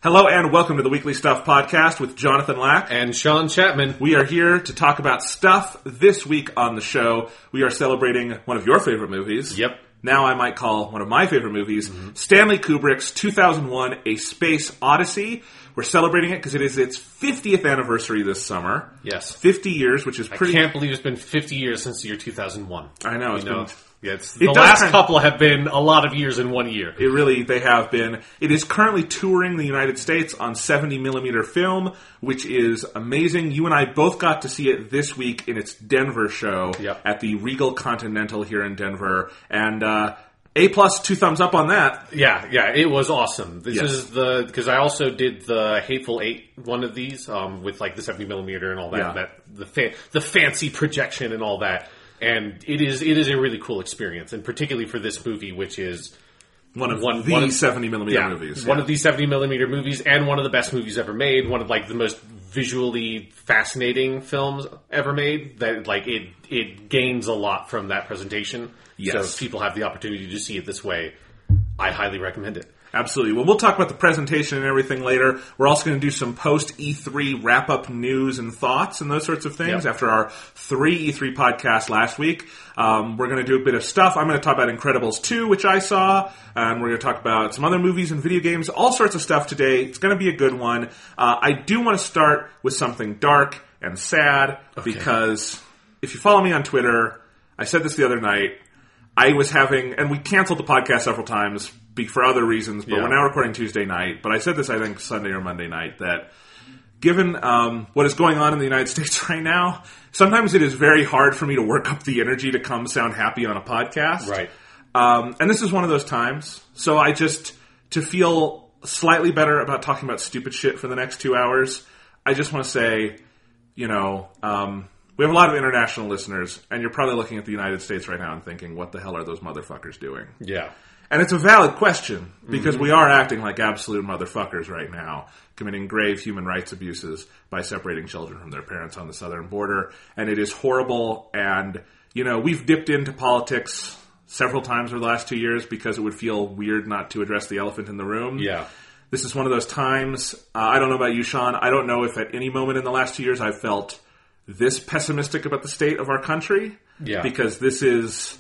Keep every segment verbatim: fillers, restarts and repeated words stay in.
Hello and welcome to the Weekly Stuff Podcast with Jonathan Lack and Sean Chapman. We are here to talk about stuff. This week on the show, we are celebrating one of your favorite movies. Yep. Now I might call one of my favorite movies, mm-hmm. Stanley Kubrick's two thousand one A Space Odyssey. We're celebrating it because it is its fiftieth anniversary this summer. Yes. fifty years, which is pretty... I can't believe it's been fifty years since the year two thousand one. I know. It's you know? been... Yeah, it's, it the last kind of, couple have been a lot of years in one year. It really, they have been. It is currently touring the United States on seventy millimeter film, which is amazing. You and I both got to see it this week in its Denver show yep. at the Regal Continental here in Denver. And uh, A plus, two thumbs up on that. Yeah, yeah, it was awesome. This yes. is the, because I also did the Hateful Eight one of these um, with like the seventy millimeter and all that, yeah. that the fa- the fancy projection and all that. And it is it is a really cool experience, and particularly for this movie, which is one of one, the one of, seventy millimeter yeah, movies. One yeah. of these seventy millimeter movies, and one of the best movies ever made. One of like the most visually fascinating films ever made. That like it it gains a lot from that presentation. Yes. So if people have the opportunity to see it this way, I highly recommend it. Absolutely. Well, we'll talk about the presentation and everything later. We're also going to do some post-E three wrap-up news and thoughts and those sorts of things yep. after our three E three podcasts last week. Um, we're going to do a bit of stuff. I'm going to talk about Incredibles two, which I saw, and we're going to talk about some other movies and video games, all sorts of stuff today. It's going to be a good one. Uh, I do want to start with something dark and sad, okay. because if you follow me on Twitter, I said this the other night, I was having, and we canceled the podcast several times for other reasons, but yeah. we're now recording Tuesday night. But I said this, I think, Sunday or Monday night, that given um, what is going on in the United States right now, sometimes it is very hard for me to work up the energy to come sound happy on a podcast. Right. Um, and this is one of those times. So I just, to feel slightly better about talking about stupid shit for the next two hours, I just want to say, you know... Um, we have a lot of international listeners, and you're probably looking at the United States right now and thinking, what the hell are those motherfuckers doing? Yeah. And it's a valid question, because mm-hmm. we are acting like absolute motherfuckers right now, committing grave human rights abuses by separating children from their parents on the southern border. And it is horrible, and, you know, we've dipped into politics several times over the last two years because it would feel weird not to address the elephant in the room. Yeah. This is one of those times. Uh, I don't know about you, Sean. I don't know if at any moment in the last two years I've felt this pessimistic about the state of our country. Yeah. Because this is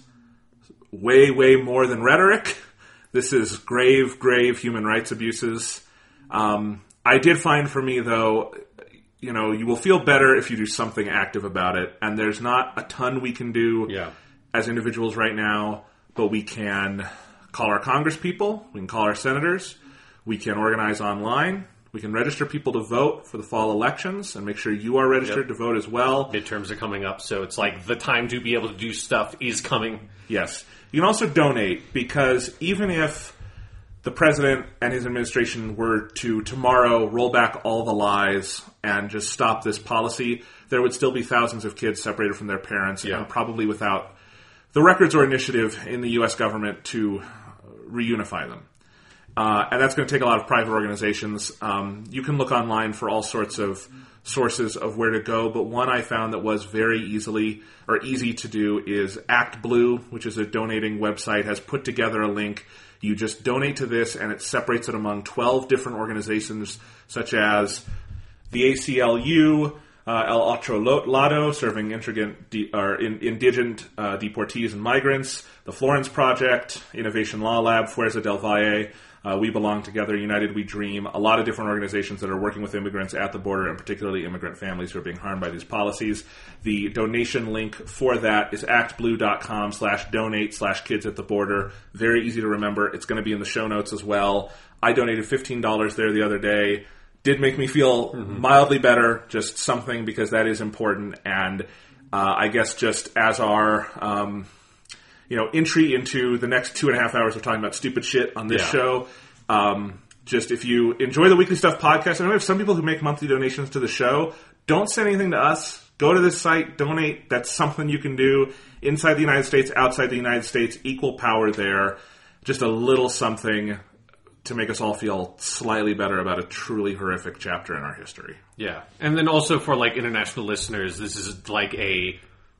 way, way more than rhetoric. This is grave, grave human rights abuses. Um, I did find for me, though, you know, you will feel better if you do something active about it. And there's not a ton we can do yeah. as individuals right now, but we can call our congresspeople, we can call our senators, we can organize online. We can register people to vote for the fall elections and make sure you are registered yep. to vote as well. Midterms are coming up, so it's like the time to be able to do stuff is coming. Yes. You can also donate, because even if the president and his administration were to tomorrow roll back all the lies and just stop this policy, there would still be thousands of kids separated from their parents yeah. and probably without the records or initiative in the U S government to reunify them. Uh, and that's going to take a lot of private organizations. Um, you can look online for all sorts of sources of where to go, but one I found that was very easily or easy to do is ActBlue, which is a donating website, has put together a link. You just donate to this, and it separates it among twelve different organizations, such as the A C L U, uh, El Otro Lado, serving indigent, de- or in, indigent uh, deportees and migrants, the Florence Project, Innovation Law Lab, Fuerza del Valle, Uh, We Belong Together, United We Dream, a lot of different organizations that are working with immigrants at the border, and particularly immigrant families who are being harmed by these policies. The donation link for that is actblue.com slash donate slash kids at the border. Very easy to remember. It's going to be in the show notes as well. I donated fifteen dollars there the other day. Did make me feel mm-hmm. mildly better, just something, because that is important. And uh, I guess just as our... Um, You know, entry into the next two and a half hours of talking about stupid shit on this yeah. show. Um, just if you enjoy the Weekly Stuff podcast, I know we have some people who make monthly donations to the show. Don't send anything to us. Go to this site, donate. That's something you can do inside the United States, outside the United States. Equal power there. Just a little something to make us all feel slightly better about a truly horrific chapter in our history. Yeah. And then also for like international listeners, this is like a...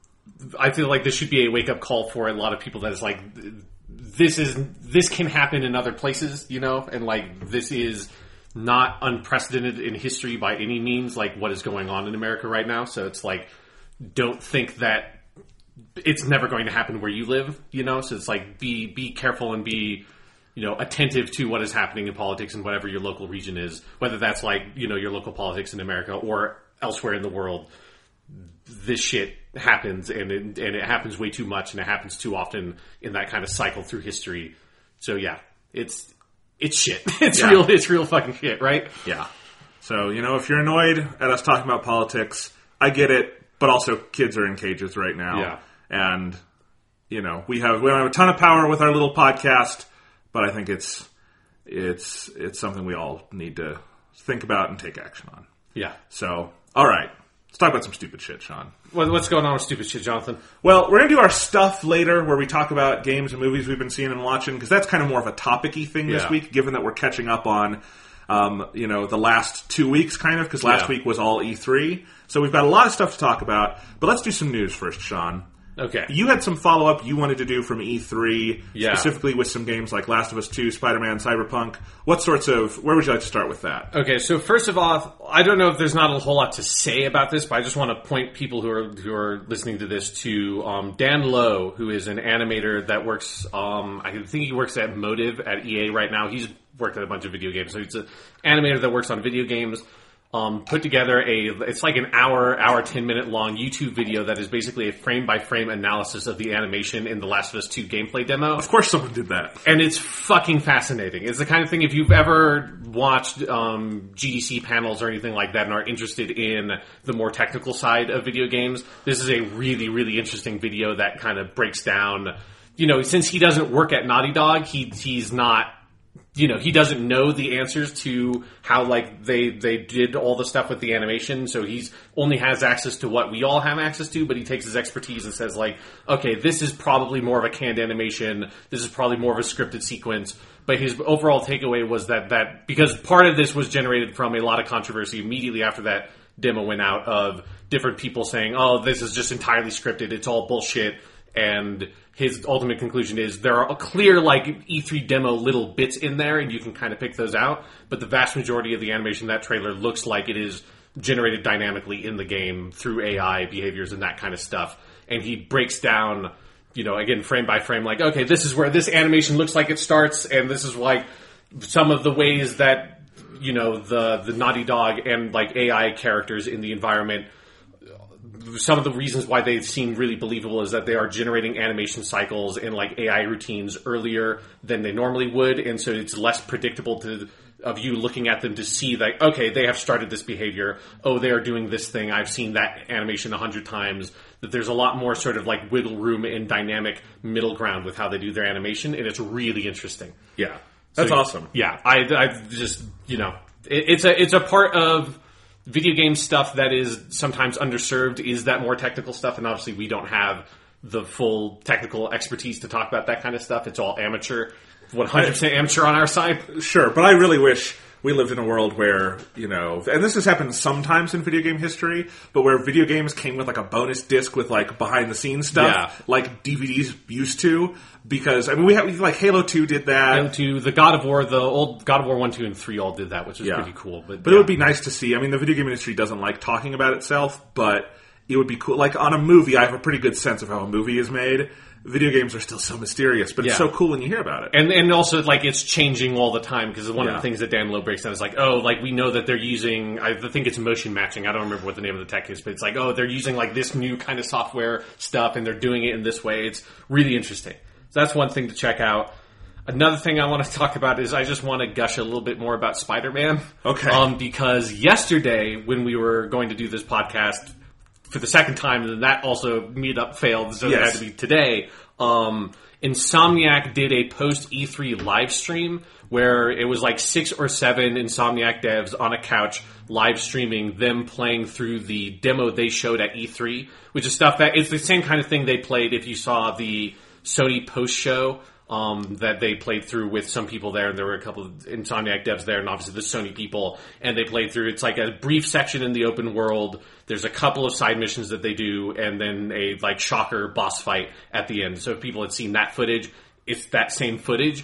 I feel like this should be a wake-up call for a lot of people that is like, this is this can happen in other places, you know? And like, this is not unprecedented in history by any means, like what is going on in America right now. So it's like, don't think that it's never going to happen where you live, you know? So it's like, be be careful and be, you know, attentive to what is happening in politics in whatever your local region is, whether that's like, you know, your local politics in America or elsewhere in the world. This shit happens, and it, and it happens way too much, and it happens too often in that kind of cycle through history. So yeah, it's it's shit. It's yeah. real. It's real fucking shit, right? Yeah. So, you know, if you're annoyed at us talking about politics, I get it, but also kids are in cages right now. Yeah. And, you know, we have we don't have a ton of power with our little podcast, but I think it's it's it's something we all need to think about and take action on. Yeah. So, all right. Let's talk about some stupid shit, Sean. What, what's going on with stupid shit, Jonathan? Well, we're going to do our stuff later where we talk about games and movies we've been seeing and watching, because that's kind of more of a topic-y thing this Yeah. week, given that we're catching up on, um, you know, the last two weeks, kind of, because last Yeah. week was all E three. So we've got a lot of stuff to talk about, but let's do some news first, Sean. Okay. You had some follow-up you wanted to do from E three, Yeah. specifically with some games like Last of Us two, Spider-Man, Cyberpunk. What sorts of, where would you like to start with that? Okay, so first of all, I don't know if there's not a whole lot to say about this, but I just want to point people who are who are listening to this to um, Dan Lowe, who is an animator that works, um, I think he works at Motive at E A right now. He's worked at a bunch of video games, so he's an animator that works on video games. Um, put together a, it's like an hour, hour, ten minute long YouTube video that is basically a frame by frame analysis of the animation in the Last of Us two gameplay demo. Of course someone did that. And it's fucking fascinating. It's the kind of thing, if you've ever watched um, G D C panels or anything like that and are interested in the more technical side of video games, this is a really, really interesting video that kind of breaks down, you know, since he doesn't work at Naughty Dog, he he's not, you know, he doesn't know the answers to how, like, they, they did all the stuff with the animation, so he's only has access to what we all have access to, but he takes his expertise and says, like, okay, this is probably more of a canned animation, this is probably more of a scripted sequence, but his overall takeaway was that, that because part of this was generated from a lot of controversy immediately after that demo went out of different people saying, oh, this is just entirely scripted, it's all bullshit, and his ultimate conclusion is there are a clear, like, E three demo little bits in there, and you can kind of pick those out, but the vast majority of the animation in that trailer looks like it is generated dynamically in the game through A I behaviors and that kind of stuff. And he breaks down, you know, again, frame by frame, like, okay, this is where this animation looks like it starts, and this is, like, some of the ways that, you know, the, the Naughty Dog and, like, A I characters in the environment, some of the reasons why they seem really believable is that they are generating animation cycles and like A I routines earlier than they normally would, and so it's less predictable to of you looking at them to see that, okay, they have started this behavior, oh, they are doing this thing, I've seen that animation a hundred times, that there's a lot more sort of like wiggle room and dynamic middle ground with how they do their animation, and it's really interesting. Yeah. That's So, awesome. Yeah, I, I just, you know, it, it's a it's a part of video game stuff that is sometimes underserved, is that more technical stuff, and obviously we don't have the full technical expertise to talk about that kind of stuff. It's all amateur, one hundred percent amateur on our side. Sure, but I really wish we lived in a world where, you know, and this has happened sometimes in video game history, but where video games came with like a bonus disc with like behind the scenes stuff, Yeah. like D V Ds used to, because, I mean, we have, like Halo two did that. And to the God of War, the old God of War one, two, and three all did that, which is Yeah. pretty cool. But, But yeah. it would be nice to see. I mean, the video game industry doesn't like talking about itself, but it would be cool. Like, on a movie, I have a pretty good sense of how a movie is made. Video games are still so mysterious, but it's Yeah. so cool when you hear about it. And and also, like, it's changing all the time, because one Yeah. of the things that Dan Lowe breaks down is like, oh, like, we know that they're using, I think it's motion matching, I don't remember what the name of the tech is, but it's like, oh, they're using, like, this new kind of software stuff, and they're doing it in this way. It's really interesting. So that's one thing to check out. Another thing I want to talk about is I just want to gush a little bit more about Spider-Man. Okay. Um, because yesterday, when we were going to do this podcast for the second time, and then that also meetup failed, so it Yes. had to be today, um, Insomniac did a post E three live stream where it was like six or seven Insomniac devs on a couch live streaming them playing through the demo they showed at E three, which is stuff that it's the same kind of thing they played if you saw the Sony post show um, that they played through with some people there, and there were a couple of Insomniac devs there, and obviously the Sony people, and they played through. It's like a brief section in the open world. There's a couple of side missions that they do, and then a like shocker boss fight at the end. So if people had seen that footage, it's that same footage.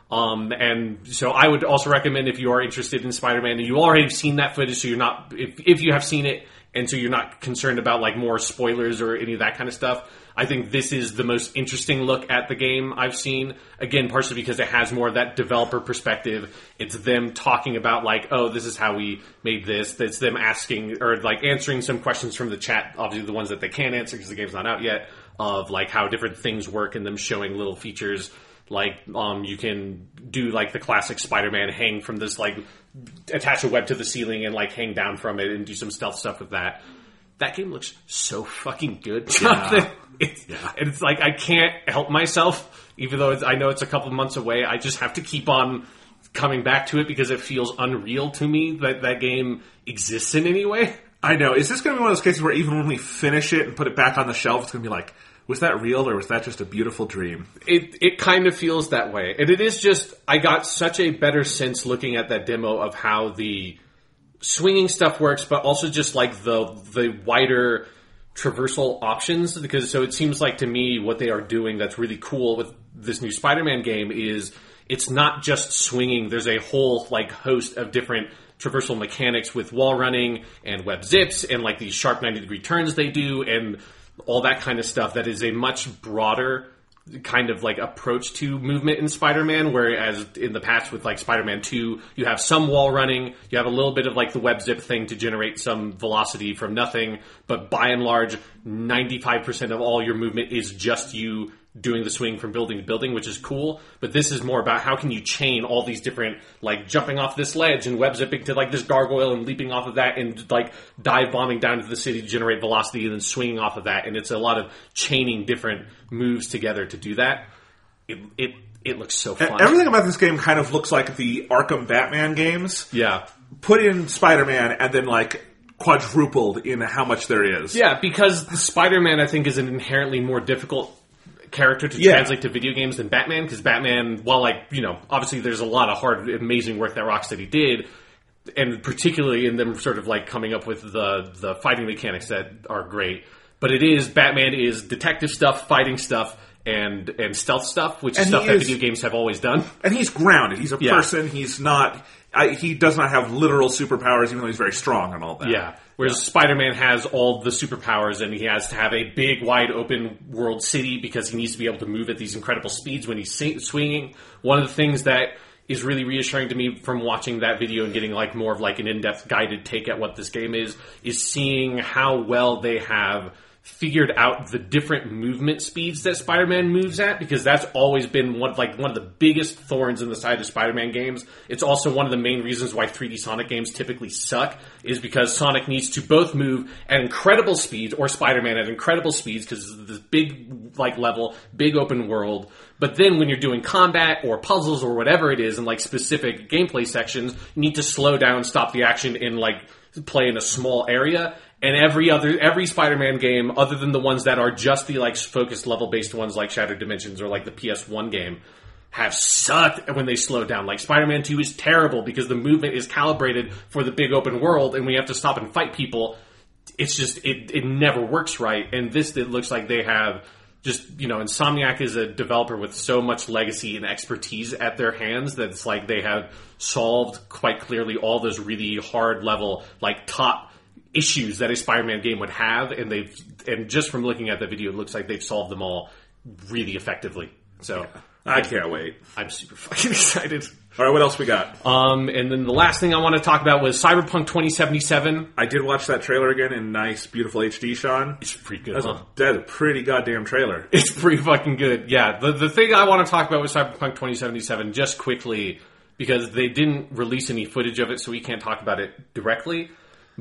Um, and so I would also recommend if you are interested in Spider-Man and you already have seen that footage, so you're not, if, if you have seen it and so you're not concerned about like more spoilers or any of that kind of stuff, I think this is the most interesting look at the game I've seen. Again, partially because it has more of that developer perspective. It's them talking about like, oh, this is how we made this. It's them asking or like answering some questions from the chat, obviously the ones that they can't answer because the game's not out yet, of like how different things work and them showing little features. Like, um, you can do, like, the classic Spider-Man hang from this, like, attach a web to the ceiling and, like, hang down from it and do some stealth stuff with that. That game looks so fucking good, Jonathan. Yeah. It's, yeah. And it's like, I can't help myself, even though it's, I know it's a couple months away. I just have to keep on coming back to it because it feels unreal to me that that game exists in any way. I know. Is this going to be one of those cases where even when we finish it and put it back on the shelf, it's going to be like, was that real or was that just a beautiful dream? It it kind of feels that way. And it is just, I got such a better sense looking at that demo of how the swinging stuff works, but also just like the the wider traversal options. Because so it seems like to me what they are doing that's really cool with this new Spider-Man game is it's not just swinging. There's a whole like host of different traversal mechanics with wall running and web zips and like these sharp ninety degree turns they do and all that kind of stuff that is a much broader kind of like approach to movement in Spider-Man, whereas in the past with like Spider-Man two, you have some wall running, you have a little bit of like the web zip thing to generate some velocity from nothing, but by and large, ninety-five percent of all your movement is just you doing the swing from building to building, which is cool. But this is more about how can you chain all these different, like jumping off this ledge and web zipping to like this gargoyle and leaping off of that and like dive bombing down to the city to generate velocity and then swinging off of that. And it's a lot of chaining different moves together to do that. It it, it looks so fun. Everything about this game kind of looks like the Arkham Batman games. Yeah. Put in Spider-Man and then like quadrupled in how much there is. Yeah, because the Spider-Man I think is an inherently more difficult character to yeah. translate to video games than Batman, because Batman, while like, you know, obviously there's a lot of hard, amazing work that Rocksteady did, and particularly in them sort of like coming up with the, the fighting mechanics that are great, but it is, Batman is detective stuff, fighting stuff, and and stealth stuff, which is stuff that is, video games have always done. And he's grounded. He's a yeah. person. He's not... I, he does not have literal superpowers, even though he's very strong and all that. Yeah. Whereas yeah. Spider-Man has all the superpowers, and he has to have a big, wide open world city because he needs to be able to move at these incredible speeds when he's swinging. One of the things that is really reassuring to me from watching that video and getting like more of like an in-depth guided take at what this game is, is seeing how well they have figured out the different movement speeds that Spider-Man moves at, because that's always been one like one of the biggest thorns in the side of Spider-Man games. It's also one of the main reasons why three D Sonic games typically suck, is because Sonic needs to both move at incredible speeds, or Spider-Man at incredible speeds, because of this big like level, big open world. But then when you're doing combat or puzzles or whatever it is in like specific gameplay sections, you need to slow down, stop the action, and like play in a small area. And every other, every Spider-Man game, other than the ones that are just the like focused level-based ones like Shattered Dimensions or like the P S one game, have sucked when they slow down. Like Spider-Man two is terrible because the movement is calibrated for the big open world, and we have to stop and fight people. It's just, it, it never works right. And this, it looks like they have just, you know, Insomniac is a developer with so much legacy and expertise at their hands that it's like they have solved quite clearly all those really hard level, like top issues that a Spider-Man game would have, and they've, and just from looking at the video, it looks like they've solved them all really effectively. So yeah, I can't wait. I'm super fucking excited. All right, what else we got? Um, and then the last thing I want to talk about was Cyberpunk twenty seventy-seven. I did watch that trailer again in nice, beautiful H D, Sean. It's pretty good. That's, huh? a, that's a pretty goddamn trailer. It's pretty fucking good. Yeah, the the thing I want to talk about with Cyberpunk twenty seventy-seven, just quickly, because they didn't release any footage of it, so we can't talk about it directly.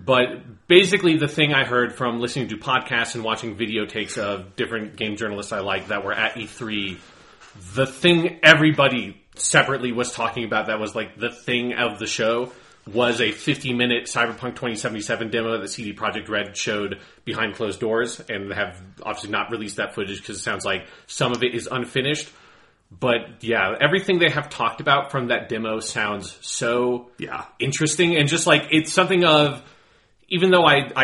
But basically the thing I heard from listening to podcasts and watching video takes of different game journalists I like that were at E three, the thing everybody separately was talking about that was like the thing of the show was a fifty-minute Cyberpunk twenty seventy-seven demo that C D Projekt Red showed behind closed doors, and have obviously not released that footage because it sounds like some of it is unfinished. But yeah, everything they have talked about from that demo sounds so yeah. interesting, and just like it's something of... Even though I, I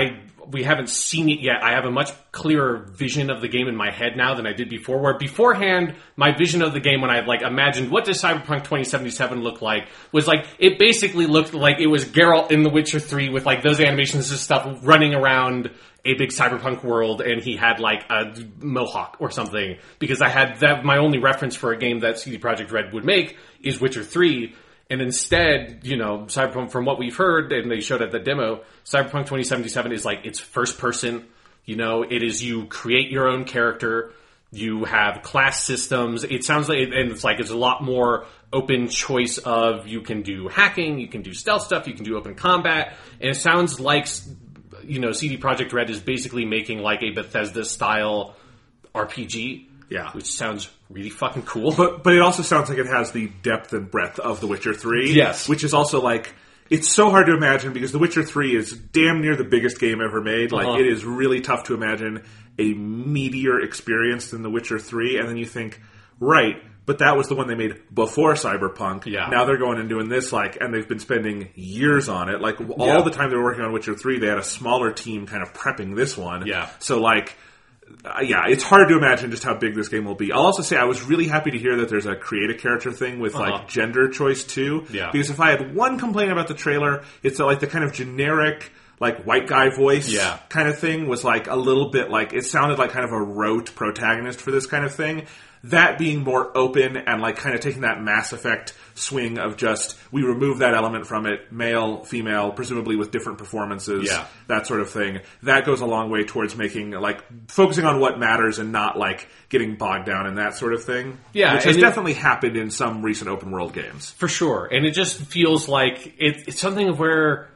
we haven't seen it yet. I have a much clearer vision of the game in my head now than I did before, where beforehand, my vision of the game when I like imagined what does Cyberpunk twenty seventy-seven look like was like, it basically looked like it was Geralt in The Witcher three with like those animations and stuff running around a big cyberpunk world, and he had like a mohawk or something, because I had that, my only reference for a game that C D Projekt Red would make is Witcher three. And instead, you know, Cyberpunk, from what we've heard, and they showed at the demo, Cyberpunk twenty seventy-seven is like, it's first person. You know, it is, you create your own character. You have class systems. It sounds like, and it's like, it's a lot more open choice of, you can do hacking, you can do stealth stuff, you can do open combat. And it sounds like, you know, C D Projekt Red is basically making like a Bethesda-style R P G. Yeah. Which sounds really fucking cool. But but it also sounds like it has the depth and breadth of The Witcher three. Yes. Which is also like, it's so hard to imagine because The Witcher three is damn near the biggest game ever made. Like, uh-huh. it is really tough to imagine a meatier experience than The Witcher three. And then you think, right, but that was the one they made before Cyberpunk. Yeah. Now they're going and doing this, like, and they've been spending years on it. Like, all yeah. the time they were working on Witcher three, they had a smaller team kind of prepping this one. Yeah. So, like, Uh, yeah, it's hard to imagine just how big this game will be. I'll also say I was really happy to hear that there's a create a character thing with uh-huh. like gender choice too. Yeah. Because if I had one complaint about the trailer, it's that, like, the kind of generic like white guy voice yeah. kind of thing was like a little bit like, it sounded like kind of a rote protagonist for this kind of thing. That being more open and like kind of taking that Mass Effect swing of just, we remove that element from it, male, female, presumably with different performances, yeah. that sort of thing. That goes a long way towards making, like, focusing on what matters and not like getting bogged down in that sort of thing. Yeah, which has it, definitely happened in some recent open world games. For sure. And it just feels like it, it's something where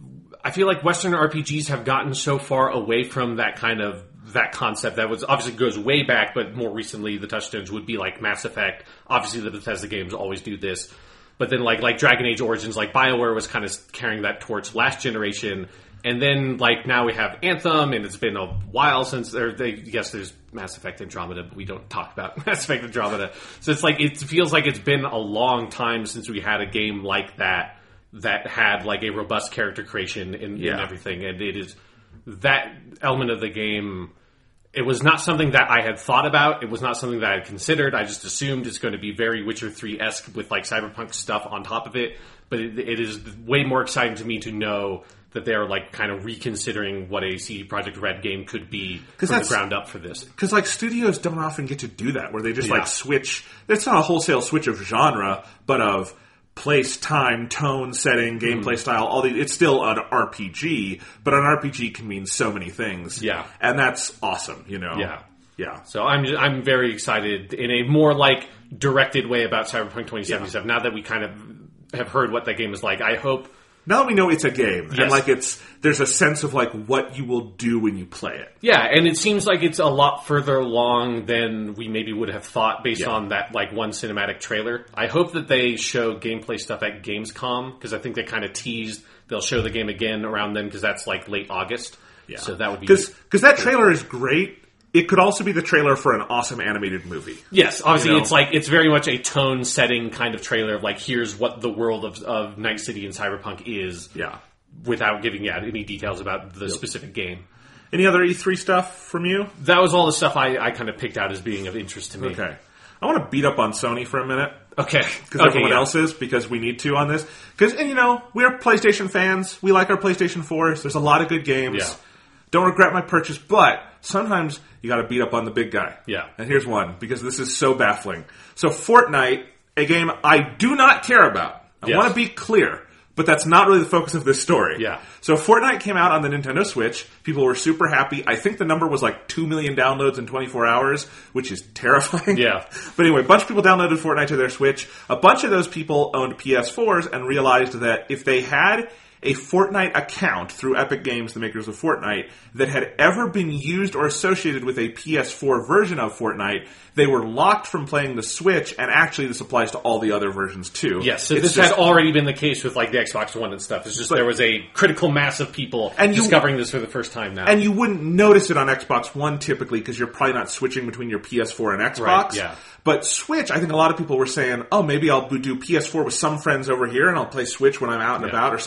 I feel like Western R P Gs have gotten so far away from that kind of that concept that was obviously goes way back, but more recently the touchstones would be like Mass Effect. Obviously the Bethesda games always do this. But then like like Dragon Age Origins, like BioWare was kind of carrying that torch last generation. And then like now we have Anthem, and it's been a while since there they yes there's Mass Effect Andromeda, but we don't talk about Mass Effect Andromeda. So it's like it feels like it's been a long time since we had a game like that that had like a robust character creation in, yeah. in everything. And it is that element of the game. It was not something that I had thought about. It was not something that I had considered. I just assumed it's going to be very Witcher three-esque with like cyberpunk stuff on top of it. But it, it is way more exciting to me to know that they're like kind of reconsidering what a C D Projekt Red game could be from the ground up for this. Because like studios don't often get to do that, where they just yeah. like switch. It's not a wholesale switch of genre, but of place, time, tone, setting, gameplay mm. style, all the, it's still an R P G, but an R P G can mean so many things. Yeah. And that's awesome, you know? Yeah. Yeah. So I'm I'm very excited in a more like directed way about Cyberpunk twenty seventy-seven. Yeah. Now that we kind of have heard what that game is like, I hope... Now that we know it's a game, yes. and like it's, there's a sense of like what you will do when you play it. Yeah, and it seems like it's a lot further along than we maybe would have thought based yeah. on that like one cinematic trailer. I hope that they show gameplay stuff at Gamescom, because I think they kind of teased they'll show the game again around then, because that's like late August. Yeah. So that would be... Because that trailer is great. It could also be the trailer for an awesome animated movie. Yes, obviously you know? it's like it's very much a tone-setting kind of trailer of like, here's what the world of, of Night City and Cyberpunk is. Yeah. Without giving yeah, any details about the yep. specific game. Any other E three stuff from you? That was all the stuff I, I kind of picked out as being of interest to me. Okay. I want to beat up on Sony for a minute. Okay. Because okay, everyone yeah. else is, because we need to on this. Because, and you know, we're PlayStation fans. We like our PlayStation fours. There's a lot of good games. Yeah. Don't regret my purchase, but sometimes you got to beat up on the big guy. Yeah. And here's one, because this is so baffling. So Fortnite, a game I do not care about. I yes. want to be clear, but that's not really the focus of this story. Yeah. So Fortnite came out on the Nintendo Switch. People were super happy. I think the number was like two million downloads in twenty-four hours, which is terrifying. Yeah. But anyway, a bunch of people downloaded Fortnite to their Switch. A bunch of those people owned P S fours and realized that if they had a Fortnite account through Epic Games, the makers of Fortnite, that had ever been used or associated with a P S four version of Fortnite, they were locked from playing the Switch, and actually this applies to all the other versions too. Yes, so it's this just, had already been the case with like the Xbox One and stuff. It's just but, there was a critical mass of people and you, discovering this for the first time now. And you wouldn't notice it on Xbox One typically, because you're probably not switching between your P S four and Xbox. Right, yeah. But Switch, I think a lot of people were saying, oh, maybe I'll do P S four with some friends over here, and I'll play Switch when I'm out and yeah. about, or something like Especially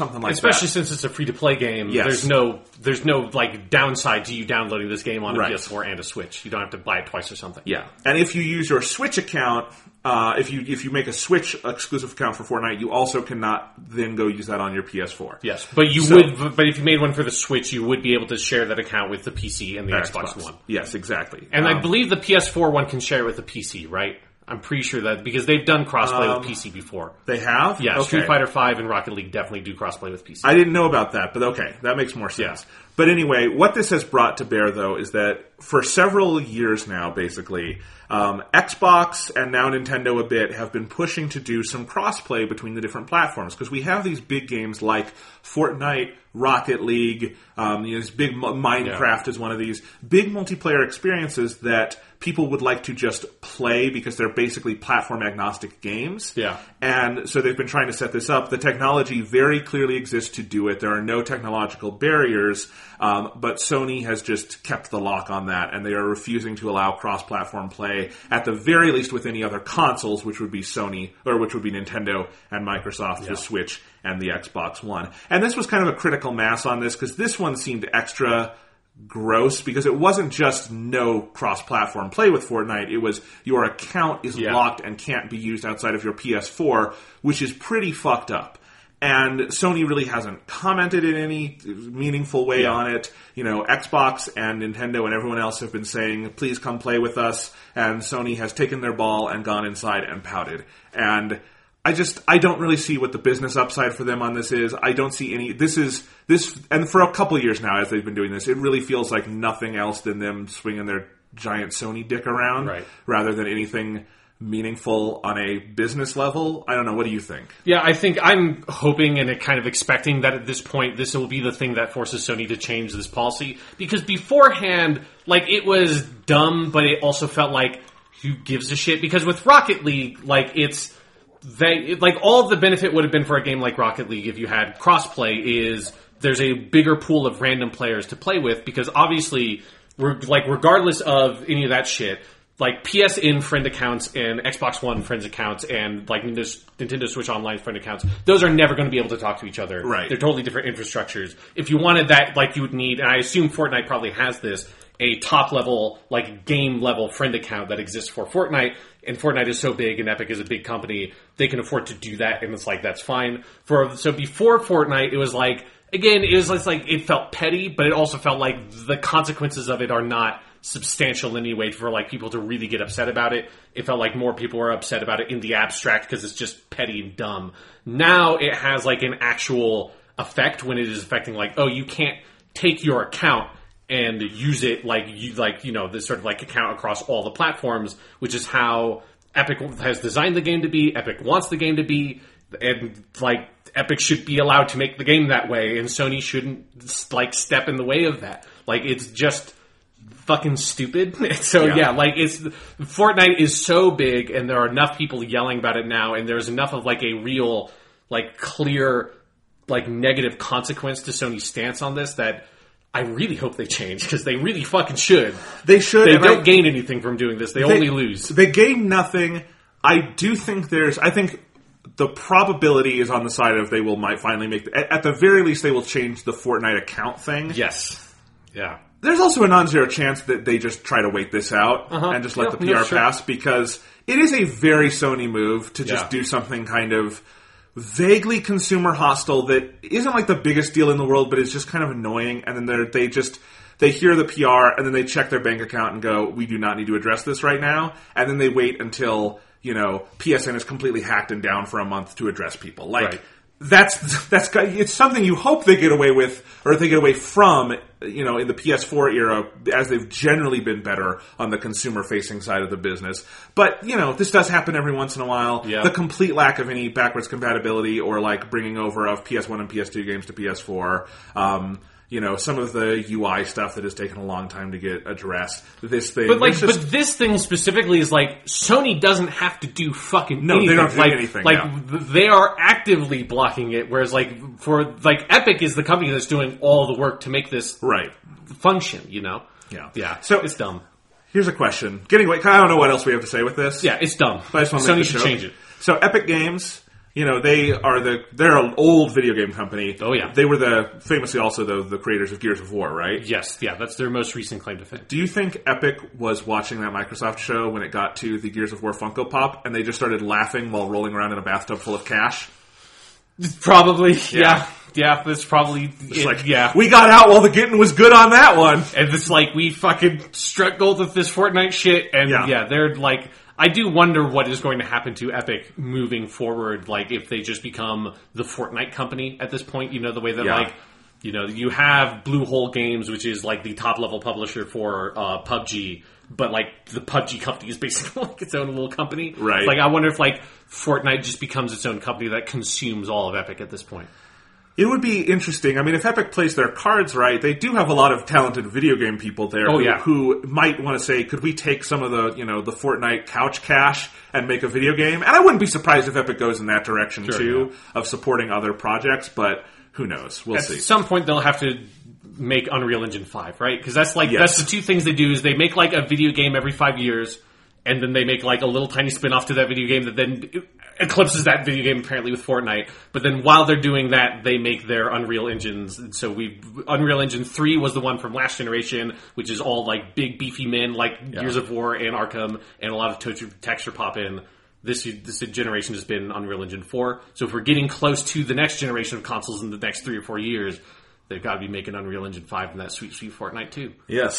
especially that. since it's a free to play game. Yes. There's no there's no like downside to you downloading this game on a Right. P S four and a Switch. You don't have to buy it twice or something. Yeah, and if you use your Switch account, uh, if you if you make a Switch exclusive account for Fortnite, you also cannot then go use that on your P S four. Yes, but you So- would. But if you made one for the Switch, you would be able to share that account with the P C and the Xbox, One. Yes, exactly. And I Um, believe the P S four one can share it with the P C, right? I'm pretty sure that because they've done crossplay Um, with P C before. they have. Yeah, Okay. Street Fighter five and Rocket League definitely do crossplay with P C. I didn't know about that, but okay, that makes more sense. Yeah. But anyway, what this has brought to bear, though, is that for several years now, basically, um, Xbox and now Nintendo a bit have been pushing to do some crossplay between the different platforms because we have these big games like Fortnite, Rocket League, um, you know, this big Minecraft Yeah. is one of these big multiplayer experiences that people would like to just play because they're basically platform agnostic games. Yeah. And so they've been trying to set this up. The technology very clearly exists to do it. There are no technological barriers, um, but Sony has just kept the lock on that, and they are refusing to allow cross-platform play, at the very least with any other consoles, which would be Sony, or which would be Nintendo and Microsoft, Yeah. the Switch and the Xbox One. And this was kind of a critical mass on this, because this one seemed extra gross because it wasn't just no cross-platform play with Fortnite. It was your account is Yeah. locked and can't be used outside of your P S four, which is pretty fucked up. And Sony really hasn't commented in any meaningful way Yeah. on it. You know, Xbox and Nintendo and everyone else have been saying, please come play with us. And Sony has taken their ball and gone inside and pouted. And I just, I don't really see what the business upside for them on this is. I don't see any, this is, this, and for a couple years now as they've been doing this, it really feels like nothing else than them swinging their giant Sony dick around, Right. rather than anything meaningful on a business level. I don't know, what do you think? Yeah, I think I'm hoping and kind of expecting that at this point, this will be the thing that forces Sony to change this policy. Because beforehand, like, it was dumb, but it also felt like, who gives a shit? Because with Rocket League, like, it's, they, like, all of the benefit would have been for a game like Rocket League if you had crossplay is there's a bigger pool of random players to play with, because obviously, we're, like, regardless of any of that shit, like P S N friend accounts and Xbox One friends accounts and like Nintendo Switch Online friend accounts, those are never going to be able to talk to each other. Right. They're totally different infrastructures. If you wanted that, like you would need, and I assume Fortnite probably has this, a top level, like game level friend account that exists for Fortnite. And Fortnite is so big and Epic is a big company, they can afford to do that. And it's like, that's fine. For, so before Fortnite, it was like, again, it was just like, it felt petty, but it also felt like the consequences of it are not substantial in any way for like people to really get upset about it. It felt like more people were upset about it in the abstract because it's just petty and dumb. Now it has like an actual effect when it is affecting like, oh, you can't take your account and use it like you like you know this sort of like account across all the platforms, which is how Epic has designed the game to be. Epic wants the game to be, and like Epic should be allowed to make the game that way, and Sony shouldn't like step in the way of that. Like it's just fucking stupid. So Yeah. yeah, like it's Fortnite is so big, and there are enough people yelling about it now, and there's enough of like a real, like clear, like negative consequence to Sony's stance on this that I really hope they change, because they really fucking should. They should. They and don't I- gain anything from doing this. They, They- only lose. They gain nothing. I do think there's. I think the probability is on the side of they will might finally make. The, at, at the very least, they will change the Fortnite account thing. Yes. Yeah. There's also a non-zero chance that they just try to wait this out Uh-huh. and just let Yeah, the P R no, sure. pass, because it is a very Sony move to just Yeah. do something kind of vaguely consumer hostile that isn't like the biggest deal in the world, but it's just kind of annoying. And then they're, they just they hear the P R and then they check their bank account and go, "We do not need to address this right now." And then they wait until you know P S N is completely hacked and down for a month to address people. Like Right. that's that's it's something you hope they get away with, or they get away from. You know, in the P S four era, as they've generally been better on the consumer-facing side of the business. But, you know, this does happen every once in a while. Yeah. The complete lack of any backwards compatibility or, like, bringing over of P S one and P S two games to P S four. Um, you know, some of the U I stuff that has taken a long time to get addressed. This thing. But like, it's just- but this thing specifically is like Sony doesn't have to do fucking No, they anything. don't do like, anything, Like yeah. th- they are actively blocking it. Whereas like for like Epic is the company that's doing all the work to make this right. function. You know? Yeah. Yeah. So- it's dumb. Here's a question. Getting away, I don't know what else we have to say with this. Yeah, it's dumb. But I just want to Sony make the should joke. change it. So Epic Games You know, they are the they're an old video game company. Oh, yeah. They were the famously also the the creators of Gears of War, right? Yes, yeah, that's their most recent claim to fame. Do you think Epic was watching that Microsoft show when it got to the Gears of War Funko Pop and they just started laughing while rolling around in a bathtub full of cash? Probably, yeah. yeah. Yeah, that's probably it, like, yeah. We got out while the getting was good on that one. And it's like, we fucking struck gold with this Fortnite shit, and yeah. yeah, they're like, I do wonder what is going to happen to Epic moving forward, like, if they just become the Fortnite company at this point, you know, the way that, yeah. like, you know, you have Bluehole Games, which is, like, the top-level publisher for uh, P U B G, but, like, the P U B G company is basically, like, its own little company. Right. Like, I wonder if, like, Fortnite just becomes its own company that consumes all of Epic at this point. It would be interesting. I mean, if Epic plays their cards right, they do have a lot of talented video game people there oh, who, yeah. who might want to say, could we take some of the, you know, the Fortnite couch cash and make a video game? And I wouldn't be surprised if Epic goes in that direction, sure, too, yeah. of supporting other projects, but who knows? We'll At see. At some point, they'll have to make Unreal Engine five, right? Because that's like, yes. that's the two things they do is they make like a video game every five years, and then they make like a little tiny spin-off to that video game that then eclipses that video game apparently with Fortnite. But then while they're doing that, they make their Unreal Engines. And so we Unreal Engine three was the one from last generation, which is all like big beefy men like yeah. Gears of War and Arkham and a lot of to- texture pop in. This this generation has been Unreal Engine four. So if we're getting close to the next generation of consoles in the next three or four years, they've got to be making Unreal Engine five and that sweet, sweet Fortnite two. Yes.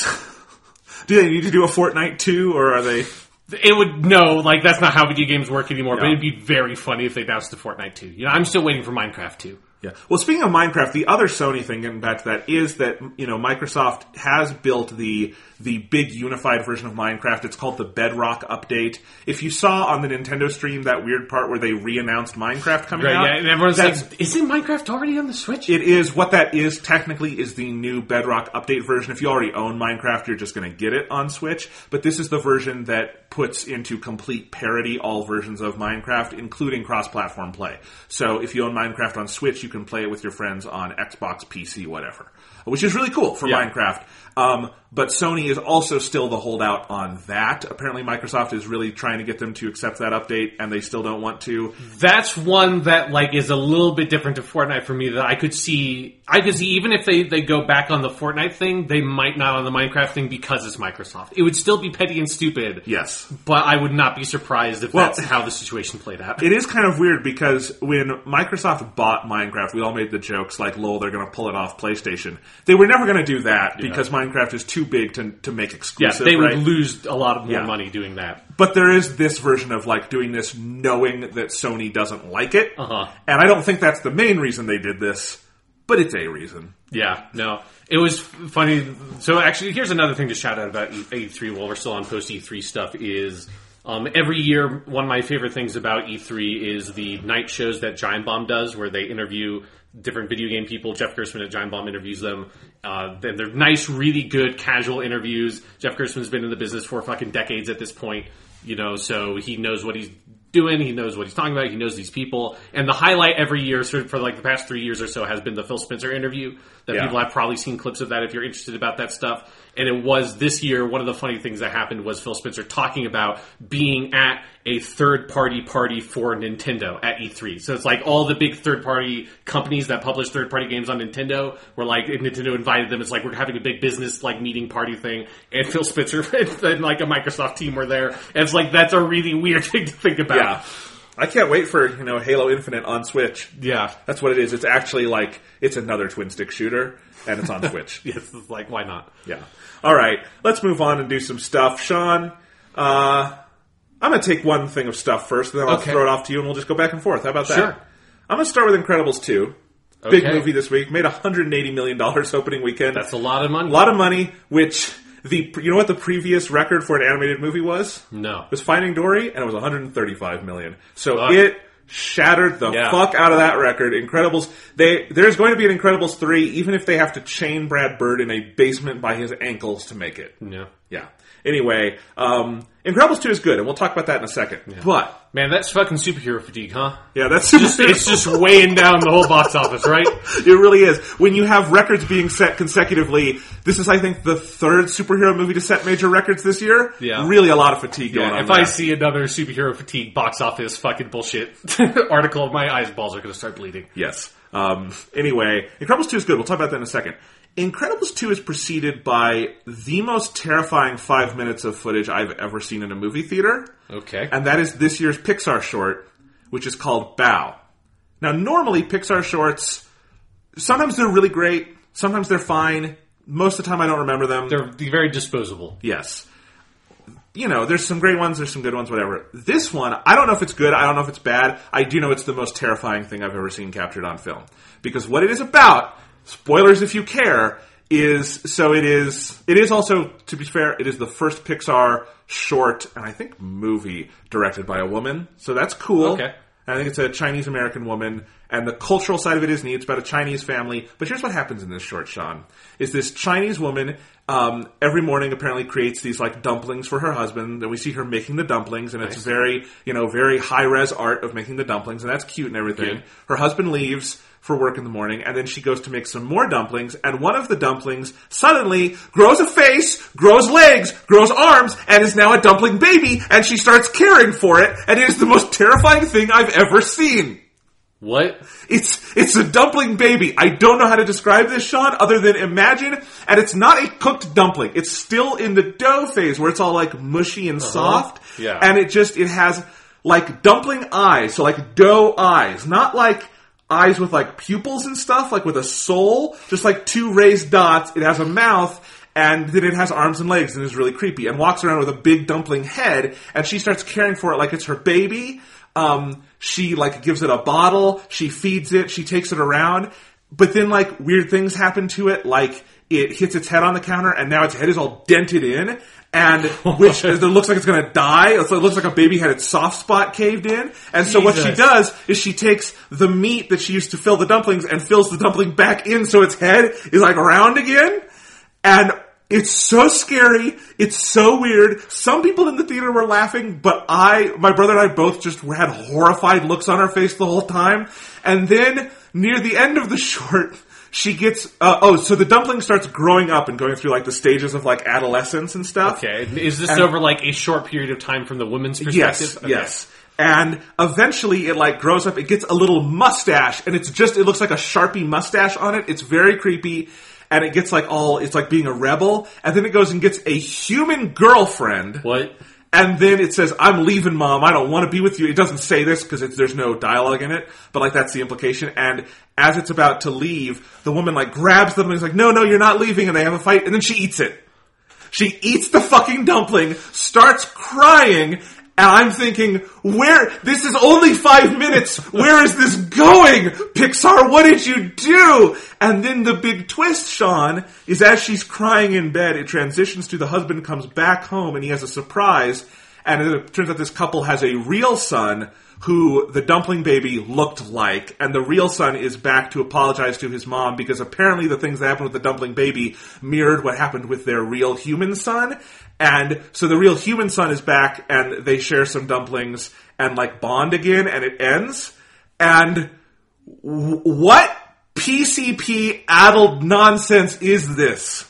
Do they need to do a Fortnite two, or are they... It would, no, like, that's not how video games work anymore, yeah. but it'd be very funny if they bounced to Fortnite two. You know, I'm still waiting for Minecraft two. Yeah. Well, speaking of Minecraft, the other Sony thing, getting back to that, is that, you know, Microsoft has built the the big unified version of Minecraft. It's called the Bedrock update. If you saw on the Nintendo stream that weird part where they re-announced Minecraft coming right, out. Yeah, and everyone's like, isn't Minecraft already on the Switch? It is. What that is, technically, is the new Bedrock update version. If you already own Minecraft, you're just going to get it on Switch. But this is the version that puts into complete parity all versions of Minecraft, including cross-platform play. So if you own Minecraft on Switch, you can play it with your friends on Xbox, P C, whatever. Which is really cool for yeah. Minecraft. Um, but Sony is also still the holdout on that. Apparently Microsoft is really trying to get them to accept that update, and they still don't want to. That's one that, like, is a little bit different to Fortnite for me that I could see, I could see even if they, they go back on the Fortnite thing, they might not on the Minecraft thing because it's Microsoft. It would still be petty and stupid. Yes. But I would not be surprised if well, that's how the situation played out. It is kind of weird because when Microsoft bought Minecraft, we all made the jokes like, lol, they're going to pull it off PlayStation. They were never going to do that yeah. because Minecraft is too big to to make exclusive. Yeah, they right? would lose a lot more yeah. money doing that. But there is this version of like doing this knowing that Sony doesn't like it. Uh-huh. And I don't think that's the main reason they did this, but it's a reason. Yeah, no. It was funny. So actually, here's another thing to shout out about E three while we're still on post-E three stuff is um, every year, one of my favorite things about E three is the night shows that Giant Bomb does where they interview different video game people. Jeff Gerstmann at Giant Bomb interviews them. Uh, they're, they're nice, really good, casual interviews. Jeff Gerstmann's been in the business for fucking decades at this point, you know, so he knows what he's doing. He knows what he's talking about. He knows these people. And the highlight every year, sort of for like the past three years or so, has been the Phil Spencer interview. That yeah. people have probably seen clips of that if you're interested about that stuff. And it was this year, one of the funny things that happened was Phil Spencer talking about being at a third-party party for Nintendo at E three. So it's like all the big third-party companies that publish third-party games on Nintendo were like, Nintendo invited them. It's like, we're having a big business like meeting party thing. And Phil Spencer and like a Microsoft team were there. And it's like, that's a really weird thing to think about. Yeah. I can't wait for, you know, Halo Infinite on Switch. Yeah. That's what it is. It's actually like, it's another twin-stick shooter, and it's on Switch. Yes, it's like, why not? Yeah. All right, let's move on and do some stuff. Sean, uh, I'm going to take one thing of stuff first, and then I'll okay. throw it off to you, and we'll just go back and forth. How about that? Sure. I'm going to start with Incredibles two. Okay. Big movie this week. Made one hundred eighty million dollars opening weekend. That's a lot of money. A lot of money, which... The you know what the previous record for an animated movie was? No. It was Finding Dory, and it was one hundred thirty-five million dollars. So fuck. It shattered the yeah. fuck out of that record. Incredibles. They there's going to be an Incredibles three, even if they have to chain Brad Bird in a basement by his ankles to make it. Yeah. Yeah. Anyway, um, Incredibles two is good, and we'll talk about that in a second. Yeah. But man, that's fucking superhero fatigue, huh? Yeah, that's just, it's just weighing down the whole box office, right? It really is. When you have records being set consecutively, this is, I think, the third superhero movie to set major records this year. Yeah. Really a lot of fatigue yeah, going on if there. I see another superhero fatigue box office fucking bullshit article, my eyeballs are going to start bleeding. Yes. Um, anyway, Incredibles two is good. We'll talk about that in a second. Incredibles two is preceded by the most terrifying five minutes of footage I've ever seen in a movie theater. Okay. And that is this year's Pixar short, which is called Bao. Now, normally, Pixar shorts, sometimes they're really great, sometimes they're fine. Most of the time, I don't remember them. They're very disposable. Yes. You know, there's some great ones, there's some good ones, whatever. This one, I don't know if it's good, I don't know if it's bad. I do know it's the most terrifying thing I've ever seen captured on film. Because what it is about, spoilers if you care, is, so it is, it is also, to be fair, it is the first Pixar short, and I think movie, directed by a woman. So that's cool. Okay. I think it's a Chinese-American woman, and the cultural side of it is neat. It's about a Chinese family. But here's what happens in this short, Sean. Is this Chinese woman, um, every morning apparently creates these, like, dumplings for her husband, and we see her making the dumplings, and nice. It's very, you know, very high-res art of making the dumplings, and that's cute and everything. Good. Her husband leaves for work in the morning, and then she goes to make some more dumplings, and one of the dumplings suddenly grows a face, grows legs, grows arms, and is now a dumpling baby, and she starts caring for it, and it is the most terrifying thing I've ever seen. What? It's it's a dumpling baby. I don't know how to describe this, Sean, other than imagine, and it's not a cooked dumpling. It's still in the dough phase where it's all like mushy and uh-huh. soft. Yeah. And it just, it has like dumpling eyes, so like dough eyes, not like eyes with like pupils and stuff, like with a soul, just like two raised dots. It has a mouth, and then it has arms and legs, and is really creepy, and walks around with a big dumpling head, and she starts caring for it like it's her baby. Um, she like gives it a bottle, she feeds it, she takes it around, but then like weird things happen to it, like it hits its head on the counter, and now its head is all dented in, and which it looks like it's going to die. So it looks like a baby had its soft spot caved in. And so Jesus. What she does is she takes the meat that she used to fill the dumplings and fills the dumpling back in so its head is like round again. And it's so scary. It's so weird. Some people in the theater were laughing, but I, my brother and I both just had horrified looks on our face the whole time. And then near the end of the short, she gets, uh, oh, so the dumpling starts growing up and going through like the stages of like adolescence and stuff. Okay. Is this and, over like a short period of time from the woman's perspective? Yes, okay. yes. And eventually it like grows up, it gets a little mustache, and it's just, it looks like a Sharpie mustache on it. It's very creepy. And it gets like all, it's like being a rebel. And then it goes and gets a human girlfriend. What? And then it says, I'm leaving, Mom. I don't want to be with you. It doesn't say this because there's no dialogue in it. But like that's the implication. And as it's about to leave, the woman like grabs them and is like, no, no, you're not leaving. And they have a fight. And then she eats it. She eats the fucking dumpling, starts crying. And I'm thinking, where, this is only five minutes. Where is this going? Pixar, what did you do? And then the big twist, Sean, is as she's crying in bed, it transitions to the husband comes back home and he has a surprise. And it turns out this couple has a real son who the dumpling baby looked like. And the real son is back to apologize to his mom because apparently the things that happened with the dumpling baby mirrored what happened with their real human son. And so the real human son is back, and they share some dumplings and like bond again, and it ends. And w- what P C P addled nonsense is this?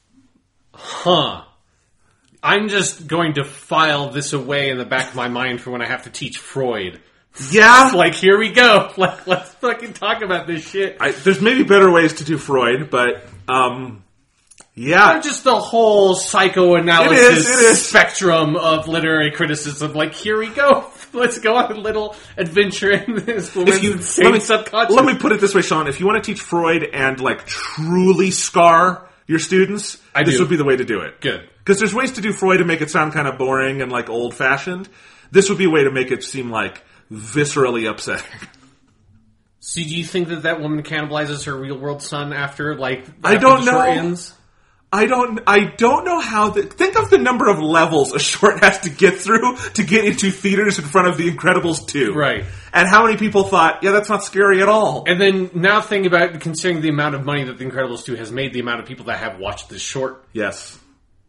Huh. I'm just going to file this away in the back of my mind for when I have to teach Freud. Yeah? Like, here we go. Let, let's fucking talk about this shit. I, there's maybe better ways to do Freud, but, um... yeah. Or just the whole psychoanalysis it is, it is. spectrum of literary criticism. Like, here we go. Let's go on a little adventure in this woman's you, insane let me, subconscious. Let me put it this way, Sean. If you want to teach Freud and, like, truly scar your students, I this do. would be the way to do it. Good. Because there's ways to do Freud and make it sound kind of boring and, like, old-fashioned. This would be a way to make it seem, like, viscerally upsetting. So do you think that that woman cannibalizes her real-world son after, like, after I don't the know. short ends? I don't, I don't know how the, think of the number of levels a short has to get through to get into theaters in front of The Incredibles two. Right. And how many people thought, yeah, that's not scary at all. And then now think about considering the amount of money that The Incredibles two has made, the amount of people that have watched this short. Yes.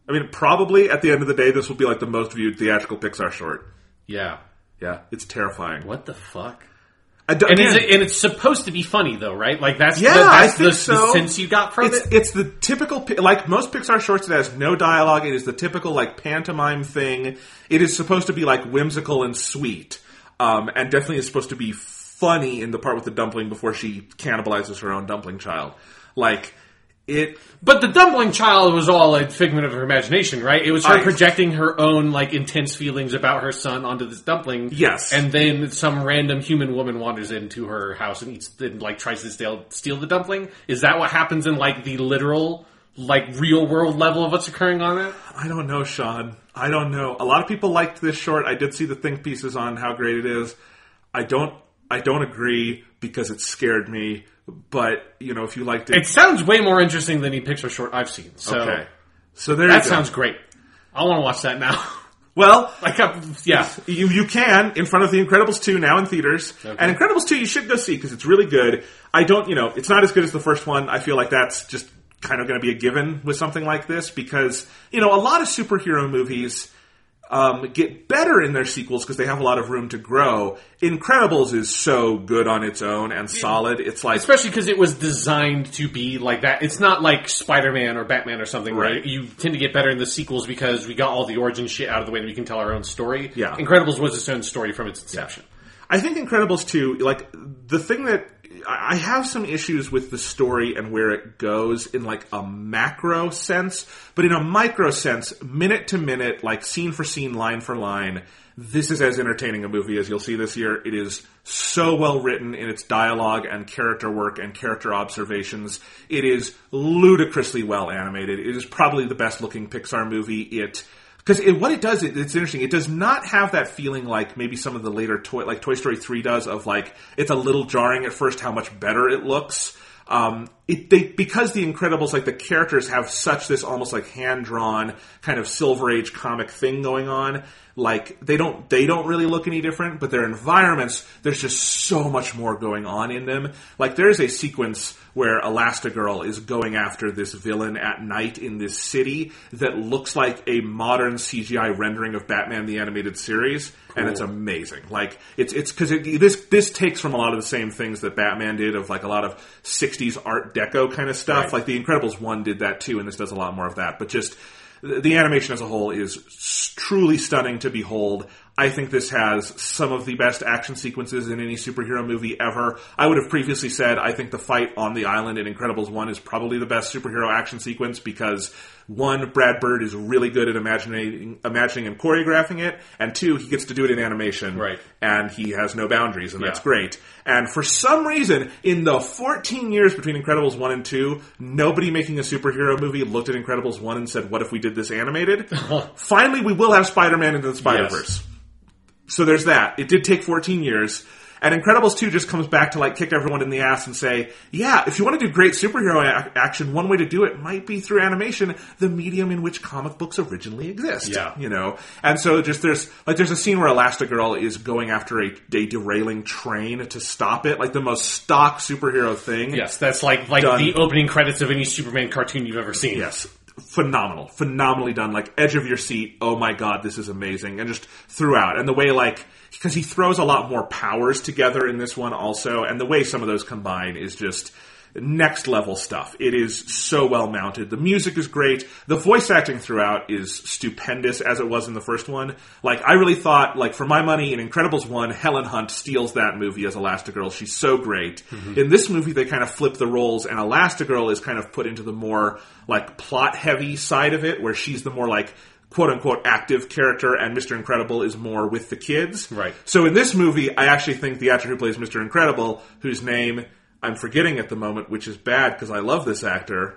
I mean, probably at the end of the day, this will be like the most viewed theatrical Pixar short. Yeah. Yeah, it's terrifying. What the fuck? I don't, And, again, is it, and it's supposed to be funny, though, right? Like, that's, Yeah, the, I that's think the, so. the sense you got from it's, it? It's the typical, like most Pixar shorts, it has no dialogue. It is the typical, like, pantomime thing. It is supposed to be, like, whimsical and sweet. Um, and definitely is supposed to be funny in the part with the dumpling before she cannibalizes her own dumpling child. Like, it... But the dumpling child was all a figment of her imagination, right? It was her I- projecting her own, like, intense feelings about her son onto this dumpling. Yes. And then some random human woman wanders into her house and eats, and, like, tries to steal, steal the dumpling. Is that what happens in, like, the literal, like, real world level of what's occurring on it? I don't know, Sean. I don't know. A lot of people liked this short. I did see the think pieces on how great it is. I don't, I don't agree because it scared me. But, you know, if you liked it... It sounds way more interesting than any Pixar short I've seen. So okay. So there that you go. sounds great. I want to watch that now. Well, like, uh, yeah. You you can in front of The Incredibles two now in theaters. Okay. And Incredibles two you should go see because it's really good. I don't, you know, it's not as good as the first one. I feel like that's just kind of going to be a given with something like this because, you know, a lot of superhero movies um, get better in their sequels because they have a lot of room to grow. Incredibles is so good on its own and solid. It's like... Especially because it was designed to be like that. It's not like Spider-Man or Batman or something, right? Right. You tend to get better in the sequels because we got all the origin shit out of the way that we can tell our own story. Yeah. Incredibles was its own story from its inception. I think Incredibles two, like, the thing that... I have some issues with the story and where it goes in, like, a macro sense, but in a micro sense, minute to minute, like, scene for scene, line for line, this is as entertaining a movie as you'll see this year. It is so well written in its dialogue and character work and character observations. It is ludicrously well animated. It is probably the best looking Pixar movie. It... Because it, what it does, it, it's interesting. It does not have that feeling like maybe some of the later toy, like Toy Story three does, of like it's a little jarring at first how much better it looks. Um, it they because the Incredibles, like the characters have such this almost like hand drawn kind of Silver Age comic thing going on. Like they don't they don't really look any different, but their environments, there's just so much more going on in them. Like there's a sequence where Elastigirl is going after this villain at night in this city that looks like a modern C G I rendering of Batman the Animated Series, cool. And it's amazing. Like it's it's because it, this this takes from a lot of the same things that Batman did, of like a lot of sixties Art Deco kind of stuff. Right. Like the Incredibles one did that too, and this does a lot more of that. But just the animation as a whole is truly stunning to behold. I think this has some of the best action sequences in any superhero movie ever. I would have previously said I think the fight on the island in Incredibles one is probably the best superhero action sequence because, one, Brad Bird is really good at imagining, imagining and choreographing it, and two, he gets to do it in animation. Right. And he has no boundaries, and Yeah. that's great. And for some reason, in the fourteen years between Incredibles one and two, nobody making a superhero movie looked at Incredibles one and said, what if we did this animated? Finally, we will have Spider-Man into the Spider-Verse. Yes. So there's that. It did take fourteen years. And Incredibles two just comes back to like kick everyone in the ass and say, yeah, if you want to do great superhero a- action, one way to do it might be through animation, the medium in which comic books originally exist. Yeah. You know? And so just there's, like there's a scene where Elastigirl is going after a, a derailing train to stop it, like the most stock superhero thing. Yes, that's like like Done. the opening credits of any Superman cartoon you've ever seen. Yes. Phenomenal. Phenomenally done. Like, edge of your seat. Oh my god, this is amazing. And just throughout. And the way, like, because he throws a lot more powers together in this one also. And the way some of those combine is just next level stuff. It is so well mounted. The music is great. The voice acting throughout is stupendous as it was in the first one. Like, I really thought, like, for my money, in Incredibles one, Helen Hunt steals that movie as Elastigirl. She's so great. Mm-hmm. In this movie, they kind of flip the roles, and Elastigirl is kind of put into the more, like, plot-heavy side of it, where she's the more, like, quote-unquote active character, and Mister Incredible is more with the kids. Right. So in this movie, I actually think the actor who plays Mister Incredible, whose name I'm forgetting at the moment, which is bad because I love this actor.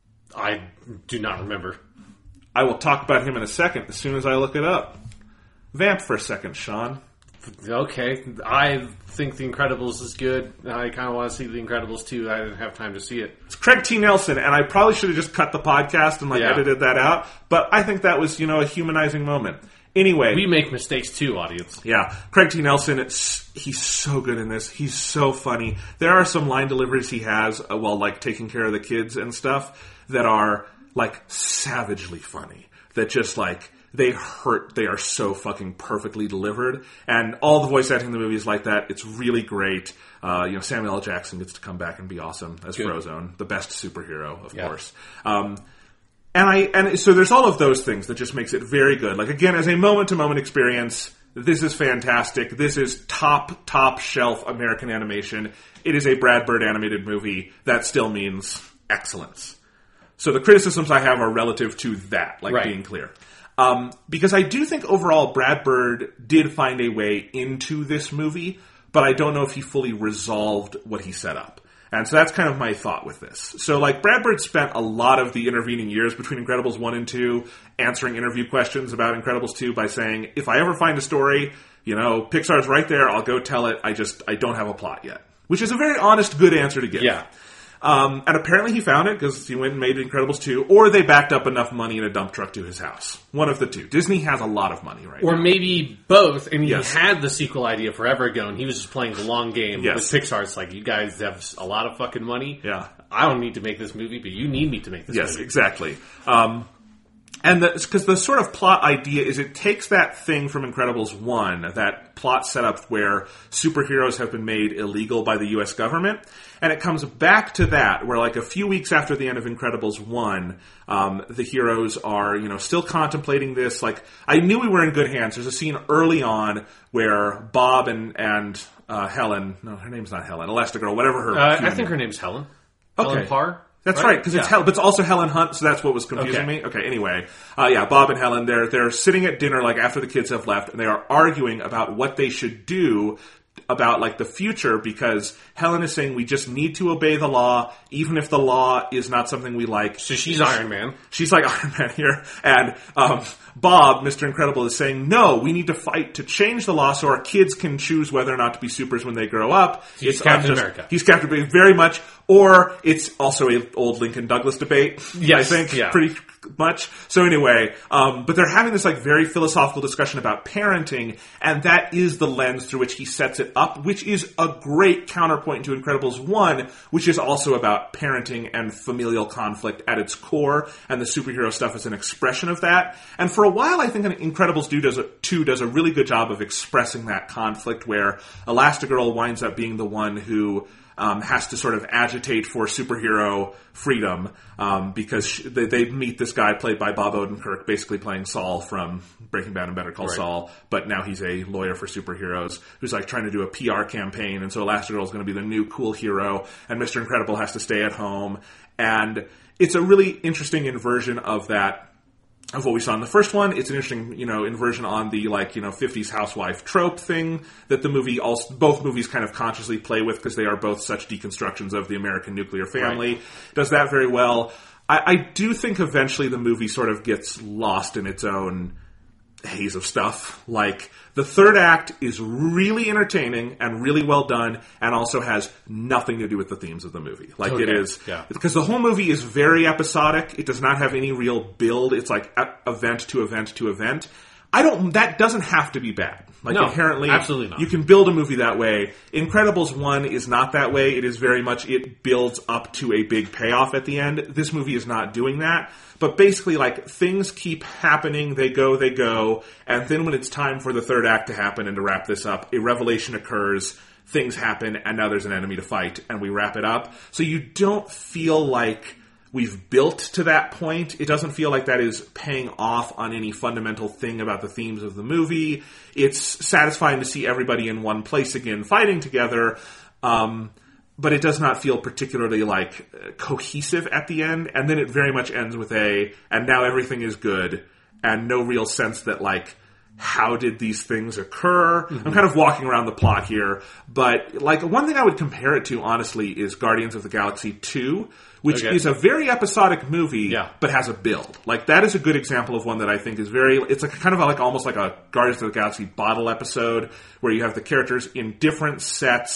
I do not remember. I will talk about him in a second as soon as I look it up. Vamp for a second, Sean. Okay, I think The Incredibles is good. I kind of want to see The Incredibles too. I didn't have time to see it. It's Craig T. Nelson, and I probably should have just cut the podcast and like Yeah. edited that out, but I think that was, you know, a humanizing moment. Anyway. We make mistakes too, audience. Yeah. Craig T. Nelson, it's, he's so good in this. He's so funny. There are some line deliveries he has uh, while, like, taking care of the kids and stuff that are, like, savagely funny. that just like they hurt. They are so fucking perfectly delivered, and all the voice acting in the movie is like that. It's really great. Uh, you know, Samuel L. Jackson gets to come back and be awesome as Good. Frozone, the best superhero, of yeah. course. Um, and I and so there's all of those things that just makes it very good. Like again, as a moment to moment experience, this is fantastic. This is top top shelf American animation. It is a Brad Bird animated movie. That still means excellence. So the criticisms I have are relative to that, like right. being clear. Um, because I do think overall Brad Bird did find a way into this movie, but I don't know if he fully resolved what he set up. And so that's kind of my thought with this. So like Brad Bird spent a lot of the intervening years between Incredibles one and two answering interview questions about Incredibles two by saying, if I ever find a story, you know, Pixar's right there, I'll go tell it, I just, I don't have a plot yet. Which is a very honest, good answer to give. Yeah. Um, and apparently he found it because he went and made Incredibles two, or they backed up enough money in a dump truck to his house. One of the two. Disney has a lot of money right or now. Or maybe both, and he yes. had the sequel idea forever ago, and he was just playing the long game yes. with Pixar. It's like, you guys have a lot of fucking money. Yeah. I don't need to make this movie, but you need me to make this yes, movie. Yes, exactly. Um, and because the, the sort of plot idea is it takes that thing from Incredibles one, that plot setup where superheroes have been made illegal by the U S government, and it comes back to that, where like a few weeks after the end of Incredibles one, um, the heroes are, you know, still contemplating this. Like, I knew we were in good hands. There's a scene early on where Bob and, and uh, Helen, no, her name's not Helen, Elastigirl, whatever her uh, I think her name's Helen. Okay. Helen Parr? That's right, because right, it's yeah. Helen, but it's also Helen Hunt, so that's what was confusing okay. me. Okay, anyway. Uh, yeah, Bob and Helen, they're, they're sitting at dinner, like, after the kids have left, and they are arguing about what they should do about, like, the future, because Helen is saying we just need to obey the law, even if the law is not something we like. So she's Iron Man. She's like Iron Man here. And um, Bob, Mister Incredible, is saying, no, we need to fight to change the law so our kids can choose whether or not to be supers when they grow up. He's it's Captain just, America. He's Captain America, very much. Or it's also a old Lincoln Douglas debate, yes, I think, yeah. pretty much. So anyway, um, but they're having this like very philosophical discussion about parenting, and that is the lens through which he sets it up, which is a great counterpoint to Incredibles one, which is also about parenting and familial conflict at its core, and the superhero stuff is an expression of that. And for a while, I think Incredibles two does a, two does a really good job of expressing that conflict, where Elastigirl winds up being the one who Um, has to sort of agitate for superhero freedom um, because sh- they, they meet this guy played by Bob Odenkirk, basically playing Saul from Breaking Bad and Better Call right. Saul, but now he's a lawyer for superheroes who's like trying to do a P R campaign, and so Elastigirl is going to be the new cool hero, and Mister Incredible has to stay at home, and it's a really interesting inversion of that. Of what we saw in the first one. It's an interesting, you know, inversion on the, like, you know, fifties housewife trope thing that the movie also, both movies kind of consciously play with because they are both such deconstructions of the American nuclear family. Right. Does that very well. I, I do think eventually the movie sort of gets lost in its own haze of stuff. Like, the third act is really entertaining and really well done, and also has nothing to do with the themes of the movie. Like, okay. it is... Yeah. Because the whole movie is very episodic. It does not have any real build. It's like event to event to event. I don't... That doesn't have to be bad. Like, no, inherently... absolutely not. You can build a movie that way. Incredibles one is not that way. It is very much... It builds up to a big payoff at the end. This movie is not doing that. But basically, like, things keep happening, they go, they go, and then when it's time for the third act to happen and to wrap this up, a revelation occurs, things happen, and now there's an enemy to fight, and we wrap it up. So you don't feel like we've built to that point. It doesn't feel like that is paying off on any fundamental thing about the themes of the movie. It's satisfying to see everybody in one place again fighting together, um... but it does not feel particularly, like, cohesive at the end. And then it very much ends with a, and now everything is good, and no real sense that, like, how did these things occur? Mm-hmm. I'm kind of walking around the plot here. But, like, one thing I would compare it to, honestly, is Guardians of the Galaxy two, which okay. is a very episodic movie, yeah. but has a build. Like, that is a good example of one that I think is very, it's like kind of like almost like a Guardians of the Galaxy bottle episode, where you have the characters in different sets.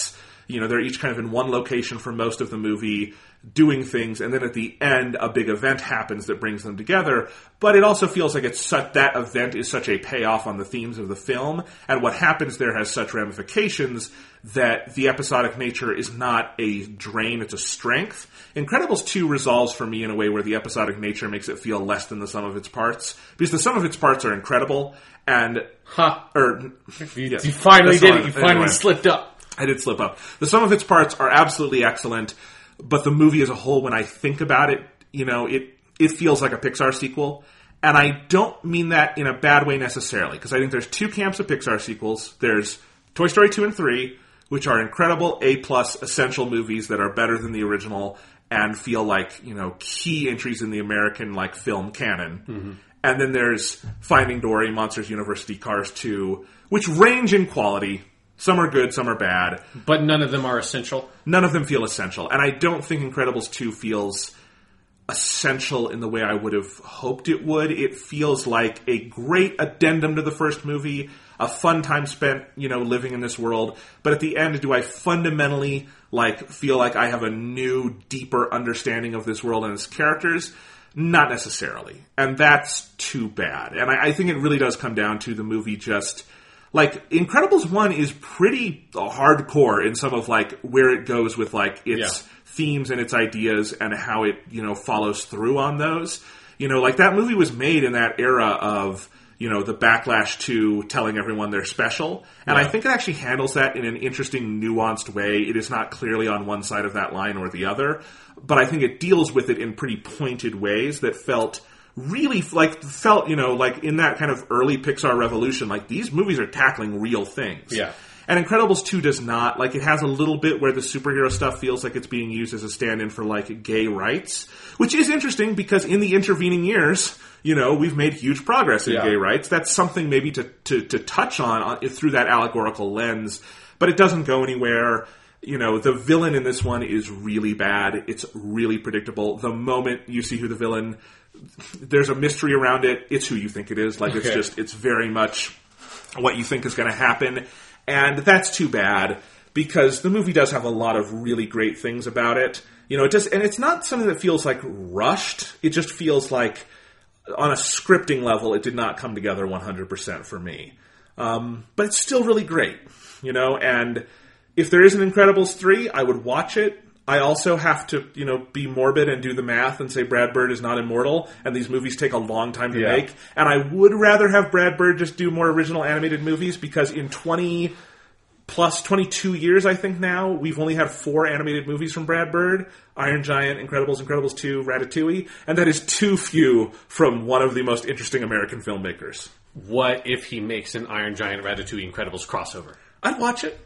You know, they're each kind of in one location for most of the movie, doing things, and then at the end, a big event happens that brings them together. But it also feels like it's such, that event is such a payoff on the themes of the film, and what happens there has such ramifications that the episodic nature is not a drain, it's a strength. Incredibles two resolves for me in a way where the episodic nature makes it feel less than the sum of its parts, because the sum of its parts are incredible, and... Huh. Or, you, yeah, you finally did on, it. You finally anyway. slipped up. I did slip up. The sum of its parts are absolutely excellent, but the movie as a whole, when I think about it, you know, it, it feels like a Pixar sequel. And I don't mean that in a bad way necessarily, because I think there's two camps of Pixar sequels. There's Toy Story two and three, which are incredible A-plus essential movies that are better than the original and feel like, you know, key entries in the American, like, film canon. Mm-hmm. And then there's Finding Dory, Monsters University, Cars two, which range in quality. Some are good, some are bad. But none of them are essential? None of them feel essential. And I don't think Incredibles two feels essential in the way I would have hoped it would. It feels like a great addendum to the first movie, a fun time spent, you know, living in this world. But at the end, do I fundamentally, like, feel like I have a new, deeper understanding of this world and its characters? Not necessarily. And that's too bad. And I, I think it really does come down to the movie just... Like, Incredibles one is pretty hardcore in some of, like, where it goes with, like, its yeah. themes and its ideas and how it, you know, follows through on those. You know, like, that movie was made in that era of, you know, the backlash to telling everyone they're special. And yeah. I think it actually handles that in an interesting, nuanced way. It is not clearly on one side of that line or the other. But I think it deals with it in pretty pointed ways that felt... really, like, felt, you know, like, in that kind of early Pixar revolution, like, these movies are tackling real things. Yeah. And Incredibles two does not. Like, it has a little bit where the superhero stuff feels like it's being used as a stand-in for, like, gay rights, which is interesting because in the intervening years, you know, we've made huge progress in yeah. gay rights. That's something maybe to, to, to touch on, on through that allegorical lens, but it doesn't go anywhere. You know, the villain in this one is really bad. It's really predictable. The moment you see who the villain... There's a mystery around it. It's who you think it is. Like, it's okay. just, it's very much what you think is going to happen. And that's too bad, because the movie does have a lot of really great things about it. You know, it just, and it's not something that feels like rushed. It just feels like, on a scripting level, it did not come together one hundred percent for me. Um, but it's still really great, you know, and if there is an Incredibles three, I would watch it. I also have to, you know, be morbid and do the math and say Brad Bird is not immortal, and these movies take a long time to yeah. make. And I would rather have Brad Bird just do more original animated movies, because in twenty plus twenty-two years, I think now, we've only had four animated movies from Brad Bird: Iron Giant, Incredibles, Incredibles two, Ratatouille, and that is too few from one of the most interesting American filmmakers. What if he makes an Iron Giant, Ratatouille, Incredibles crossover? I'd watch it.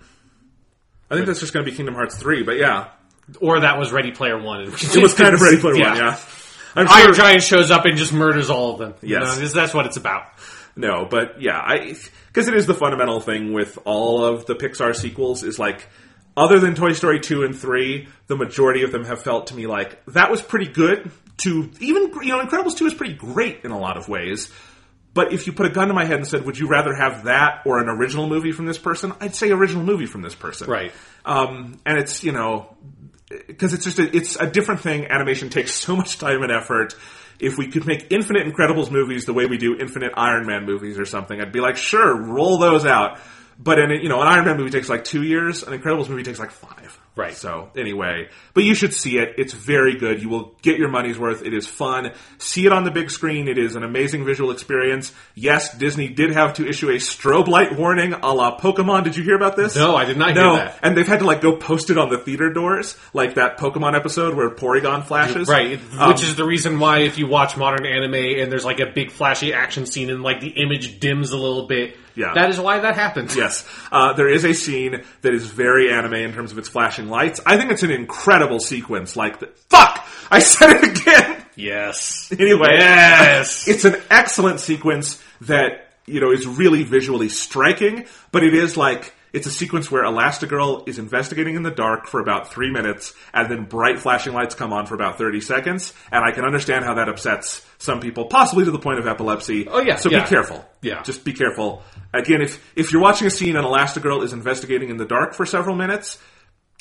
I think that's just going to be Kingdom Hearts three, but yeah. Or that was Ready Player One. It was kind of Ready Player yeah. One, yeah. I'm Iron sure... Giant shows up and just murders all of them. Yes. You know, that's what it's about. No, but yeah, I because it is the fundamental thing with all of the Pixar sequels is like, other than Toy Story two and three, the majority of them have felt to me like, that was pretty good, to even, you know, Incredibles two is pretty great in a lot of ways. But if you put a gun to my head and said, would you rather have that or an original movie from this person? I'd say original movie from this person. Right. Um, and it's, you know... Because it's just a, it's a different thing. Animation takes so much time and effort. If we could make infinite Incredibles movies the way we do infinite Iron Man movies or something, I'd be like, sure, roll those out. But in, you know, an Iron Man movie takes like two years, an Incredibles movie takes like five. Right. So anyway, but you should see it. It's very good. You will get your money's worth. It is fun. See it on the big screen. It is an amazing visual experience. Yes, Disney did have to issue a strobe light warning a la Pokemon. Did you hear about this? No, I did not no. hear that. And they've had to like go post it on the theater doors, like that Pokemon episode where Porygon flashes. Right. Um, Which is the reason why if you watch modern anime and there's like a big flashy action scene and like the image dims a little bit, yeah. that is why that happens. Yes. Uh, there is a scene that is very anime in terms of its flashing lights. I think it's an incredible sequence. Like, the, fuck! I said it again! Yes. Anyway. Yes! It's an excellent sequence that, you know, is really visually striking, but it is like, it's a sequence where Elastigirl is investigating in the dark for about three minutes, and then bright flashing lights come on for about thirty seconds, and I can understand how that upsets some people, possibly to the point of epilepsy. Oh, yeah. So yeah. be careful. Yeah. Just be careful. Again, if, if you're watching a scene and Elastigirl is investigating in the dark for several minutes,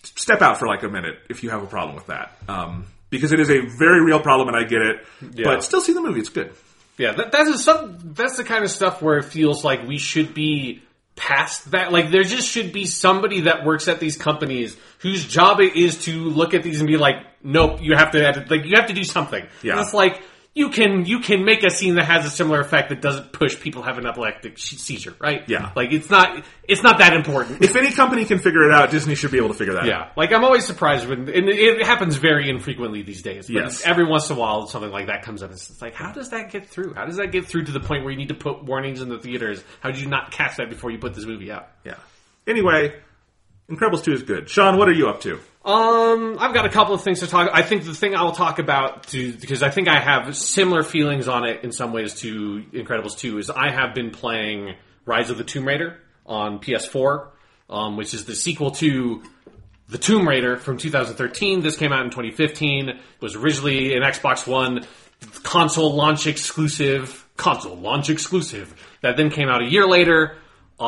step out for like a minute if you have a problem with that. Um, because it is a very real problem, and I get it. Yeah. But still see the movie; it's good. Yeah, that, that's some. That's the kind of stuff where it feels like we should be past that. Like, there just should be somebody that works at these companies whose job it is to look at these and be like, "Nope, you have to edit, like you have to do something." Yeah, and it's like. You can you can make a scene that has a similar effect that doesn't push people have an epileptic seizure, right? Yeah, like it's not it's not that important. If any company can figure it out, Disney should be able to figure that yeah. out. Yeah, like I'm always surprised when and it happens very infrequently these days. But yes, every once in a while something like that comes up. It's like, how does that get through? How does that get through to the point where you need to put warnings in the theaters? How did you not catch that before you put this movie out? Yeah. Anyway, Incredibles two is good. Sean, what are you up to? Um, I've got a couple of things to talk. I think the thing I'll talk about, to because I think I have similar feelings on it in some ways to Incredibles two, is I have been playing Rise of the Tomb Raider on P S four, um, which is the sequel to The Tomb Raider from two thousand thirteen. This came out in twenty fifteen. It was originally an Xbox One console launch exclusive, console launch exclusive, that then came out a year later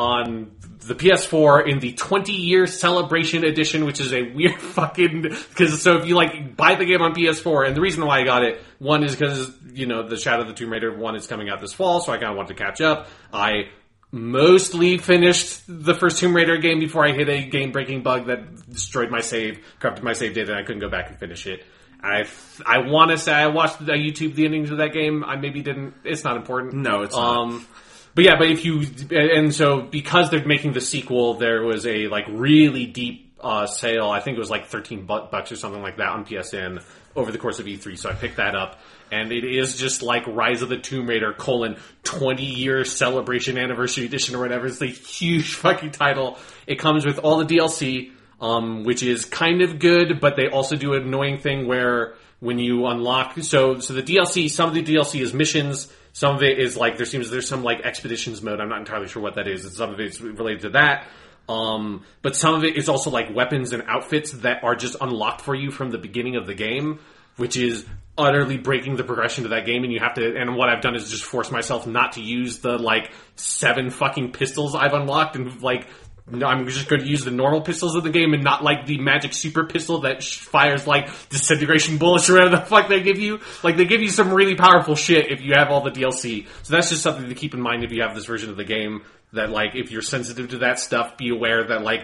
on the P S four in the twenty-year celebration edition, which is a weird fucking... Because so if you like buy the game on P S four, and the reason why I got it, one is because, you know, the Shadow of the Tomb Raider one is coming out this fall, so I kind of wanted to catch up. I mostly finished the first Tomb Raider game before I hit a game-breaking bug that destroyed my save, corrupted my save data, and I couldn't go back and finish it. I I want to say I watched the YouTube the endings of that game. I maybe didn't. It's not important. No, it's um, not. But yeah, but if you, and so because they're making the sequel, there was a like really deep uh, sale. I think it was like thirteen bucks or something like that on P S N over the course of E three. So I picked that up, and it is just like Rise of the Tomb Raider colon twenty year celebration anniversary edition or whatever. It's a huge fucking title. It comes with all the D L C, um, which is kind of good, but they also do an annoying thing where when you unlock, so so the D L C, some of the D L C is missions. Some of it is like, there seems there's some like expeditions mode. I'm not entirely sure what that is. And some of it's related to that. Um, but some of it is also like weapons and outfits that are just unlocked for you from the beginning of the game, which is utterly breaking the progression to that game. And you have to, and what I've done is just force myself not to use the like seven fucking pistols I've unlocked and like, no, I'm just going to use the normal pistols of the game and not like the magic super pistol that sh- fires like disintegration bullets or whatever the fuck they give you. Like, they give you some really powerful shit if you have all the D L C. So that's just something to keep in mind if you have this version of the game, that like, if you're sensitive to that stuff, be aware that like,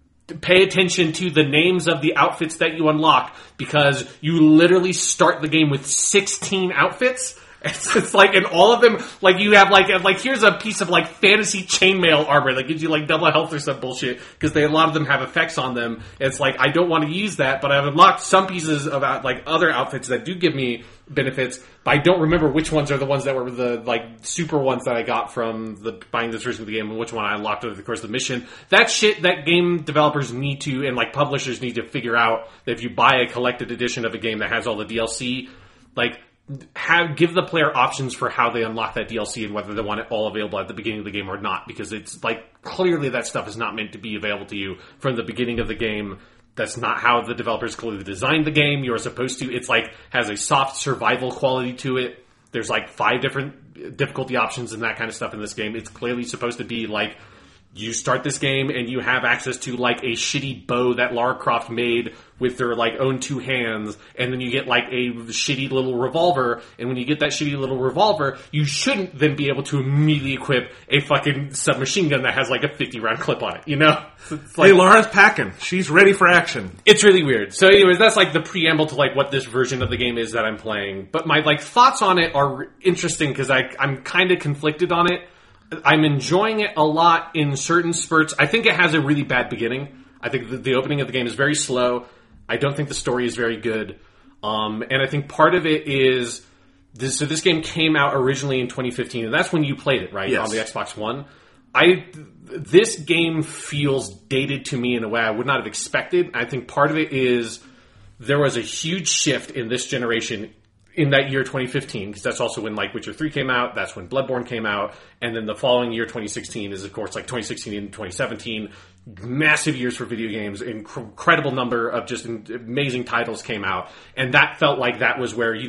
pay attention to the names of the outfits that you unlock, because you literally start the game with sixteen outfits. It's, it's like, and all of them, like, you have, like, like, here's a piece of, like, fantasy chainmail armor that gives you, like, double health or some bullshit, because they, a lot of them have effects on them. It's like, I don't want to use that, but I've unlocked some pieces of, like, other outfits that do give me benefits, but I don't remember which ones are the ones that were the, like, super ones that I got from the buying this version of the game, and which one I unlocked over the course of the mission. That shit that game developers need to, and, like, publishers need to figure out, that if you buy a collected edition of a game that has all the D L C, like, have give the player options for how they unlock that D L C and whether they want it all available at the beginning of the game or not, because it's like, clearly that stuff is not meant to be available to you from the beginning of the game. That's not how the developers clearly designed the game. You're supposed to, it's like, has a soft survival quality to it. There's like five different difficulty options and that kind of stuff in this game. It's clearly supposed to be like, you start this game and you have access to like a shitty bow that Lara Croft made with her like own two hands, and then you get like a shitty little revolver, and when you get that shitty little revolver, you shouldn't then be able to immediately equip a fucking submachine gun that has like a fifty round clip on it, you know? It's like, hey, Lara's packing. She's ready for action. It's really weird. So anyways, that's like the preamble to like what this version of the game is that I'm playing. But my like thoughts on it are interesting because I I'm kind of conflicted on it. I'm enjoying it a lot in certain spurts. I think it has a really bad beginning. I think the, the opening of the game is very slow. I don't think the story is very good. Um, and I think part of it is... This, so this game came out originally in twenty fifteen, and that's when you played it, right? Yes. On the Xbox One. I This game feels dated to me in a way I would not have expected. I think part of it is there was a huge shift in this generation in that year twenty fifteen, because that's also when like Witcher three came out, that's when Bloodborne came out, and then the following year twenty sixteen is of course like twenty sixteen and twenty seventeen, massive years for video games, incredible number of just amazing titles came out, and that felt like that was where, you know,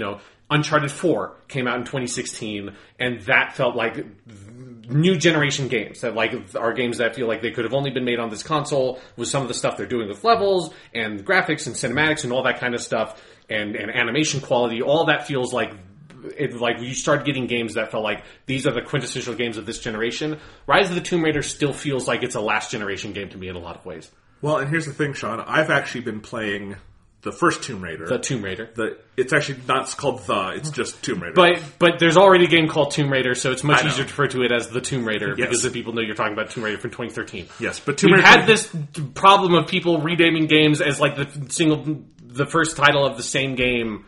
Uncharted four came out in twenty sixteen, and that felt like new generation games that like are games that feel like they could have only been made on this console with some of the stuff they're doing with levels and graphics and cinematics and all that kind of stuff and, and animation quality. All that feels like it, like you start getting games that felt like these are the quintessential games of this generation. Rise of the Tomb Raider still feels like it's a last generation game to me in a lot of ways. Well, and here's the thing, Sean. I've actually been playing the first Tomb Raider. The Tomb Raider. The, it's actually not called The, it's just Tomb Raider. But but there's already a game called Tomb Raider, so it's much easier to refer to it as the Tomb Raider yes. because the people know you're talking about Tomb Raider from twenty thirteen. Yes, but Tomb We've Raider... had this problem of people renaming games as like the single, the first title of the same game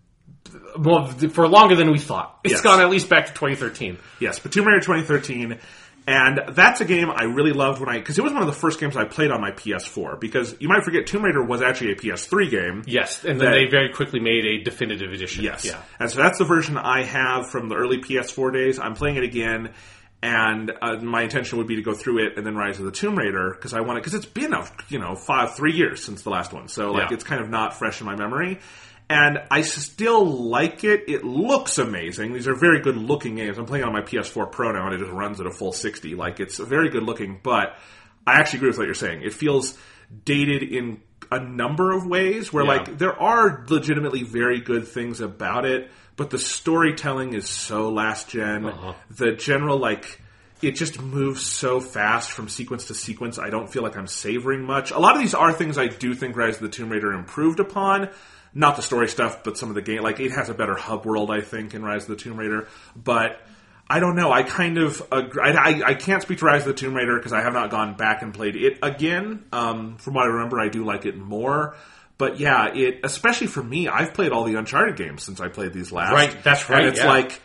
well, for longer than we thought. It's yes. gone at least back to twenty thirteen. Yes, but Tomb Raider twenty thirteen... And that's a game I really loved when I... Because it was one of the first games I played on my P S four. Because you might forget, Tomb Raider was actually a P S three game. Yes, and then that, they very quickly made a definitive edition. Yes. Yeah. And so that's the version I have from the early P S four days. I'm playing it again. And uh, my intention would be to go through it and then Rise of the Tomb Raider. Because I want to... Because it's been, a, you know, five, three years since the last one. So, like, yeah. it's kind of not fresh in my memory. And I still like it. It looks amazing. These are very good looking games. I'm playing on my P S four Pro now and it just runs at a full sixty. Like, it's very good looking, but I actually agree with what you're saying. It feels dated in a number of ways where, yeah. like, there are legitimately very good things about it, but the storytelling is so last gen. Uh-huh. The general, like... It just moves so fast from sequence to sequence, I don't feel like I'm savoring much. A lot of these are things I do think Rise of the Tomb Raider improved upon. Not the story stuff, but some of the game. Like, it has a better hub world, I think, in Rise of the Tomb Raider. But, I don't know. I kind of agree. I, I, I can't speak to Rise of the Tomb Raider because I have not gone back and played it again. Um, from what I remember, I do like it more. But yeah, it, especially for me, I've played all the Uncharted games since I played these last. Right, that's right. And it's yeah. like...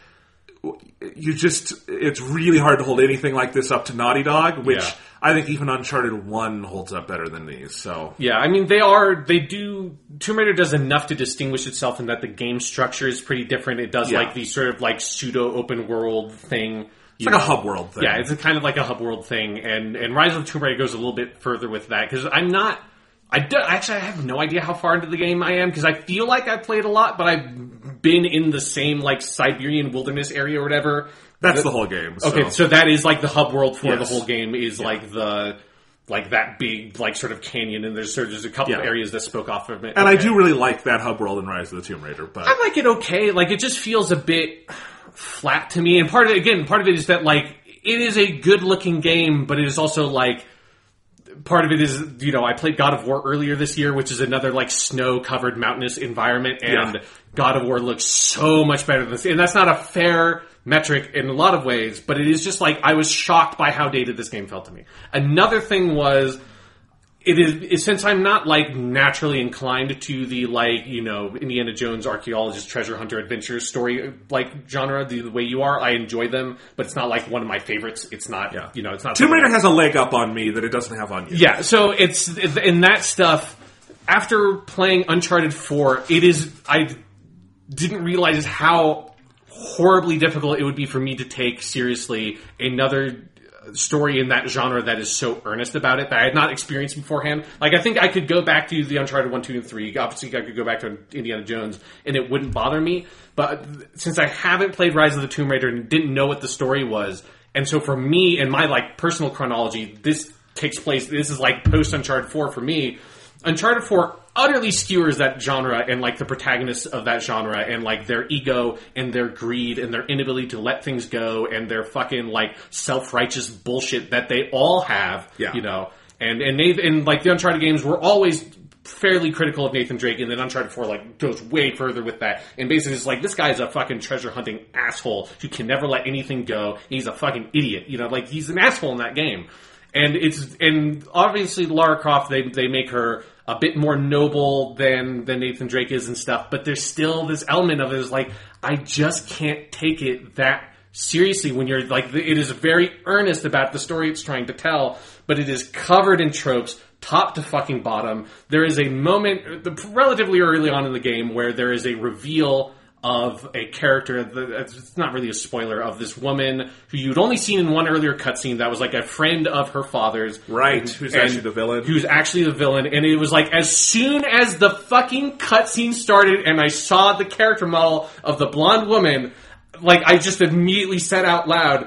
You just, it's really hard to hold anything like this up to Naughty Dog, which yeah. I think even Uncharted one holds up better than these, so. Yeah, I mean, they are, they do, Tomb Raider does enough to distinguish itself in that the game structure is pretty different. It does yeah. like the sort of like pseudo open world thing. It's like know. a hub world thing. Yeah, it's a kind of like a hub world thing, and, and Rise of the Tomb Raider goes a little bit further with that, because I'm not, I do, actually I have no idea how far into the game I am, because I feel like I've played a lot, but I've been in the same like Siberian wilderness area or whatever. That's the, the whole game. So. Okay, so that is like the hub world for yes. the whole game is yeah. like the like that big like sort of canyon, and there's sort of, there's a couple yeah. of areas that spoke off of it. And okay. I do really like that hub world in Rise of the Tomb Raider, but I like it okay. Like it just feels a bit flat to me, and part of it again, part of it is that like it is a good looking game, but it is also like. Part of it is, you know, I played God of War earlier this year, which is another, like, snow-covered mountainous environment, and yeah. God of War looks so much better than this. And that's not a fair metric in a lot of ways, but it is just, like, I was shocked by how dated this game felt to me. Another thing was, it is, since I'm not, like, naturally inclined to the, like, you know, Indiana Jones archaeologist, treasure hunter, adventure story, like, genre, the, the way you are, I enjoy them, but it's not, like, one of my favorites. It's not, yeah. you know, it's not... Tomb Raider has a leg up on me that it doesn't have on you. Yeah, so it's, in that stuff, after playing Uncharted four, it is, I didn't realize how horribly difficult it would be for me to take seriously another story in that genre that is so earnest about it that I had not experienced beforehand. Like, I think I could go back to the Uncharted one, two, and three. Obviously, I could go back to Indiana Jones, and it wouldn't bother me. But since I haven't played Rise of the Tomb Raider and didn't know what the story was, and so for me, in my, like, personal chronology, this takes place, this is, like, post-Uncharted four for me. Uncharted four utterly skewers that genre and, like, the protagonists of that genre and, like, their ego and their greed and their inability to let things go and their fucking, like, self-righteous bullshit that they all have, yeah. you know. And, and, Nathan, and, like, the Uncharted games were always fairly critical of Nathan Drake, and then Uncharted four, like, goes way further with that. And basically it's like, this guy's a fucking treasure-hunting asshole who can never let anything go. He's a fucking idiot, you know, like, he's an asshole in that game. And it's, and obviously Lara Croft, they, they make her a bit more noble than, than Nathan Drake is and stuff, but there's still this element of it is like, I just can't take it that seriously when you're like, it is very earnest about the story it's trying to tell, but it is covered in tropes, top to fucking bottom. There is a moment, relatively early on in the game, where there is a reveal of a character, that, it's not really a spoiler, of this woman who you'd only seen in one earlier cutscene that was like a friend of her father's. Right, and, who's and actually the villain. Who's actually the villain. And it was like, as soon as the fucking cutscene started and I saw the character model of the blonde woman, like, I just immediately said out loud,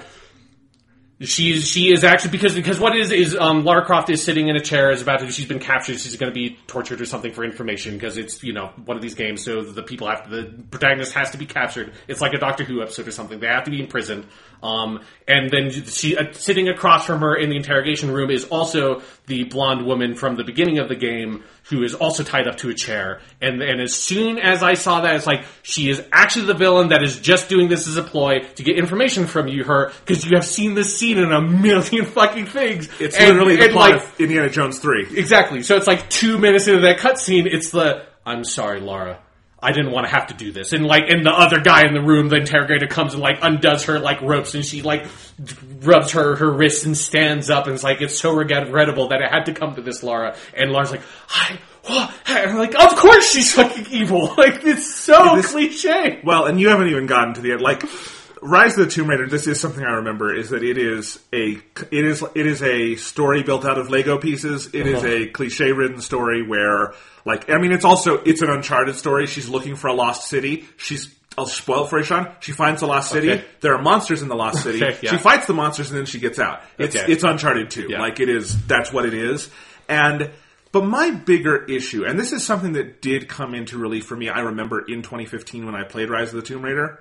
She's she is actually because because what is is um, Lara Croft is sitting in a chair, is about to she's been captured, she's going to be tortured or something for information because it's, you know, one of these games, so the people have to, the protagonist has to be captured. It's like a Doctor Who episode or something. They have to be imprisoned. Um, and then she uh, sitting across from her in the interrogation room is also the blonde woman from the beginning of the game who is also tied up to a chair. And and as soon as I saw that, it's like, she is actually the villain that is just doing this as a ploy to get information from you, her, because you have seen this scene in a million fucking things. It's and, literally the and plot like, of Indiana Jones three. Exactly. So it's like two minutes into that cutscene, it's the, I'm sorry, Lara. I didn't want to have to do this. And like, and the other guy in the room, the interrogator, comes and like undoes her like ropes, and she like rubs her, her wrists and stands up, and it's like, it's so regrettable that it had to come to this, Lara. And Lara's like, I, what? And I'm like, of course she's fucking evil. Like, it's so this, cliche. Well, and you haven't even gotten to the end. Like, Rise of the Tomb Raider, this is something I remember, is that it is a, it is, it is a story built out of Lego pieces. It uh-huh. is a cliche-ridden story where, like, I mean, it's also, it's an Uncharted story. She's looking for a lost city. She's, I'll spoil it for you, Sean. She finds the lost city. Okay. There are monsters in the lost city. Okay, yeah. She fights the monsters and then she gets out. It's, okay. it's Uncharted two. Yeah. Like, it is, that's what it is. And, but my bigger issue, and this is something that did come into relief for me, I remember in twenty fifteen when I played Rise of the Tomb Raider,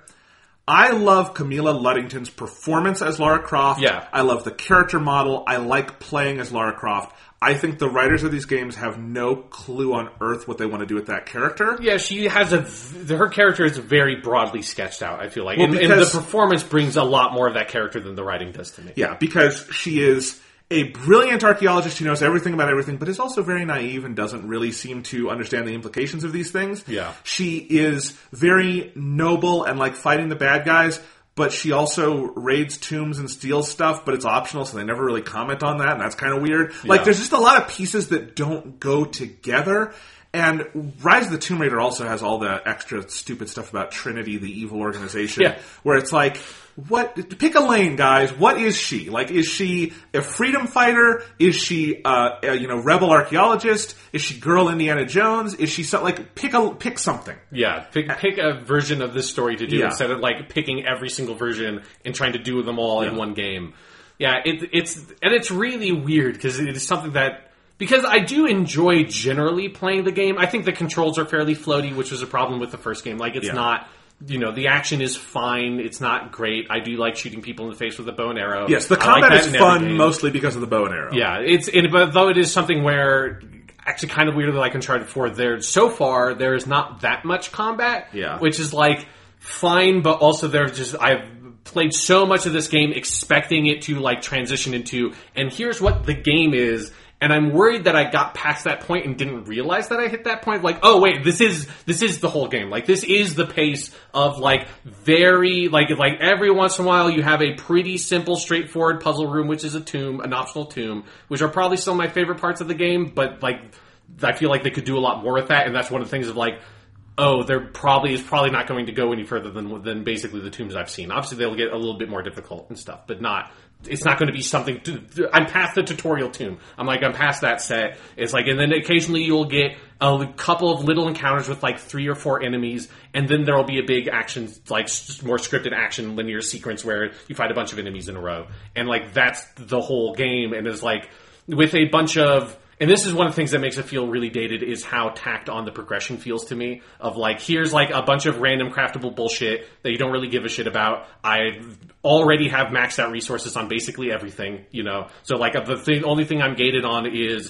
I love Camilla Luddington's performance as Lara Croft. Yeah. I love the character model. I like playing as Lara Croft. I think the writers of these games have no clue on earth what they want to do with that character. Yeah, she has a... Her character is very broadly sketched out, I feel like. Well, and, because, and the performance brings a lot more of that character than the writing does to me. Yeah, because she is a brilliant archaeologist who knows everything about everything, but is also very naive and doesn't really seem to understand the implications of these things. Yeah. She is very noble and like fighting the bad guys, but she also raids tombs and steals stuff, but it's optional, so they never really comment on that, and that's kind of weird. Yeah. Like, there's just a lot of pieces that don't go together. And Rise of the Tomb Raider also has all the extra stupid stuff about Trinity, the evil organization, yeah. where it's like, what? Pick a lane, guys. What is she? Like, is she a freedom fighter? Is she, uh, a, you know, rebel archaeologist? Is she girl Indiana Jones? Is she so, like, pick a pick something? Yeah, pick, pick a version of this story to do yeah. instead of like picking every single version and trying to do them all yeah. in one game. Yeah, it, it's and it's really weird because it is something that. Because I do enjoy generally playing the game. I think the controls are fairly floaty, which was a problem with the first game. Like, it's yeah. not, you know, the action is fine. It's not great. I do like shooting people in the face with a bow and arrow. Yes, the combat like is fun mostly because of the bow and arrow. Yeah, it's it, but though it is something where, actually kind of weirdly like Uncharted four, there, so far, there is not that much combat. Yeah. Which is like, fine, but also there's just, I've played so much of this game expecting it to like transition into, and here's what the game is. And I'm worried that I got past that point and didn't realize that I hit that point. Like, oh wait, this is, this is the whole game. Like, this is the pace of like very, like, like every once in a while you have a pretty simple, straightforward puzzle room, which is a tomb, an optional tomb, which are probably still my favorite parts of the game, but like, I feel like they could do a lot more with that, and that's one of the things of like, oh, there probably is probably not going to go any further than than basically the tombs I've seen. Obviously, they'll get a little bit more difficult and stuff, but not. It's not going to be something. To, I'm past the tutorial tomb. I'm like I'm past that set. It's like, and then occasionally you'll get a couple of little encounters with like three or four enemies, and then there will be a big action, like more scripted action linear sequence where you fight a bunch of enemies in a row, and like that's the whole game. And it's like with a bunch of. And this is one of the things that makes it feel really dated is how tacked on the progression feels to me. Of like, here's like a bunch of random craftable bullshit that you don't really give a shit about. I already have maxed out resources on basically everything, you know. So like the thing, only thing I'm gated on is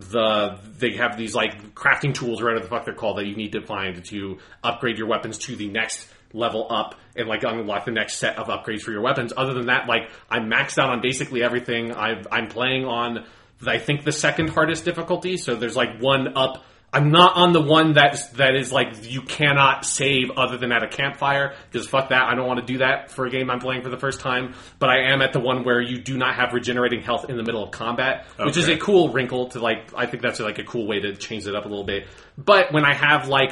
the they have these like crafting tools or whatever the fuck they're called that you need to find to upgrade your weapons to the next level up and like unlock the next set of upgrades for your weapons. Other than that, like I'm maxed out on basically everything. I've, I'm playing on. I think the second hardest difficulty, so there's like one up. I'm not on the one that's, that is like you cannot save other than at a campfire, because fuck that, I don't want to do that for a game I'm playing for the first time. But I am at the one where you do not have regenerating health in the middle of combat, okay. which is a cool wrinkle to like, I think that's like a cool way to change it up a little bit. But when I have like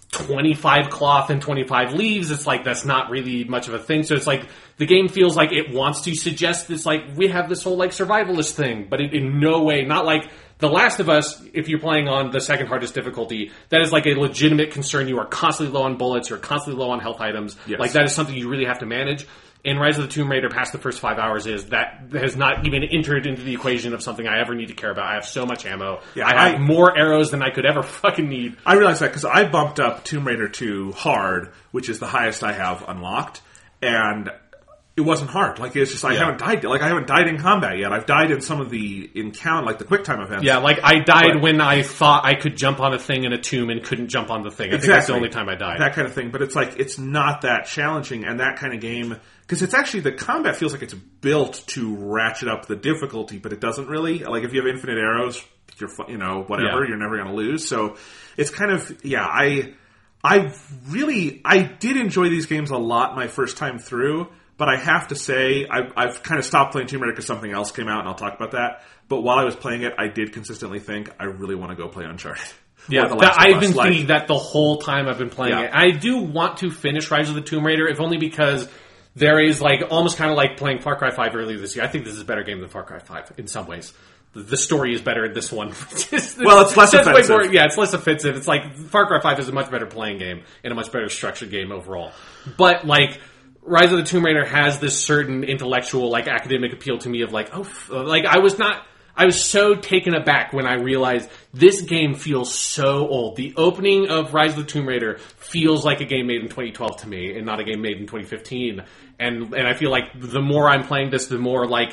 twenty-five cloth and twenty-five leaves, it's like that's not really much of a thing. So it's like the game feels like it wants to suggest this, like, we have this whole like survivalist thing, but it, in no way, not like The Last of Us, if you're playing on the second hardest difficulty, that is like a legitimate concern. You are constantly low on bullets, you're constantly low on health items. Yes. Like that is something you really have to manage. In Rise of the Tomb Raider, past the first five hours, is that has not even entered into the equation of something I ever need to care about. I have so much ammo. Yeah, I have I, more arrows than I could ever fucking need. I realize that because I bumped up Tomb Raider two hard, which is the highest I have unlocked, and it wasn't hard. Like, it's just, I yeah. haven't died. Like, I haven't died in combat yet. I've died in some of the encounter, like the quick time events. Yeah, like, I died but, when I thought I could jump on a thing in a tomb and couldn't jump on the thing. I exactly. think that's the only time I died. That kind of thing. But it's like, it's not that challenging, and that kind of game, because it's actually, the combat feels like it's built to ratchet up the difficulty, but it doesn't really. Like, if you have infinite arrows, you're, you know, whatever, yeah. you're never going to lose. So, it's kind of, yeah, I, I really, I did enjoy these games a lot my first time through. But I have to say, I've, I've kind of stopped playing Tomb Raider because something else came out, and I'll talk about that. But while I was playing it, I did consistently think, I really want to go play Uncharted. Yeah, The that, I've been like, thinking that the whole time I've been playing yeah. it. I do want to finish Rise of the Tomb Raider, if only because there is like almost kind of like playing Far Cry five earlier this year. I think this is a better game than Far Cry five in some ways. The, the story is better in this one. it's, well, it's less offensive. More, yeah, it's less offensive. It's like Far Cry five is a much better playing game and a much better structured game overall. But like, Rise of the Tomb Raider has this certain intellectual, like, academic appeal to me of, like, oh, like, I was not, I was so taken aback when I realized this game feels so old. The opening of Rise of the Tomb Raider feels like a game made in twenty twelve to me, and not a game made in twenty fifteen. And, and I feel like the more I'm playing this, the more, like,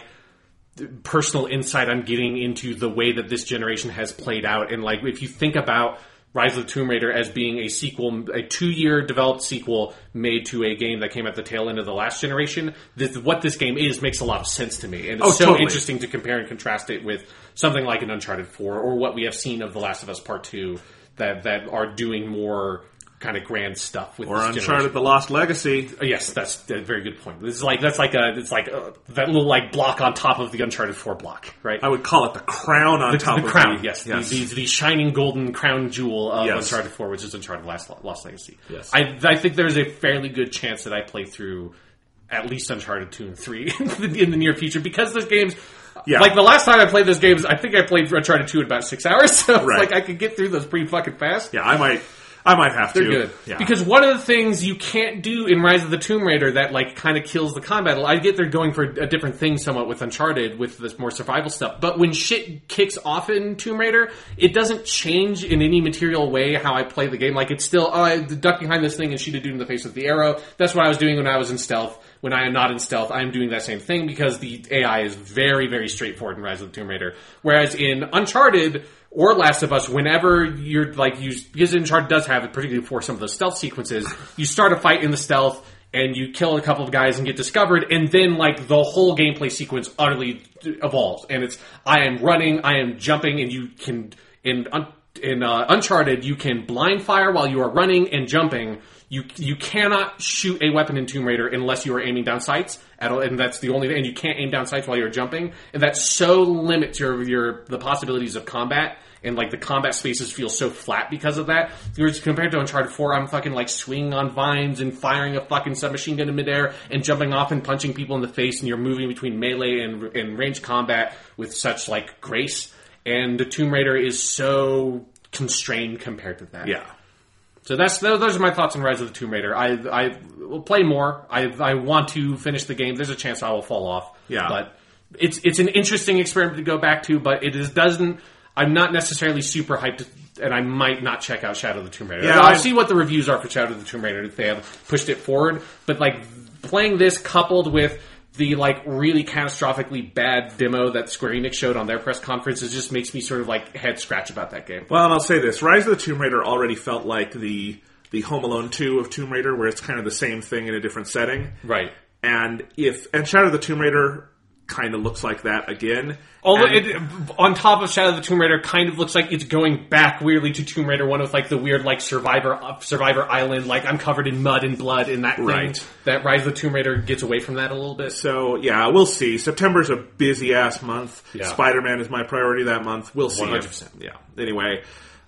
personal insight I'm getting into the way that this generation has played out. And, like, if you think about Rise of the Tomb Raider as being a sequel, a two-year developed sequel made to a game that came at the tail end of the last generation, this, what this game is makes a lot of sense to me. And it's oh, so totally. interesting to compare and contrast it with something like an Uncharted four or what we have seen of The Last of Us Part two that, that are doing more kind of grand stuff with or this Uncharted: generation. The Lost Legacy. Uh, yes, that's a very good point. This is like that's like a it's like a, that little like block on top of the Uncharted four block, right? I would call it the crown on the, top the of crown, the yes, yes. The, the, the shining golden crown jewel of yes. Uncharted four, which is Uncharted Lost, Lost Legacy. Yes. I, I think there's a fairly good chance that I play through at least Uncharted two and three in the, in the near future because those games. Yeah. Like, the last time I played those games, I think I played Uncharted two in about six hours, so it's right. like I could get through those pretty fucking fast. Yeah, I might... I might have They're to. good. Yeah. Because one of the things you can't do in Rise of the Tomb Raider that, like, kind of kills the combat, I get they're going for a different thing somewhat with Uncharted, with this more survival stuff, but when shit kicks off in Tomb Raider, it doesn't change in any material way how I play the game. Like, it's still, oh, I duck behind this thing and shoot a dude in the face with the arrow. That's what I was doing when I was in stealth. When I am not in stealth, I am doing that same thing because the A I is very, very straightforward in Rise of the Tomb Raider. Whereas in Uncharted or Last of Us, whenever you're like, you, because Uncharted does have it, particularly for some of those stealth sequences, you start a fight in the stealth and you kill a couple of guys and get discovered, and then like the whole gameplay sequence utterly evolves. And it's, I am running, I am jumping, and you can, in, in uh, Uncharted, you can blind fire while you are running and jumping. You you cannot shoot a weapon in Tomb Raider unless you are aiming down sights, at all, and that's the only. And you can't aim down sights while you're jumping, and that so limits your your the possibilities of combat. And like the combat spaces feel so flat because of that. Whereas compared to Uncharted four, I'm fucking like swinging on vines and firing a fucking submachine gun in midair and jumping off and punching people in the face, and you're moving between melee and and ranged combat with such like grace. And the Tomb Raider is so constrained compared to that. Yeah. So that's those are my thoughts on Rise of the Tomb Raider. I I will play more. I I want to finish the game. There's a chance I will fall off. Yeah. But it's it's an interesting experiment to go back to. But it is doesn't. I'm not necessarily super hyped, and I might not check out Shadow of the Tomb Raider. Yeah, I'll I, see what the reviews are for Shadow of the Tomb Raider if they have pushed it forward. But like playing this coupled with the like really catastrophically bad demo that Square Enix showed on their press conferences just makes me sort of like head scratch about that game. Well, and I'll say this: Rise of the Tomb Raider already felt like the the Home Alone two of Tomb Raider, where it's kind of the same thing in a different setting. Right. And if and Shadow of the Tomb Raider kind of looks like that again. Although and, it, on top of Shadow of the Tomb Raider, kind of looks like it's going back weirdly to Tomb Raider one with like the weird like Survivor uh, Survivor Island, like I'm covered in mud and blood in that thing. Right. That Rise of the Tomb Raider gets away from that a little bit. So yeah, we'll see. September's a busy ass month. Yeah. Spider-Man is my priority that month. We'll see. one hundred percent. If, yeah. Anyway,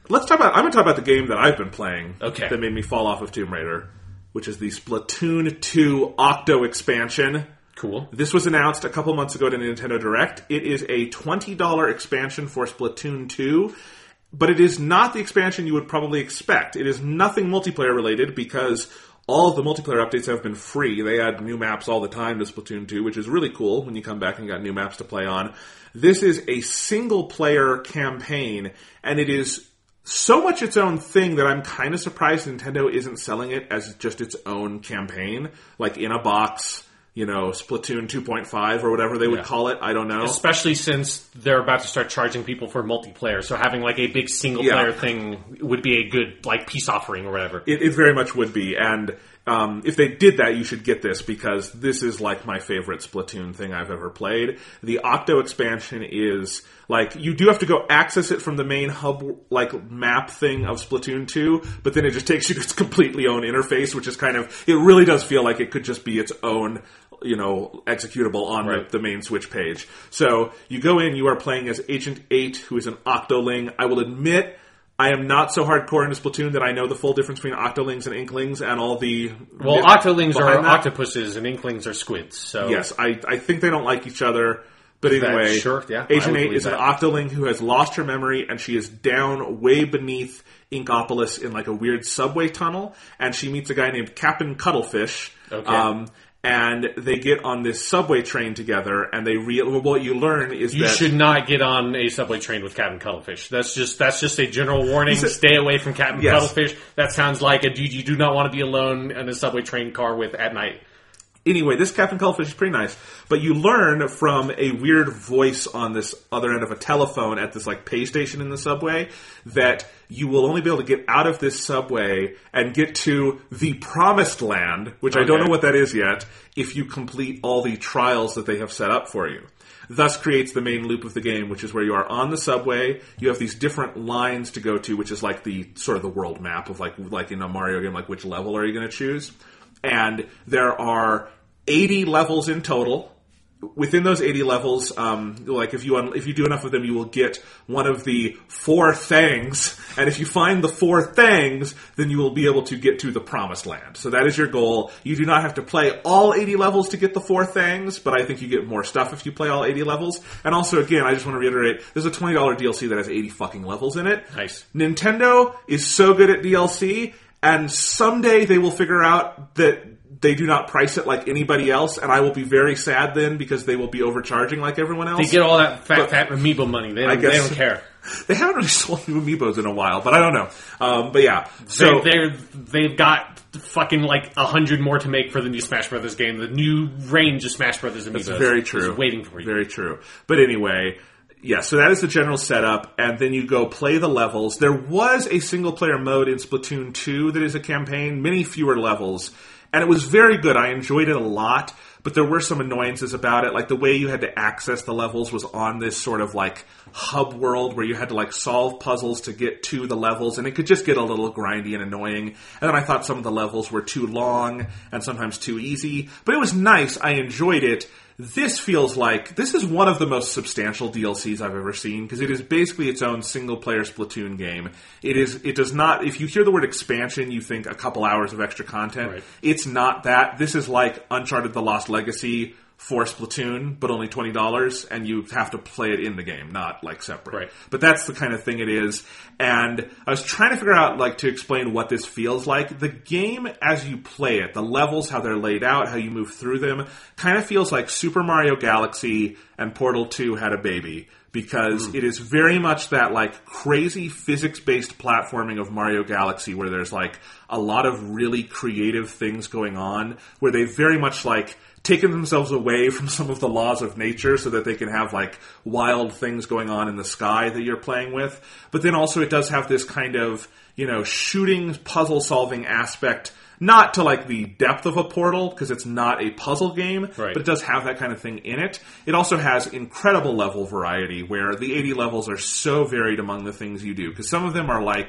let's talk about. I'm going to talk about the game that I've been playing. Okay. That made me fall off of Tomb Raider, which is the Splatoon two Octo expansion. Cool. This was announced a couple months ago at Nintendo Direct. It is a twenty dollars expansion for Splatoon two, but it is not the expansion you would probably expect. It is nothing multiplayer related because all of the multiplayer updates have been free. They add new maps all the time to Splatoon two, which is really cool when you come back and you got new maps to play on. This is a single-player campaign, and it is so much its own thing that I'm kind of surprised Nintendo isn't selling it as just its own campaign, like in a box. You know, Splatoon two point five or whatever they would yeah. call it. I don't know. Especially since they're about to start charging people for multiplayer. So having like a big single player yeah. thing would be a good like peace offering or whatever. It, it very much would be. And um, if they did that, you should get this because this is like my favorite Splatoon thing I've ever played. The Octo expansion is like, you do have to go access it from the main hub like map thing of Splatoon two, but then it just takes you to its completely own interface, which is kind of, it really does feel like it could just be its own, you know, executable on right. the, the main Switch page. So you go in, you are playing as Agent eight, who is an Octoling. I will admit, I am not so hardcore into Splatoon that I know the full difference between Octolings and Inklings and all the... Well, Octolings are that. octopuses and Inklings are squids, so... Yes, I, I think they don't like each other. But anyway, that, sure, yeah, Agent eight is that. an Octoling who has lost her memory, and she is down way beneath Inkopolis in like a weird subway tunnel, and she meets a guy named Captain Cuttlefish. Okay. Um, and they get on this subway train together, and they re- what you learn is you that... You should not get on a subway train with Captain Cuttlefish. That's just that's just a general warning. A, Stay away from Captain yes. Cuttlefish. That sounds like a dude you do not want to be alone in a subway train car with at night. Anyway, this Captain Cuttlefish is pretty nice, but you learn from a weird voice on this other end of a telephone at this like pay station in the subway that you will only be able to get out of this subway and get to the Promised Land, which okay. I don't know what that is yet, if you complete all the trials that they have set up for you. Thus creates the main loop of the game, which is where you are on the subway, you have these different lines to go to, which is like the sort of the world map of like like in a Mario game, like which level are you going to choose? And there are eighty levels in total. Within those eighty levels, um, like if you un- if you do enough of them, you will get one of the four things. And if you find the four things, then you will be able to get to the Promised Land. So that is your goal. You do not have to play all eighty levels to get the four things, but I think you get more stuff if you play all eighty levels. And also, again, I just want to reiterate, there's a twenty dollars D L C that has eighty fucking levels in it. Nice. Nintendo is so good at D L C, and someday they will figure out that they do not price it like anybody else, and I will be very sad then because they will be overcharging like everyone else. They get all that fat, but, fat amiibo money. They don't, I guess, they don't care. They haven't really sold new amiibos in a while, but I don't know. Um, but yeah, so they're, they're, they've got fucking like a hundred more to make for the new Smash Brothers game. The new range of Smash Brothers amiibos. That's very true. Is waiting for you. Very true. But anyway, yeah, so that is the general setup, and then you go play the levels. There was a single-player mode in Splatoon two that is a campaign, many fewer levels. And it was very good. I enjoyed it a lot, but there were some annoyances about it. Like the way you had to access the levels was on this sort of like hub world where you had to like solve puzzles to get to the levels, and it could just get a little grindy and annoying. And then I thought some of the levels were too long and sometimes too easy. But it was nice. I enjoyed it. This feels like, this is one of the most substantial D L Cs I've ever seen, because it is basically its own single-player Splatoon game. It is, it does not, if you hear the word expansion, you think a couple hours of extra content. Right. It's not that. This is like Uncharted The Lost Legacy for Splatoon, but only twenty dollars, and you have to play it in the game, not like separate. Right. But that's the kind of thing it is. And I was trying to figure out, like, to explain what this feels like. The game, as you play it, the levels, how they're laid out, how you move through them, kind of feels like Super Mario Galaxy and Portal two had a baby. Because mm. it is very much that, like, crazy physics-based platforming of Mario Galaxy where there's, like, a lot of really creative things going on, where they very much, like, taken themselves away from some of the laws of nature so that they can have, like, wild things going on in the sky that you're playing with. But then also it does have this kind of, you know, shooting, puzzle-solving aspect, not to, like, the depth of a Portal, because it's not a puzzle game, right. but it does have that kind of thing in it. It also has incredible level variety, where the eighty levels are so varied among the things you do, because some of them are, like,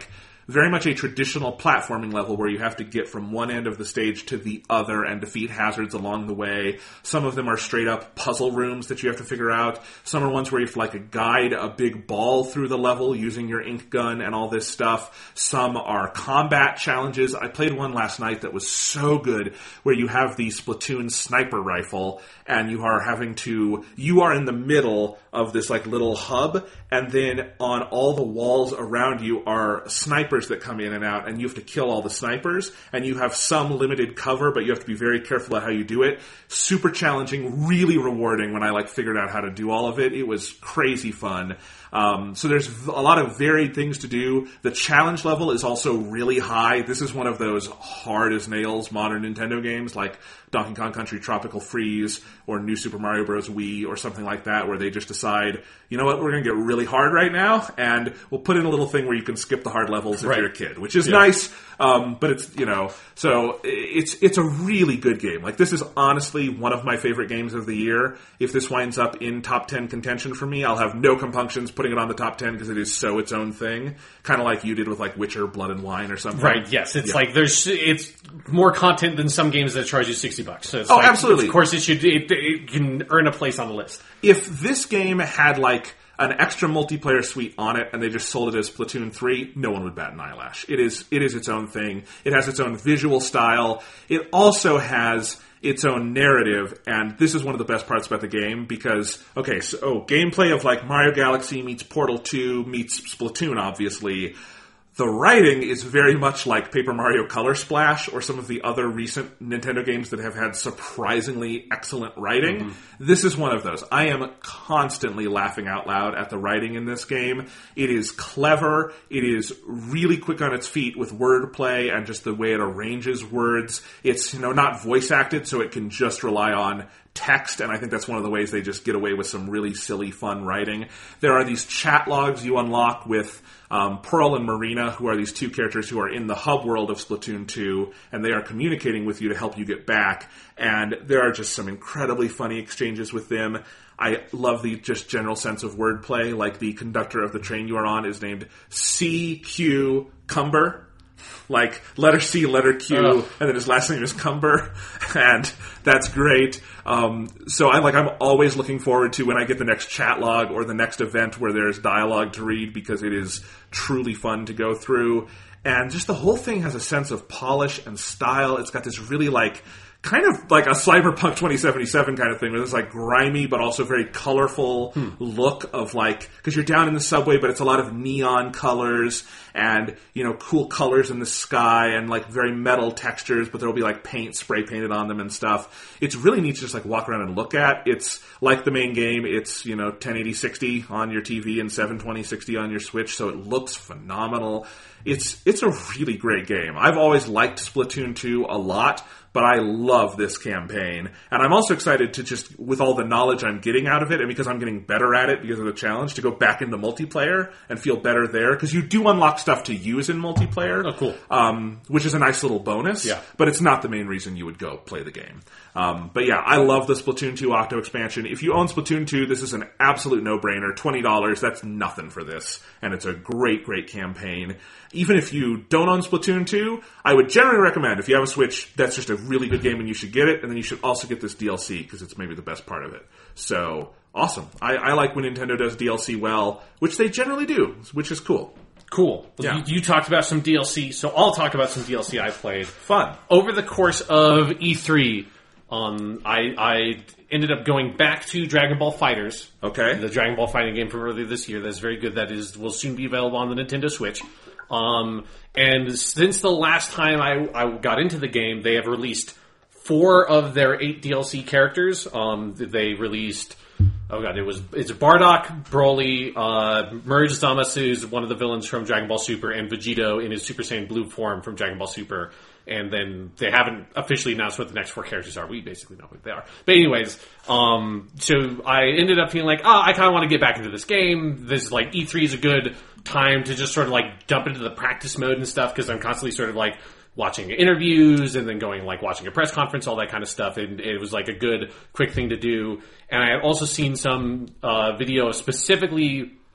very much a traditional platforming level where you have to get from one end of the stage to the other and defeat hazards along the way. Some of them are straight up puzzle rooms that you have to figure out. Some are ones where you have to like guide a big ball through the level using your ink gun and all this stuff. Some are combat challenges. I played one last night that was so good where you have the Splatoon sniper rifle and you are having to, you are in the middle of this like little hub, and then on all the walls around you are snipers that come in and out, and you have to kill all the snipers, and you have some limited cover, but you have to be very careful about how you do it. Super challenging, really rewarding when I like figured out how to do all of it. It was crazy fun. Um, so there's a lot of varied things to do. The challenge level is also really high. This is one of those hard as nails modern Nintendo games like Donkey Kong Country Tropical Freeze or New Super Mario Bros. Wii or something like that, where they just decide, you know what, we're going to get really hard right now, and we'll put in a little thing where you can skip the hard levels if right. you're a kid, which is yeah. nice, um, but it's, you know, so it's it's a really good game. Like, this is honestly one of my favorite games of the year. If this winds up in top ten contention for me, I'll have no compunctions putting it on the top ten because it is so its own thing. Kind of like you did with like Witcher, Blood and Wine or something. Right, yes. It's yeah. like there's it's more content than some games that charge you sixty bucks. So it's oh, like, absolutely. Of course, it should it, it can earn a place on the list. If this game had like an extra multiplayer suite on it and they just sold it as Splatoon three, no one would bat an eyelash. It is it is its own thing. It has its own visual style. It also has its own narrative, and this is one of the best parts about the game because, okay, so oh, gameplay of like Mario Galaxy meets Portal two meets Splatoon, obviously. The writing is very much like Paper Mario Color Splash or some of the other recent Nintendo games that have had surprisingly excellent writing. Mm-hmm. This is one of those. I am constantly laughing out loud at the writing in this game. It is clever. It is really quick on its feet with wordplay and just the way it arranges words. It's, you know, not voice acted, so it can just rely on text, and I think that's one of the ways they just get away with some really silly, fun writing. There are these chat logs you unlock with um, Pearl and Marina, who are these two characters who are in the hub world of Splatoon two, and they are communicating with you to help you get back, and there are just some incredibly funny exchanges with them. I love the just general sense of wordplay, like the conductor of the train you are on is named C Q Cumber. Like, letter C, letter Q, oh. and then his last name is Cumber, and that's great. Um, so I like I'm always looking forward to when I get the next chat log or the next event where there's dialogue to read because it is truly fun to go through. And just the whole thing has a sense of polish and style. It's got this really like kind of like a Cyberpunk twenty seventy-seven kind of thing, where it's like grimy but also very colorful hmm. look of like, because you're down in the subway, but it's a lot of neon colors and, you know, cool colors in the sky and like very metal textures, but there'll be like paint spray painted on them and stuff. It's really neat to just like walk around and look at. It's like the main game. It's, you know, ten eighty sixty on your T V and seven twenty sixty on your Switch, so it looks phenomenal. It's it's a really great game. I've always liked Splatoon two a lot, but I love this campaign. And I'm also excited to just, with all the knowledge I'm getting out of it, and because I'm getting better at it because of the challenge, to go back into multiplayer and feel better there. Because you do unlock stuff to use in multiplayer. Oh, cool. Um, which is a nice little bonus. Yeah. But it's not the main reason you would go play the game. Um, but yeah, I love the Splatoon two Octo expansion. If you own Splatoon two, this is an absolute no-brainer. twenty dollars, that's nothing for this. And it's a great, great campaign. Even if you don't own Splatoon two, I would generally recommend, if you have a Switch, that's just a really good game and you should get it. And then you should also get this D L C because it's maybe the best part of it. So, awesome. I, I like when Nintendo does D L C well, which they generally do, which is cool. Cool. Yeah. You, you talked about some D L C, so I'll talk about some D L C I played. Fun. Over the course of E three, um, I, I ended up going back to Dragon Ball FighterZ. Okay. The Dragon Ball fighting game from earlier this year. That's very good. That is will soon be available on the Nintendo Switch. Um, and since the last time I, I got into the game, they have released four of their eight D L C characters. Um, they released, oh god, it was it's Bardock, Broly, uh, Merge Zamasu is one of the villains from Dragon Ball Super, and Vegito in his Super Saiyan Blue form from Dragon Ball Super. And then they haven't officially announced what the next four characters are. We basically know who they are. But anyways, um, so I ended up feeling like, oh, I kind of want to get back into this game. This, like, E three is a good time to just sort of, like, jump into the practice mode and stuff, because I'm constantly sort of, like, watching interviews and then going, like, watching a press conference, all that kind of stuff. And it was, like, a good, quick thing to do. And I had also seen some uh, video specifically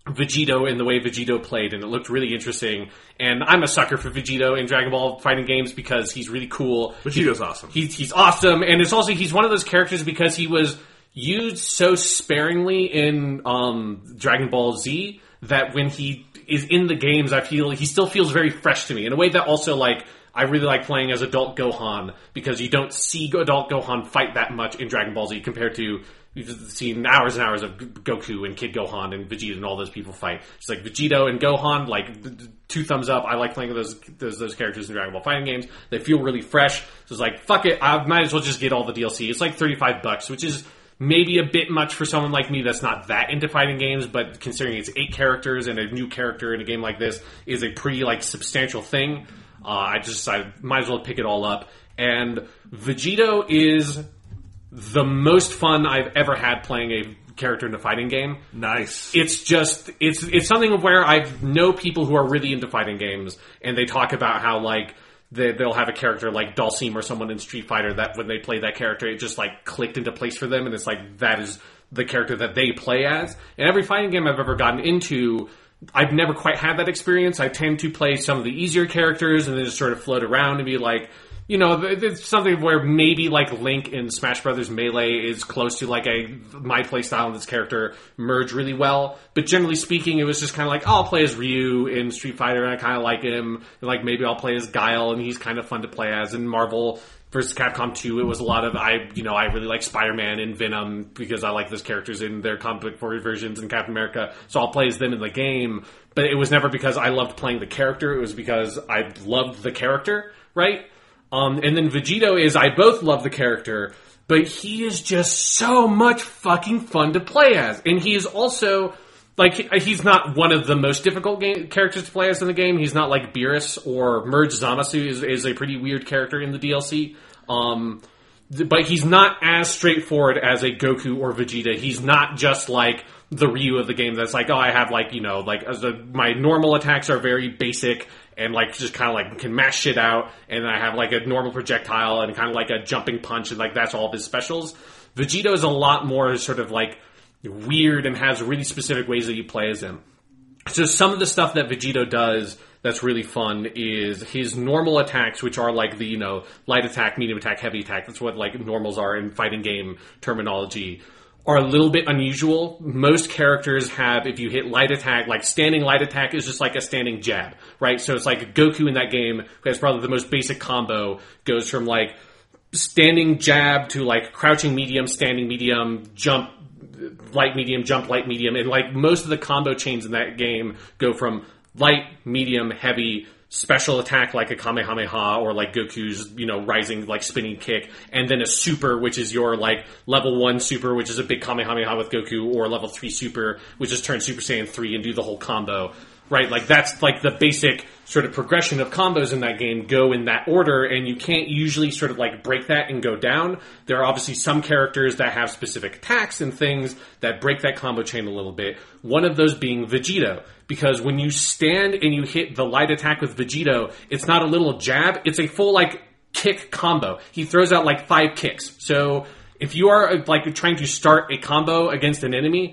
Vegito and the way Vegito played, and it looked really interesting. And I'm a sucker for Vegito in Dragon Ball fighting games because he's really cool. Vegito's awesome. He's, he's awesome, and it's also, he's one of those characters because he was used so sparingly in um, Dragon Ball Z that when he is in the games, I feel he still feels very fresh to me in a way that also, like, I really like playing as adult Gohan because you don't see adult Gohan fight that much in Dragon Ball Z compared to you've seen hours and hours of Goku and Kid Gohan and Vegeta and all those people fight. It's like Vegito and Gohan, like, two thumbs up. I like playing those those, those characters in Dragon Ball fighting games. They feel really fresh. So it's like, fuck it, I might as well just get all the D L C. It's like thirty-five bucks, which is maybe a bit much for someone like me that's not that into fighting games, but considering it's eight characters and a new character in a game like this is a pretty, like, substantial thing. Uh, I just decided, might as well pick it all up. And Vegito is the most fun I've ever had playing a character in a fighting game. Nice. It's just, it's it's something where I know people who are really into fighting games, and they talk about how, like, they, they'll have a character like Dhalsim or someone in Street Fighter that when they play that character, it just, like, clicked into place for them, and it's like, that is the character that they play as. And every fighting game I've ever gotten into, I've never quite had that experience. I tend to play some of the easier characters and then just sort of float around and be like, you know, it's something where maybe like Link in Smash Brothers Melee is close to like a my play style and this character merge really well. But generally speaking, it was just kind of like, oh, I'll play as Ryu in Street Fighter and I kind of like him. And like maybe I'll play as Guile and he's kind of fun to play as. In Marvel versus Capcom two, it was a lot of, I, you know, I really like Spider-Man and Venom because I like those characters in their comic book versions in Captain America. So I'll play as them in the game. But it was never because I loved playing the character. It was because I loved the character, right? Um, and then Vegito is, I both love the character, but he is just so much fucking fun to play as. And he is also, like, he's not one of the most difficult game, characters to play as in the game. He's not like Beerus or Merge Zamasu is, is a pretty weird character in the D L C. Um, but he's not as straightforward as a Goku or Vegeta. He's not just like the Ryu of the game that's like, oh, I have like, you know, like as a, my normal attacks are very basic and like just kind of like can mash shit out, and I have like a normal projectile and kind of like a jumping punch, and like that's all of his specials. Vegito is a lot more sort of like weird and has really specific ways that you play as him. So some of the stuff that Vegito does that's really fun is his normal attacks, which are like the, you know, light attack, medium attack, heavy attack. That's what like normals are in fighting game terminology. Are a little bit unusual. Most characters have, if you hit light attack, like standing light attack is just like a standing jab, right? So it's like Goku in that game, who has probably the most basic combo, goes from like standing jab to like crouching medium, standing medium, jump light medium, jump light medium, and like most of the combo chains in that game go from light, medium, heavy, special attack like a Kamehameha or like Goku's, you know, rising like spinning kick, and then a super, which is your like level one super, which is a big Kamehameha with Goku, or level three super, which is turn Super Saiyan three and do the whole combo, right? Like that's like the basic sort of progression of combos in that game go in that order, and you can't usually sort of like break that and go down. There are obviously some characters that have specific attacks and things that break that combo chain a little bit. One of those being Vegito. Because when you stand and you hit the light attack with Vegito, it's not a little jab, it's a full, like, kick combo. He throws out, like, five kicks. So, if you are, like, trying to start a combo against an enemy,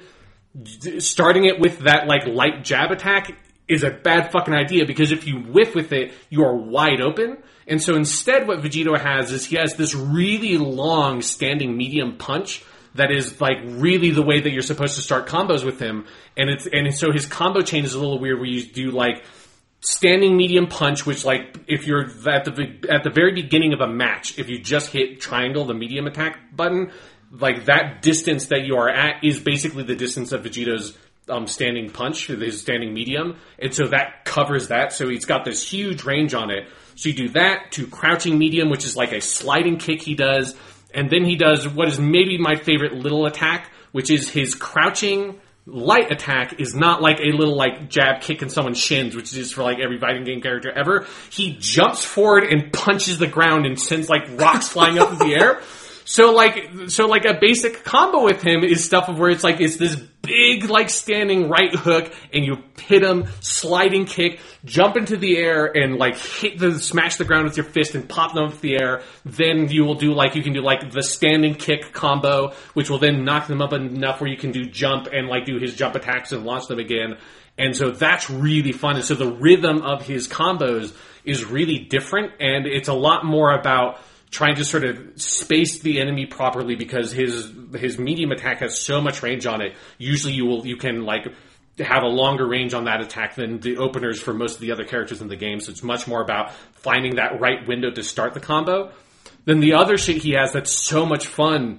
starting it with that, like, light jab attack is a bad fucking idea, because if you whiff with it, you are wide open. And so instead what Vegito has is he has this really long standing medium punch that is like really the way that you're supposed to start combos with him. And it's, and so his combo chain is a little weird where you do like standing medium punch, which like if you're at the, at the very beginning of a match, if you just hit triangle, the medium attack button, like that distance that you are at is basically the distance of Vegito's um, standing punch, his standing medium. And so that covers that. So he's got this huge range on it. So you do that to crouching medium, which is like a sliding kick he does. And then he does what is maybe my favorite little attack, which is his crouching light attack is not like a little like jab kick in someone's shins, which is for like every fighting game character ever. He jumps forward and punches the ground and sends like rocks flying up in the air. So like, so like a basic combo with him is stuff of where it's like, it's this big, like, standing right hook, and you hit him, sliding kick, jump into the air, and, like, hit the, smash the ground with your fist and pop them up in the air. Then you will do, like, you can do, like, the standing kick combo, which will then knock them up enough where you can do jump and, like, do his jump attacks and launch them again. And so that's really fun. And so the rhythm of his combos is really different, and it's a lot more about trying to sort of space the enemy properly, because his his medium attack has so much range on it. Usually you will you can like have a longer range on that attack than the openers for most of the other characters in the game, so it's much more about finding that right window to start the combo. Then the other shit he has that's so much fun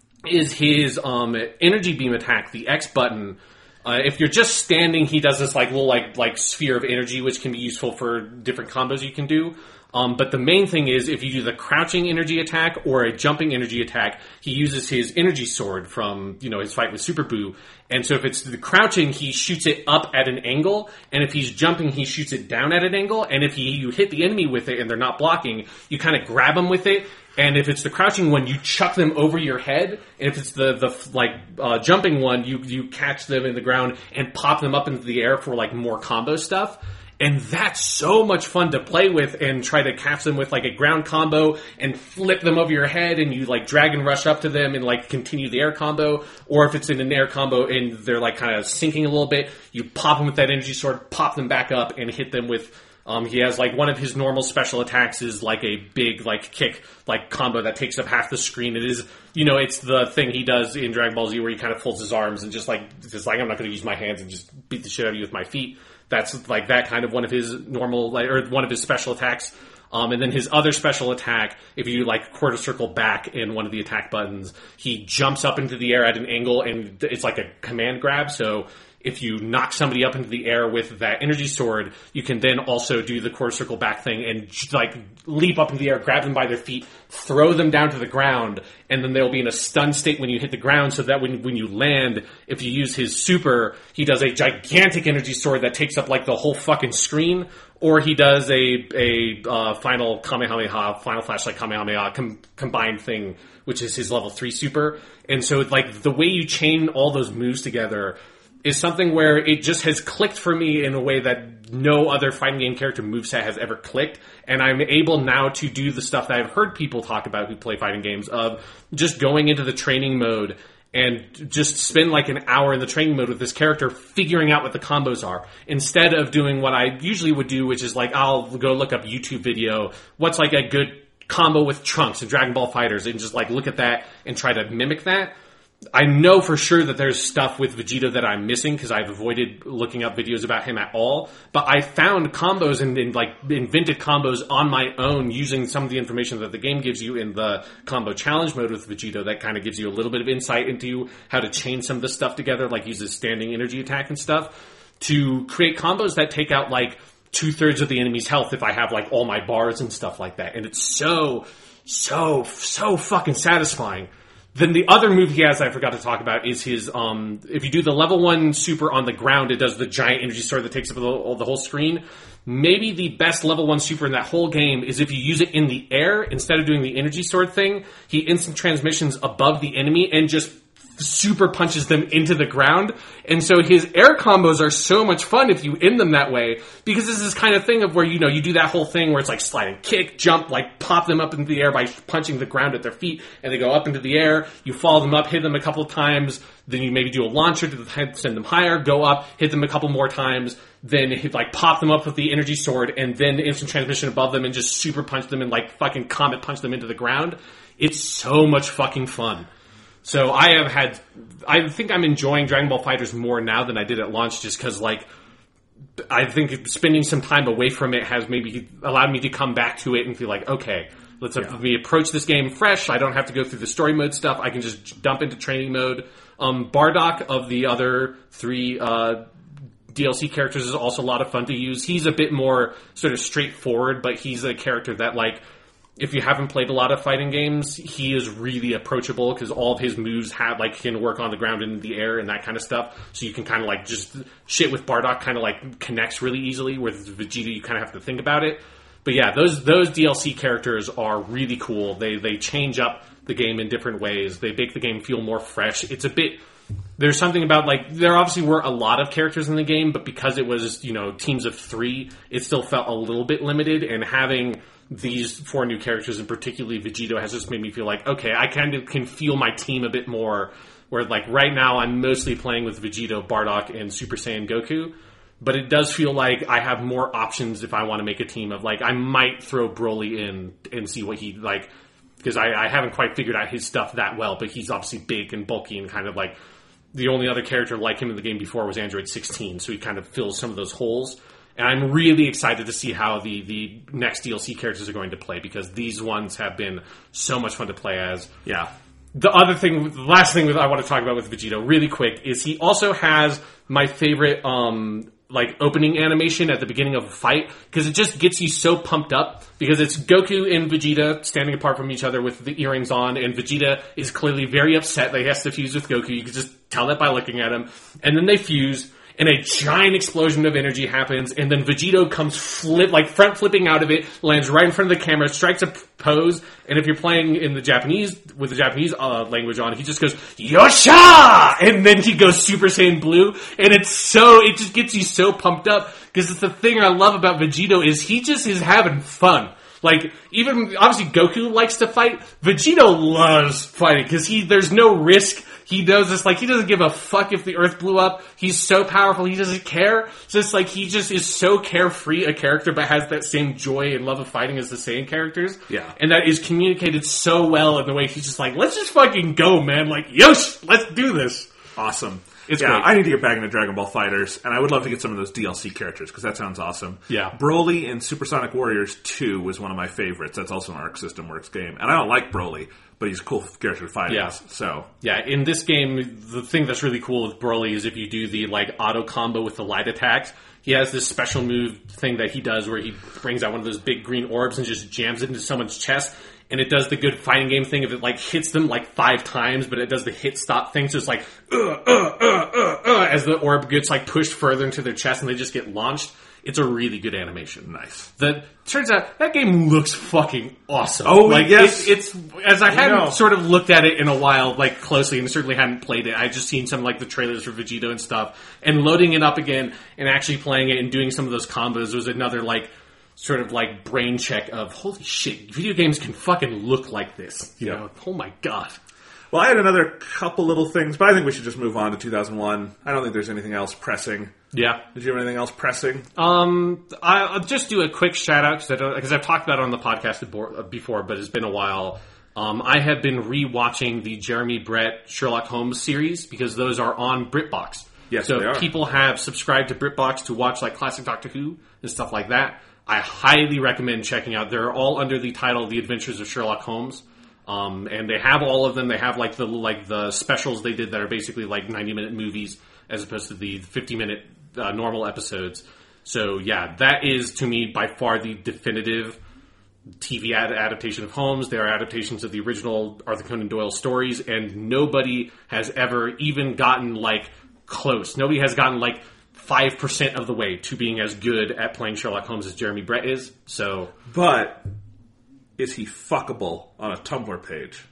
is his um, energy beam attack, the X button. Uh, if you're just standing, he does this like little like like sphere of energy, which can be useful for different combos you can do. Um, but the main thing is, if you do the crouching energy attack or a jumping energy attack, he uses his energy sword from, you know, his fight with Super Boo. And so if it's the crouching, he shoots it up at an angle, and if he's jumping, he shoots it down at an angle. And if he, you hit the enemy with it and they're not blocking, you kind of grab them with it. And if it's the crouching one, you chuck them over your head. And if it's the, the like, uh, jumping one, you, you catch them in the ground and pop them up into the air for, like, more combo stuff. And that's so much fun to play with and try to catch them with, like, a ground combo and flip them over your head, and you, like, drag and rush up to them and, like, continue the air combo. Or if it's in an air combo and they're, like, kind of sinking a little bit, you pop them with that energy sword, pop them back up, and hit them with... Um, he has, like, one of his normal special attacks is, like, a big, like, kick, like, combo that takes up half the screen. It is, you know, it's the thing he does in Dragon Ball Z where he kind of folds his arms and just, like, just like, I'm not going to use my hands and just beat the shit out of you with my feet. That's, like, that kind of one of his normal, like, or one of his special attacks. Um, and then his other special attack, if you, like, quarter circle back in one of the attack buttons, he jumps up into the air at an angle, and it's like a command grab, so... If you knock somebody up into the air with that energy sword, you can then also do the quarter circle back thing and, like, leap up into the air, grab them by their feet, throw them down to the ground, and then they'll be in a stun state when you hit the ground, so that when when you land, if you use his super, he does a gigantic energy sword that takes up, like, the whole fucking screen, or he does a a uh, final Kamehameha, final flashlight Kamehameha com- combined thing, which is his level three super. And so, like, the way you chain all those moves together is something where it just has clicked for me in a way that no other fighting game character moveset has ever clicked. And I'm able now to do the stuff that I've heard people talk about who play fighting games, of just going into the training mode and just spend like an hour in the training mode with this character figuring out what the combos are, instead of doing what I usually would do, which is like, I'll go look up YouTube video, what's like a good combo with Trunks and Dragon Ball FighterZ, and just like look at that and try to mimic that. I know for sure that there's stuff with Vegeta that I'm missing because I've avoided looking up videos about him at all. But I found combos and, and like invented combos on my own using some of the information that the game gives you in the combo challenge mode with Vegeta that kind of gives you a little bit of insight into how to chain some of this stuff together, like use his standing energy attack and stuff, to create combos that take out like two thirds of the enemy's health if I have like all my bars and stuff like that. And it's so, so, so fucking satisfying. Then the other move he has that I forgot to talk about is his, um, if you do the level one super on the ground, it does the giant energy sword that takes up the, the whole screen. Maybe the best level one super in that whole game is if you use it in the air, instead of doing the energy sword thing, he instant transmissions above the enemy and just super punches them into the ground. And so his air combos are so much fun if you end them that way, because this is this kind of thing of where, you know, you do that whole thing where it's like slide and kick, jump, like pop them up into the air by punching the ground at their feet, and they go up into the air, you follow them up, hit them a couple of times, then you maybe do a launcher to send them higher, go up, hit them a couple more times, then hit, like pop them up with the energy sword, and then instant transmission above them and just super punch them and like fucking comet punch them into the ground. It's so much fucking fun. So I have had, I think I'm enjoying Dragon Ball FighterZ more now than I did at launch, just because, like, I think spending some time away from it has maybe allowed me to come back to it and feel like, okay, let's yeah. me approach this game fresh. I don't have to go through the story mode stuff. I can just dump into training mode. Um, Bardock, of the other three uh, D L C characters, is also a lot of fun to use. He's a bit more sort of straightforward, but he's a character that, like, if you haven't played a lot of fighting games, he is really approachable because all of his moves have like can work on the ground and in the air and that kind of stuff. So you can kind of like just shit with Bardock kind of like connects really easily. With Vegeta, you kind of have to think about it. But yeah, those those D L C characters are really cool. They they change up the game in different ways. They make the game feel more fresh. It's a bit... There's something about, like, there obviously were a lot of characters in the game, but because it was, you know, teams of three, it still felt a little bit limited, and having these four new characters, and particularly Vegito, has just made me feel like, okay, I kind of can feel my team a bit more, where, like, right now I'm mostly playing with Vegito, Bardock, and Super Saiyan Goku, but it does feel like I have more options if I want to make a team of, like, I might throw Broly in and see what he, like, because I, I haven't quite figured out his stuff that well, but he's obviously big and bulky and kind of like, the only other character like him in the game before was Android sixteen, so he kind of fills some of those holes. And I'm really excited to see how the, the next D L C characters are going to play, because these ones have been so much fun to play as. Yeah. The other thing, the last thing I want to talk about with Vegito really quick is he also has my favorite, um, like, opening animation at the beginning of a fight, because it just gets you so pumped up, because it's Goku and Vegeta standing apart from each other with the earrings on, and Vegeta is clearly very upset that he has to fuse with Goku. You can just tell that by looking at him. And then they fuse, and a giant explosion of energy happens, and then Vegito comes flip, like front flipping out of it, lands right in front of the camera, strikes a pose, and if you're playing in the Japanese, with the Japanese uh, language on, he just goes, Yosha! And then he goes Super Saiyan Blue, and it's so, it just gets you so pumped up, because it's the thing I love about Vegito is he just is having fun. Like, even, obviously Goku likes to fight, Vegito loves fighting, because he, there's no risk. He knows this, like, he doesn't give a fuck if the Earth blew up. He's so powerful, he doesn't care. It's just like, he just is so carefree a character, but has that same joy and love of fighting as the Saiyan characters. Yeah. And that is communicated so well in the way he's just like, let's just fucking go, man. Like, yosh, let's do this. Awesome. It's yeah, great. I need to get back into Dragon Ball FighterZ, and I would love to get some of those D L C characters, because that sounds awesome. Yeah. Broly in Supersonic Warriors two was one of my favorites. That's also an Arc System Works game. And I don't like Broly, but he's a cool character to fight Yeah. against. So. Yeah, in this game, the thing that's really cool with Broly is if you do the, like, auto combo with the light attacks, he has this special move thing that he does where he brings out one of those big green orbs and just jams it into someone's chest. And it does the good fighting game thing of it, like, hits them, like, five times, but it does the hit-stop thing, so it's like, uh, uh, uh, uh, uh, as the orb gets, like, pushed further into their chest and they just get launched. It's a really good animation. Nice. That turns out, that game looks fucking awesome. Oh, like, yes. It, it's, as I hadn't know. sort of looked at it in a while, like, closely, and certainly hadn't played it, I just seen some, like, the trailers for Vegito and stuff, and loading it up again, and actually playing it and doing some of those combos was another, like, sort of like brain check of, holy shit, video games can fucking look like this. You Yeah. know, oh my god. Well, I had another couple little things, but I think we should just move on to two thousand one. I don't think there's anything else pressing. Yeah. Did you have anything else pressing? Um, I, I'll just do a quick shout out because I've talked about it on the podcast before, but it's been a while. Um, I have been rewatching the Jeremy Brett Sherlock Holmes series because those are on BritBox. Yes, so they are. People have subscribed to BritBox to watch like classic Doctor Who and stuff like that. I highly recommend checking out. They're all under the title "The Adventures of Sherlock Holmes," um, and they have all of them. They have like the like the specials they did that are basically like ninety minute movies as opposed to the fifty minute uh, normal episodes. So yeah, that is to me by far the definitive T V ad- adaptation of Holmes. They are adaptations of the original Arthur Conan Doyle stories, and nobody has ever even gotten like close. Nobody has gotten like five percent of the way to being as good at playing Sherlock Holmes as Jeremy Brett is. So, But is he fuckable on a Tumblr page?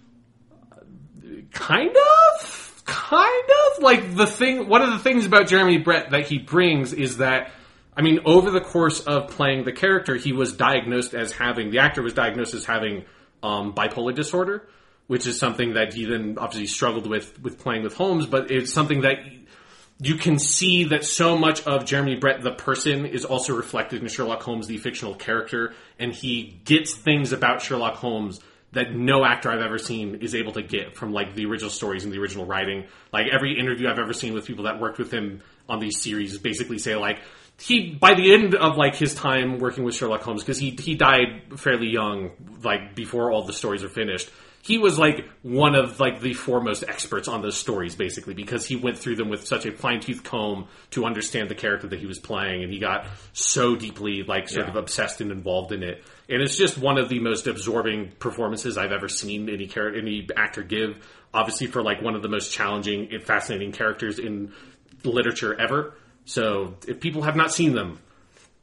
kind of, kind of like the thing. One of the things about Jeremy Brett that he brings is that, I mean, over the course of playing the character, he was diagnosed as having the actor was diagnosed as having um, bipolar disorder, which is something that he then obviously struggled with with playing with Holmes. But it's something that you can see that so much of Jeremy Brett, the person, is also reflected in Sherlock Holmes, the fictional character, and he gets things about Sherlock Holmes that no actor I've ever seen is able to get from like the original stories and the original writing. Like every interview I've ever seen with people that worked with him on these series basically say like he by the end of like his time working with Sherlock Holmes, because he he died fairly young, like before all the stories are finished. He was like one of like the foremost experts on those stories, basically, because he went through them with such a fine-tooth comb to understand the character that he was playing, and he got so deeply like sort Yeah. of obsessed and involved in it. And it's just one of the most absorbing performances I've ever seen any character, any actor give. Obviously, for like one of the most challenging and fascinating characters in literature ever. So, if people have not seen them,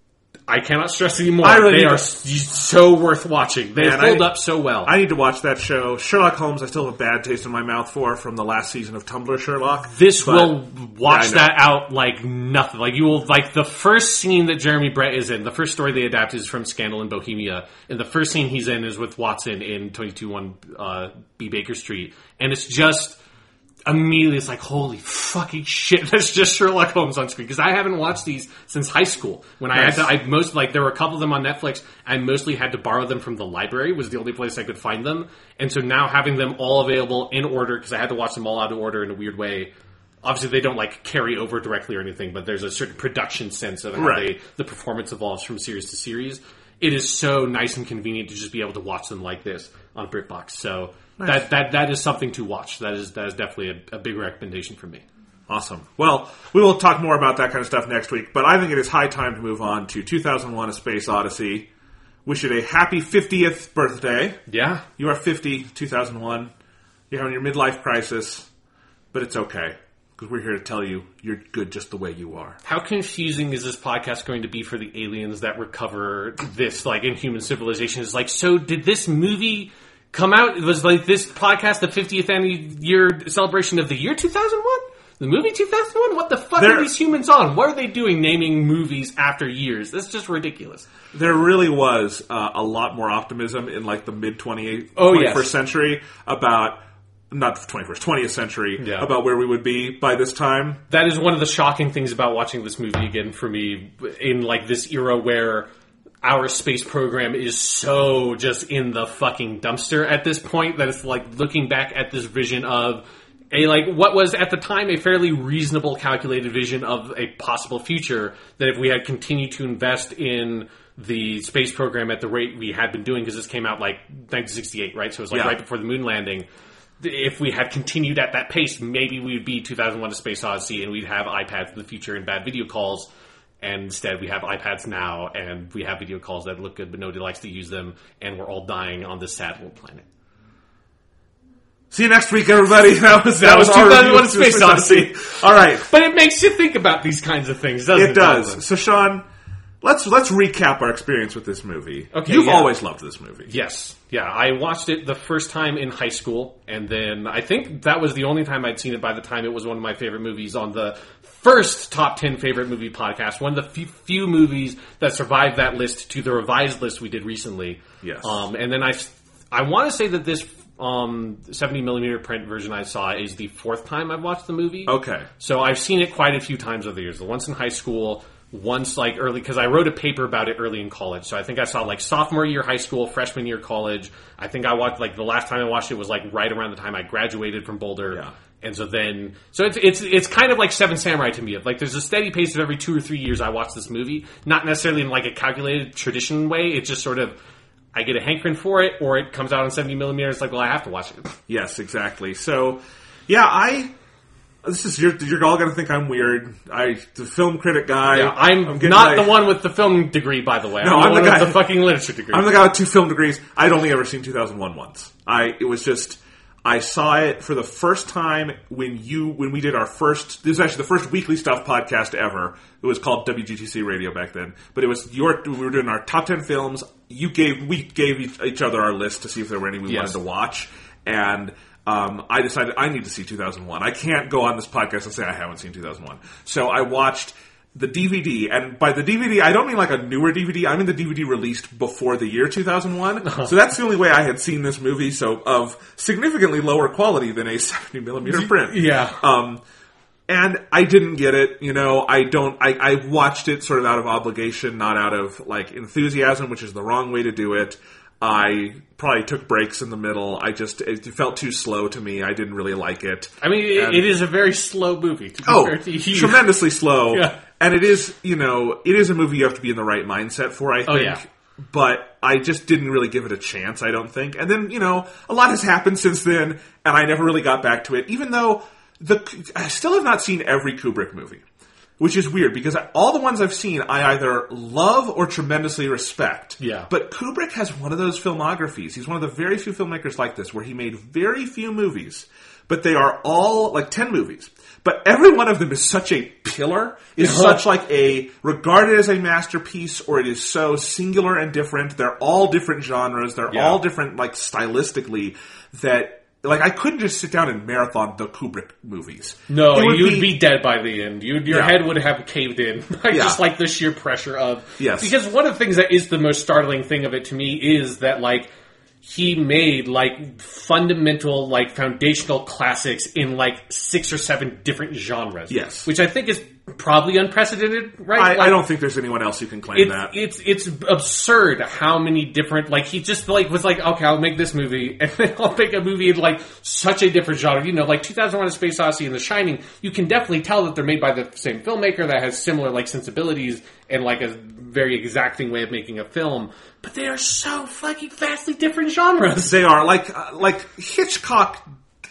I cannot stress anymore. I really they are to, so worth watching. They man, hold I, up so well. I need to watch that show. Sherlock Holmes, I still have a bad taste in my mouth for from the last season of Tumblr Sherlock. This but, will watch yeah, that out like nothing. Like you will like the first scene that Jeremy Brett is in. The first story they adapt is from Scandal in Bohemia, and the first scene he's in is with Watson in twenty-two one uh, B Baker Street, and it's just. Immediately, it's like, holy fucking shit, that's just Sherlock Holmes on screen. Because I haven't watched these since high school. When nice. I had to, I most, like, there were a couple of them on Netflix. I mostly had to borrow them from the library, was the only place I could find them. And so now having them all available in order, because I had to watch them all out of order in a weird way. Obviously, they don't, like, carry over directly or anything, but there's a certain production sense of how right. they, the performance evolves from series to series. It is so nice and convenient to just be able to watch them like this on BritBox. So... Nice. That that that is something to watch. That is that is definitely a, a big recommendation for me. Awesome. Well, we will talk more about that kind of stuff next week, but I think it is high time to move on to two thousand one: A Space Odyssey. Wish it a happy fiftieth birthday. Yeah. You are fifty, two thousand one. You're having your midlife crisis, but it's okay, because we're here to tell you you're good just the way you are. How confusing is this podcast going to be for the aliens that recover this, like, in human civilization? It's like, so did this movie... come out, it was like this podcast, the fiftieth year celebration of the year two thousand one? The movie two thousand one? What the fuck there, are these humans on? What are they doing naming movies after years? That's just ridiculous. There really was uh, a lot more optimism in like the mid twenty-eighth, oh, twenty-first yes. century about, not twenty-first, twentieth century, yeah. about where we would be by this time. That is one of the shocking things about watching this movie again for me in like this era where our space program is so just in the fucking dumpster at this point that it's like looking back at this vision of a like what was at the time a fairly reasonable calculated vision of a possible future that if we had continued to invest in the space program at the rate we had been doing, because this came out like nineteen sixty-eight, right? So it was like yeah. right before the moon landing. If we had continued at that pace, maybe we'd be two thousand one: A Space Odyssey and we'd have iPads in the future and bad video calls. And instead, we have iPads now, and we have video calls that look good, but nobody likes to use them, and we're all dying on this sad little planet. See you next week, everybody. That was that, that was was two thousand one: Space Odyssey. All right, but it makes you think about these kinds of things, doesn't it? It does. So, Sean, let's let's recap our experience with this movie. Okay, you've yeah. always loved this movie. Yes, yeah. I watched it the first time in high school, and then I think that was the only time I'd seen it. By the time it was one of my favorite movies on the first top ten favorite movie podcast, one of the few, few movies that survived that list to the revised list we did recently. Yes. Um, and then I, I want to say that this um, seventy millimeter print version I saw is the fourth time I've watched the movie. Okay. So I've seen it quite a few times over the years. The once in high school, once like early, because I wrote a paper about it early in college. So I think I saw like sophomore year high school, freshman year college. I think I watched like the last time I watched it was like right around the time I graduated from Boulder. Yeah. And so then, so it's it's it's kind of like Seven Samurai to me. Like there's a steady pace of every two or three years I watch this movie. Not necessarily in like a calculated tradition way. It's just sort of, I get a hankering for it, or it comes out on seventy millimeter. It's like, well, I have to watch it. Yes, exactly. So, yeah, I. This is you're, you're all going to think I'm weird. I the film critic guy. Yeah, I'm, I'm not my, the one with the film degree, by the way. No, I'm, I'm the, the one guy with the fucking literature degree. I'm the guy with two film degrees. I'd only ever seen two thousand one once. I it was just. I saw it for the first time when you when we did our first. This was actually the first Weekly Stuff podcast ever. It was called W G T C Radio back then, but it was your. We were doing our top ten films. You gave we gave each, each other our list to see if there were any we yes. wanted to watch, and um, I decided I need to see two thousand one. I can't go on this podcast and say I haven't seen two thousand one. So I watched the D V D, and by the D V D, I don't mean like a newer D V D. I mean the D V D released before the year two thousand one. Uh-huh. So that's the only way I had seen this movie. So of significantly lower quality than a seventy millimeter print. Yeah. Um, and I didn't get it. You know, I don't. I, I watched it sort of out of obligation, not out of like enthusiasm, which is the wrong way to do it. I probably took breaks in the middle. I just, it felt too slow to me. I didn't really like it. I mean, it, and, it is a very slow movie. To oh, to you. tremendously slow. Yeah. And it is, you know, it is a movie you have to be in the right mindset for, I think. Oh, yeah. But I just didn't really give it a chance, I don't think. And then, you know, a lot has happened since then, and I never really got back to it, even though the I still have not seen every Kubrick movie. Which is weird, because all the ones I've seen, I either love or tremendously respect. Yeah. But Kubrick has one of those filmographies. He's one of the very few filmmakers like this, where he made very few movies, but they are all, like ten movies, But every one of them is such a pillar, is Uh-huh. such like a, regarded as a masterpiece, or it is so singular and different. They're all different genres. They're Yeah. all different, like, stylistically, that, like, I couldn't just sit down and marathon the Kubrick movies. No, It would you'd be- be, dead by the end. You'd, your Yeah. head would have caved in by Yeah. just like the sheer pressure of. Yes. Because one of the things that is the most startling thing of it to me is that like he made like fundamental, like foundational classics in like six or seven different genres. Yes. Which I think is probably unprecedented, right? I, Like, I don't think there's anyone else who can claim it's, that. it's it's absurd how many different like he just like was like, okay, I'll make this movie and then I'll make a movie in like such a different genre. You know, like two thousand one: A Space Odyssey and The Shining, you can definitely tell that they're made by the same filmmaker that has similar like sensibilities and like a very exacting way of making a film, but they are so fucking vastly different genres. They are like uh, like Hitchcock,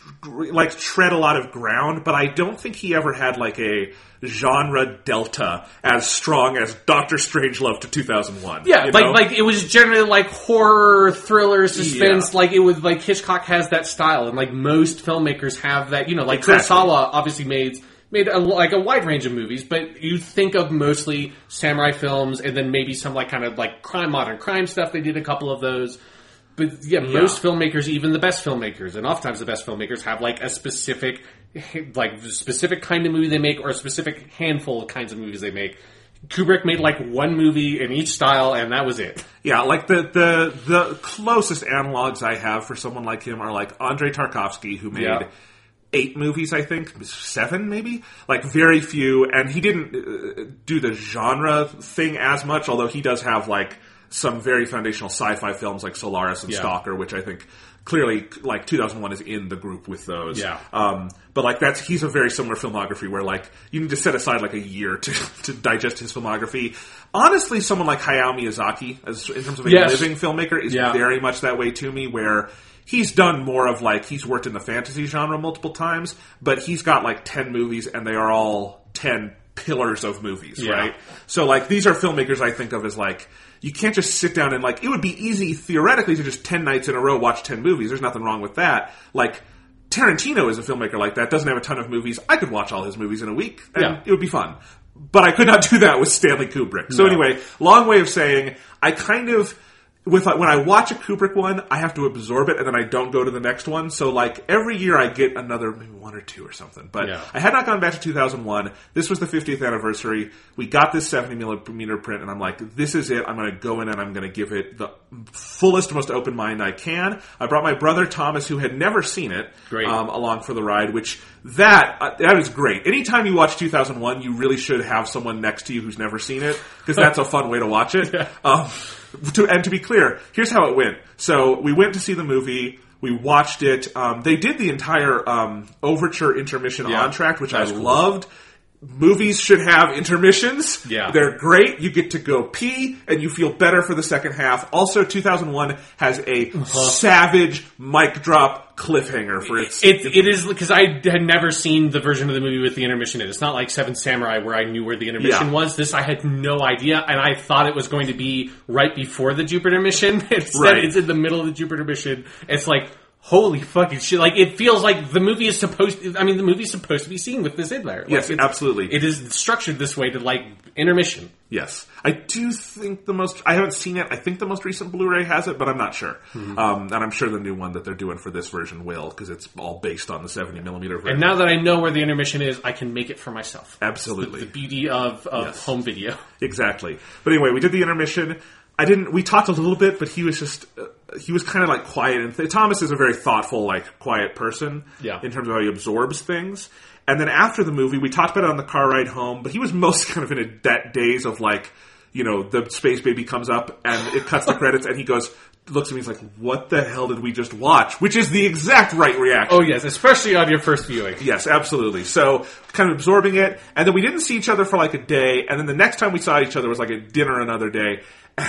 like tread a lot of ground, but I don't think he ever had like a genre delta as strong as Doctor Strangelove to two thousand one. Yeah, you like know? like it was generally like horror, thriller, suspense. Yeah. Like it was like Hitchcock has that style, and like most filmmakers have that. You know, like Exactly. Kurosawa obviously made made a, like a wide range of movies, but you think of mostly samurai films, and then maybe some like kind of like crime, modern crime stuff. They did a couple of those. But yeah, most filmmakers, even the best filmmakers, and oftentimes the best filmmakers have like a specific, like specific kind of movie they make, or a specific handful of kinds of movies they make. Kubrick made like one movie in each style, and that was it. Yeah, like the, the the closest analogs I have for someone like him are like Andrei Tarkovsky, who made Yeah. eight movies, I think, seven maybe, like very few, and he didn't uh, do the genre thing as much, although he does have like some very foundational sci-fi films like Solaris and Yeah. Stalker, which I think clearly, like, two thousand one is in the group with those. Yeah. Um, but, like, that's, he's a very similar filmography where, like, you need to set aside, like, a year to, to digest his filmography. Honestly, someone like Hayao Miyazaki, as, in terms of a Yes. living filmmaker, is Yeah. very much that way to me, where he's done more of, like, he's worked in the fantasy genre multiple times, but he's got, like, ten movies, and they are all ten pillars of movies, Yeah. right? So, like, these are filmmakers I think of as, like, you can't just sit down and, like, it would be easy, theoretically, to just ten nights in a row watch ten movies. There's nothing wrong with that. Like, Tarantino is a filmmaker like that, doesn't have a ton of movies. I could watch all his movies in a week, and Yeah. it would be fun. But I could not do that with Stanley Kubrick. So No. anyway, long way of saying, I kind of, with when I watch a Kubrick one, I have to absorb it, and then I don't go to the next one. So, like, every year I get another, maybe one or two or something. But Yeah. I had not gone back to two thousand one. This was the fiftieth anniversary. We got this seventy millimeter print, and I'm like, this is it. I'm going to go in and I'm going to give it the fullest, most open mind I can. I brought my brother Thomas, who had never seen it, Great. Um, along for the ride, which that uh, that is great. Anytime you watch two thousand one, you really should have someone next to you who's never seen it, because that's a fun way to watch it. Um, to, and to be clear, here's how it went. So we went to see the movie. We watched it. Um, they did the entire um, overture intermission Yeah, entr'acte, which I that's cool. loved. Movies should have intermissions. Yeah. They're great. You get to go pee, and you feel better for the second half. Also, two thousand one has a savage mic drop cliffhanger for its... It, it is, because I had never seen the version of the movie with the intermission in it. It's not like Seven Samurai where I knew where the intermission Yeah. was. This, I had no idea, and I thought it was going to be right before the Jupiter mission. Instead, Right. it's in the middle of the Jupiter mission. It's like, holy fucking shit. Like, it feels like the movie is supposed to, I mean, the movie's supposed to be seen with this in there. Like, Yes, it's- absolutely. It is structured this way to, like, intermission. Yes. I do think the most... I haven't seen it. I think the most recent Blu-ray has it, but I'm not sure. Mm-hmm. Um, and I'm sure the new one that they're doing for this version will, because it's all based on the seventy millimeter version. And now that I know where the intermission is, I can make it for myself. Absolutely. The beauty of, of Yes. home video. Exactly. But anyway, we did the intermission. I didn't. We talked a little bit, but he was just. Uh, he was kind of like quiet. And th- Thomas is a very thoughtful, like quiet person. Yeah. In terms of how he absorbs things. And then after the movie, we talked about it on the car ride home. But he was most kind of in a that daze of like, you know, the space baby comes up and it cuts the credits, and he goes, looks at me, he's like, "What the hell did we just watch?" Which is the exact right reaction. Oh, yes, especially on your first viewing. Yes, absolutely. So, kind of absorbing it, and then we didn't see each other for like a day, and then the next time we saw each other was like at dinner another day.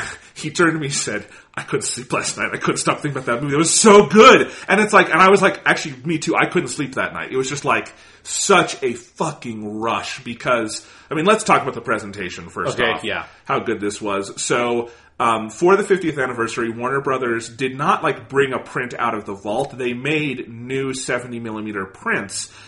He turned to me and said, "I couldn't sleep last night. I couldn't stop thinking about that movie. It was so good." And it's like, and I was like, actually, me too. I couldn't sleep that night. It was just like such a fucking rush because, I mean, let's talk about the presentation first Okay, off. yeah. How good this was. So, Um, for the fiftieth anniversary, Warner Brothers did not like bring a print out of the vault. They made new seventy millimeter prints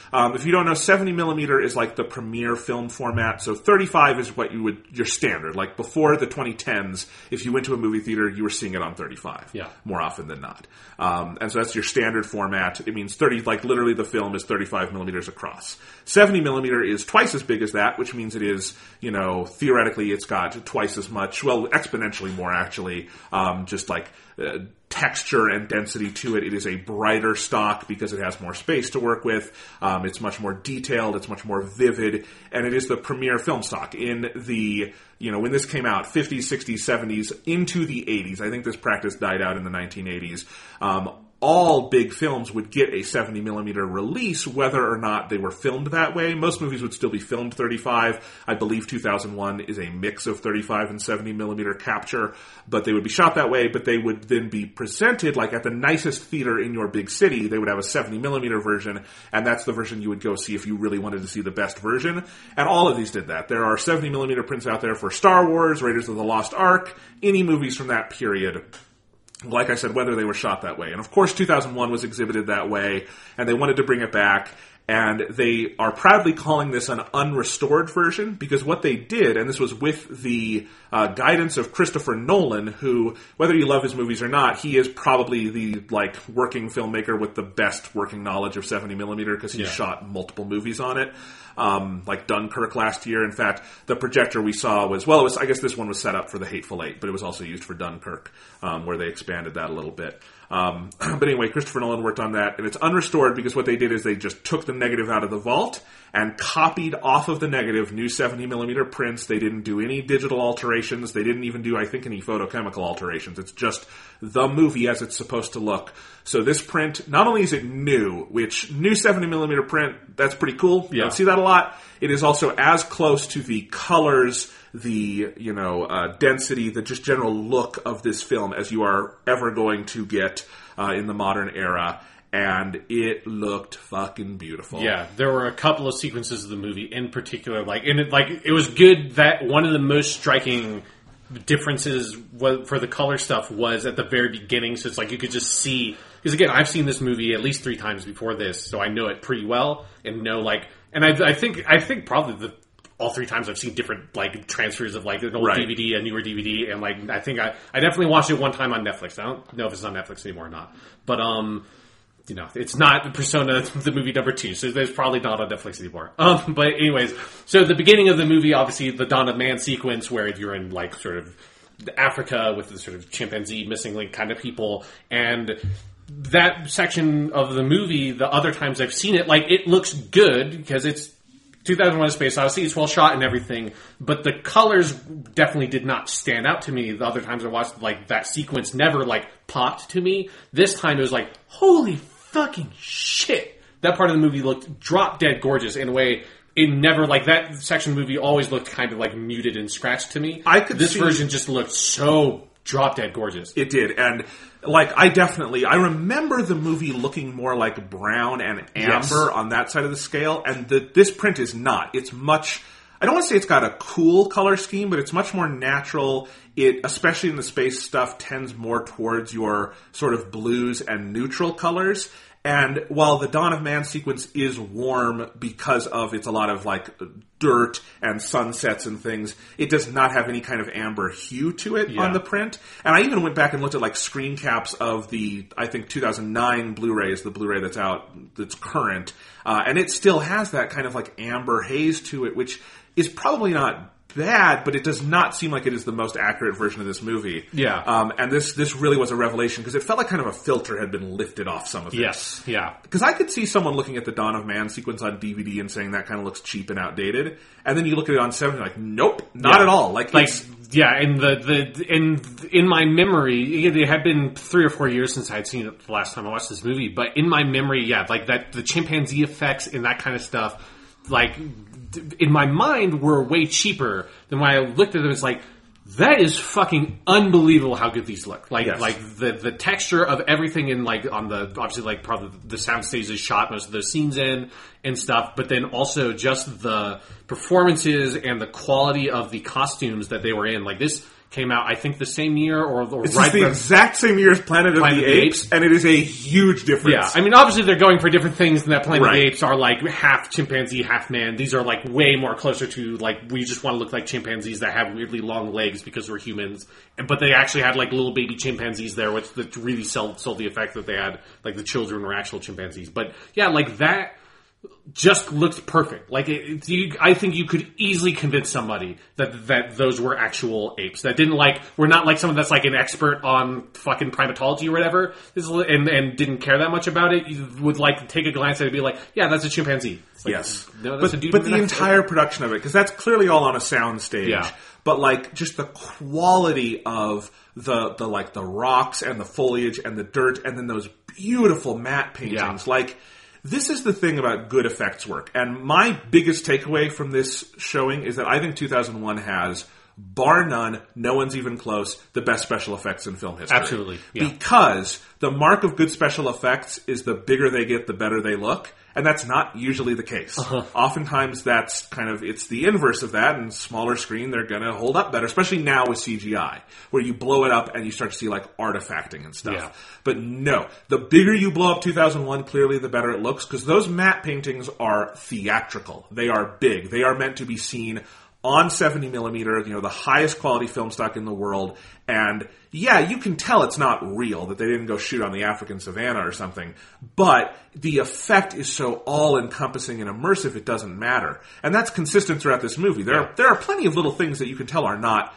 Um, if you don't know, seventy millimeter is like the premiere film format. So thirty-five is what you would, your standard. Like before the twenty tens, if you went to a movie theater, you were seeing it on thirty-five. Yeah. More often than not. Um, and so that's your standard format. It means thirty, like literally the film is thirty-five millimeters across. seventy millimeter is twice as big as that, which means it is, you know, theoretically it's got twice as much, well, exponentially more actually, um, just like, uh, texture and density to it. It is a brighter stock because it has more space to work with. Um, it's much more detailed. It's much more vivid. And it is the premier film stock in the, you know, when this came out, fifties, sixties, seventies, into the eighties. I think this practice died out in the nineteen eighties. Um, all big films would get a seventy millimeter release, whether or not they were filmed that way. Most movies would still be filmed thirty-five. I believe two thousand one is a mix of thirty-five and seventy millimeter capture, but they would be shot that way, but they would then be presented like at the nicest theater in your big city. They would have a seventy millimeter version, and that's the version you would go see if you really wanted to see the best version. And all of these did that. There are seventy millimeter prints out there for Star Wars, Raiders of the Lost Ark, any movies from that period. Like I said, whether they were shot that way. And of course, two thousand one was exhibited that way, and they wanted to bring it back. And they are proudly calling this an unrestored version, because what they did, and this was with the uh, guidance of Christopher Nolan, who, whether you love his movies or not, he is probably the, like, working filmmaker with the best working knowledge of seventy millimeter, because he yeah. shot multiple movies on it. Um, like Dunkirk last year. In fact, the projector we saw was, well, it was, I guess this one was set up for The Hateful Eight, but it was also used for Dunkirk, um, where they expanded that a little bit. Um, but anyway, Christopher Nolan worked on that, and it's unrestored because what they did is they just took the negative out of the vault and copied off of the negative new seventy millimeter prints. They didn't do any digital alterations. They didn't even do, I think, any photochemical alterations. It's just the movie as it's supposed to look. So this print, not only is it new, which new seventy millimeter print, that's pretty cool. You yeah. don't see that a lot. It is also as close to the colors, the, you know, uh, density, the just general look of this film as you are ever going to get uh, in the modern era. And it looked fucking beautiful. Yeah, there were a couple of sequences of the movie in particular, like, and it, like, it was good that one of the most striking differences was, for the color stuff was at the very beginning. So it's like you could just see, because again, I've seen this movie at least three times before this, so I know it pretty well and know, like, and I, I think I think probably the all three times I've seen different, like, transfers of, like, an old right. D V D, a newer D V D, and, like, I think I I definitely watched it one time on Netflix. I don't know if it's on Netflix anymore or not, but um. You know, it's not Persona, the movie number two, so there's probably not on Netflix anymore. Um, but anyways, so the beginning of the movie, obviously, the Dawn of Man sequence, where you're in, like, sort of Africa with the sort of chimpanzee missing link kind of people, and that section of the movie, the other times I've seen it, like, it looks good, because it's two thousand one: A Space Odyssey, it's well shot and everything, but the colors definitely did not stand out to me. The other times I watched, like, that sequence never, like, popped to me. This time it was like, holy fucking shit. That part of the movie looked drop dead gorgeous in a way it never, like, that section of the movie always looked kind of, like, muted and scratched to me. I could This see, version just looked so drop dead gorgeous. It did, and, like, I definitely, I remember the movie looking more like brown and amber yes. on that side of the scale, and the, this print is not. It's much, I don't want to say it's got a cool color scheme, but it's much more natural. It, especially in the space stuff, tends more towards your sort of blues and neutral colors. And while the Dawn of Man sequence is warm because of it's a lot of, like, dirt and sunsets and things, it does not have any kind of amber hue to it yeah. on the print. And I even went back and looked at, like, screen caps of the, I think, two thousand nine Blu-ray is the Blu-ray that's out, that's current. Uh, and it still has that kind of, like, amber haze to it, which is probably not bad, but it does not seem like it is the most accurate version of this movie. Yeah. Um, and this this really was a revelation, because it felt like kind of a filter had been lifted off some of it. Yes, yeah. Because I could see someone looking at the Dawn of Man sequence on D V D and saying that kind of looks cheap and outdated, and then you look at it on seven and you're like, nope, not yeah. at all. Like, like it's, yeah, and the, the in in my memory, it had been three or four years since I had seen it the last time I watched this movie, but in my memory, yeah, like that, the chimpanzee effects and that kind of stuff, like, in my mind, were way cheaper than when I looked at them. It's like, that is fucking unbelievable how good these look. Like, yes. like the the texture of everything in, like, on the, obviously, like, probably the sound stages shot most of those scenes in and stuff, but then also just the performances and the quality of the costumes that they were in. Like, this came out, I think, the same year or, or It's right just the exact same year as Planet of Planet the of the Apes, Apes. and it is a huge difference. Yeah, I mean, obviously they're going for different things, and that Planet Right. of the Apes are like half chimpanzee, half man. These are like way more closer to like we just want to look like chimpanzees that have weirdly long legs because we're humans. And but they actually had like little baby chimpanzees there, which that really sold, sold the effect that they had like the children were actual chimpanzees. But yeah, like that just looks perfect. Like it, it, you, I think you could easily convince somebody that that those were actual apes. That didn't like we're not like someone that's like an expert on fucking primatology or whatever, this is, and and didn't care that much about it. You would like take a glance at it and be like, yeah, that's a chimpanzee. It's like, Yes, no, that's but, a dude but with the an entire production of it, because that's clearly all on a sound stage. Yeah. But like just the quality of the the like the rocks and the foliage and the dirt, and then those beautiful matte paintings. Yeah. Like this is the thing about good effects work. And my biggest takeaway from this showing is that I think two thousand one has, bar none, no one's even close, the best special effects in film history. Absolutely, yeah. Because the mark of good special effects is the bigger they get, the better they look. And that's not usually the case. Uh-huh. Oftentimes that's kind of, it's the inverse of that, and smaller screen, they're gonna hold up better, especially now with C G I, where you blow it up and you start to see like artifacting and stuff. Yeah. But no, the bigger you blow up two thousand one, clearly the better it looks, because those matte paintings are theatrical. They are big. They are meant to be seen on seventy millimeter, you know, the highest quality film stock in the world. And yeah, you can tell it's not real, that they didn't go shoot on the African savannah or something. But the effect is so all-encompassing and immersive, it doesn't matter. And that's consistent throughout this movie. There are, there are plenty of little things that you can tell are not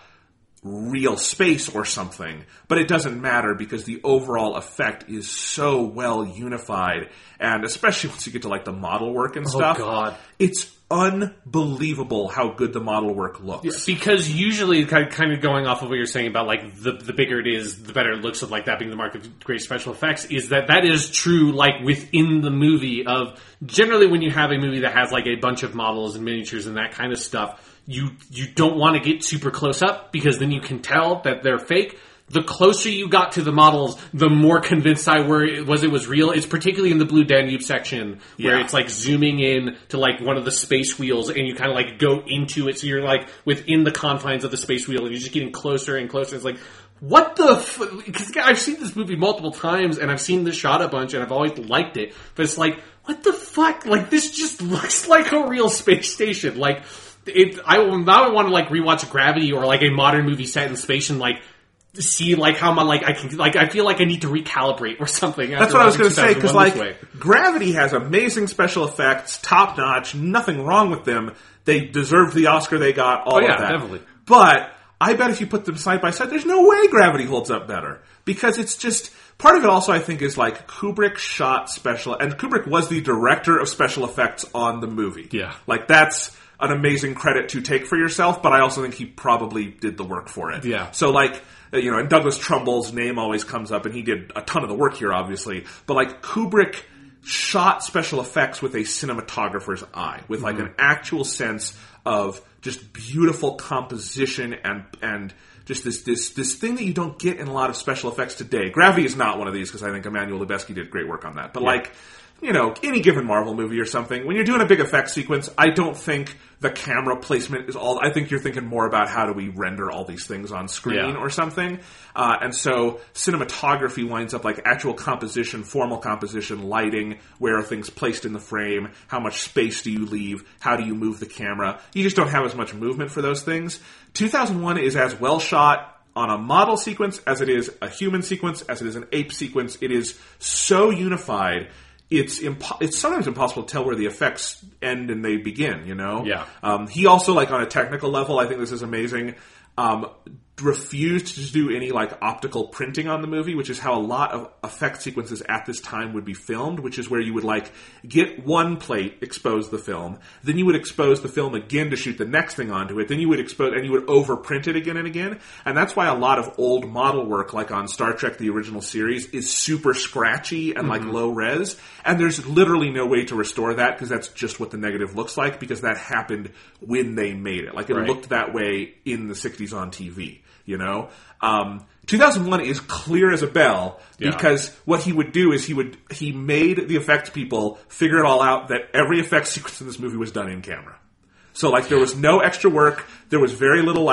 real space or something, but it doesn't matter because the overall effect is so well unified, and especially once you get to like the model work and stuff, Oh God, it's unbelievable how good the model work looks. because usually, kind of going off of what you're saying about like the the bigger it is, the better it looks, of like that being the mark of great special effects, is that that is true like within the movie. Of generally when you have a movie that has like a bunch of models and miniatures and that kind of stuff, you you don't want to get super close up because then you can tell that they're fake. The closer you got to the models, the more convinced I were it was it was real. It's particularly in the Blue Danube section where Yeah. it's like zooming in to like one of the space wheels, and you kind of like go into it, so you're like within the confines of the space wheel, and you're just getting closer and closer. It's like, what the? F-? Because I've seen this movie multiple times, and I've seen this shot a bunch, and I've always liked it. But it's like, what the fuck? Like this just looks like a real space station. Like it. I will now I want to like rewatch Gravity or like a modern movie set in space and like see like how my like I can like I feel like I need to recalibrate or something. That's what I was going to say, because like way. Gravity has amazing special effects, top notch, nothing wrong with them. They deserved the Oscar they got, all Oh, yeah, of that. definitely. But I bet if you put them side by side, there's no way Gravity holds up better. Because it's just, part of it also I think is like Kubrick shot special, and Kubrick was the director of special effects on the movie. Yeah. Like that's an amazing credit to take for yourself, but I also think he probably did the work for it. Yeah. So like, you know, and Douglas Trumbull's name always comes up, and he did a ton of the work here, obviously. But like Kubrick shot special effects with a cinematographer's eye, with like Mm-hmm. an actual sense of just beautiful composition and and just this this this thing that you don't get in a lot of special effects today. Gravity is not one of these, because I think Emmanuel Lubezki did great work on that. But Yeah. like, you know, any given Marvel movie or something, when you're doing a big effect sequence, I don't think the camera placement is all. I think you're thinking more about how do we render all these things on screen Yeah. or something. Uh, and so cinematography winds up like actual composition, formal composition, lighting, where are things placed in the frame, how much space do you leave, how do you move the camera. You just don't have as much movement for those things. two thousand one is as well shot on a model sequence as it is a human sequence, as it is an ape sequence. It is so unified. It's impo- it's sometimes impossible to tell where the effects end and they begin, you know? Yeah. Um, he also, like, on a technical level, I think this is amazing, um, refused to do any, like, optical printing on the movie, which is how a lot of effect sequences at this time would be filmed, which is where you would, like, get one plate, expose the film, then you would expose the film again to shoot the next thing onto it, then you would expose, and you would overprint it again and again, and that's why a lot of old model work, like on Star Trek, the original series, is super scratchy and, like, Mm-hmm. low res, and there's literally no way to restore that, because that's just what the negative looks like, because that happened when they made it. Like, it Right. looked that way in the sixties on T V. You know, um, two thousand one is clear as a bell, Yeah. because what he would do is he would he made the effects people figure it all out that every effect sequence in this movie was done in camera. So like there was no extra work, there was very little like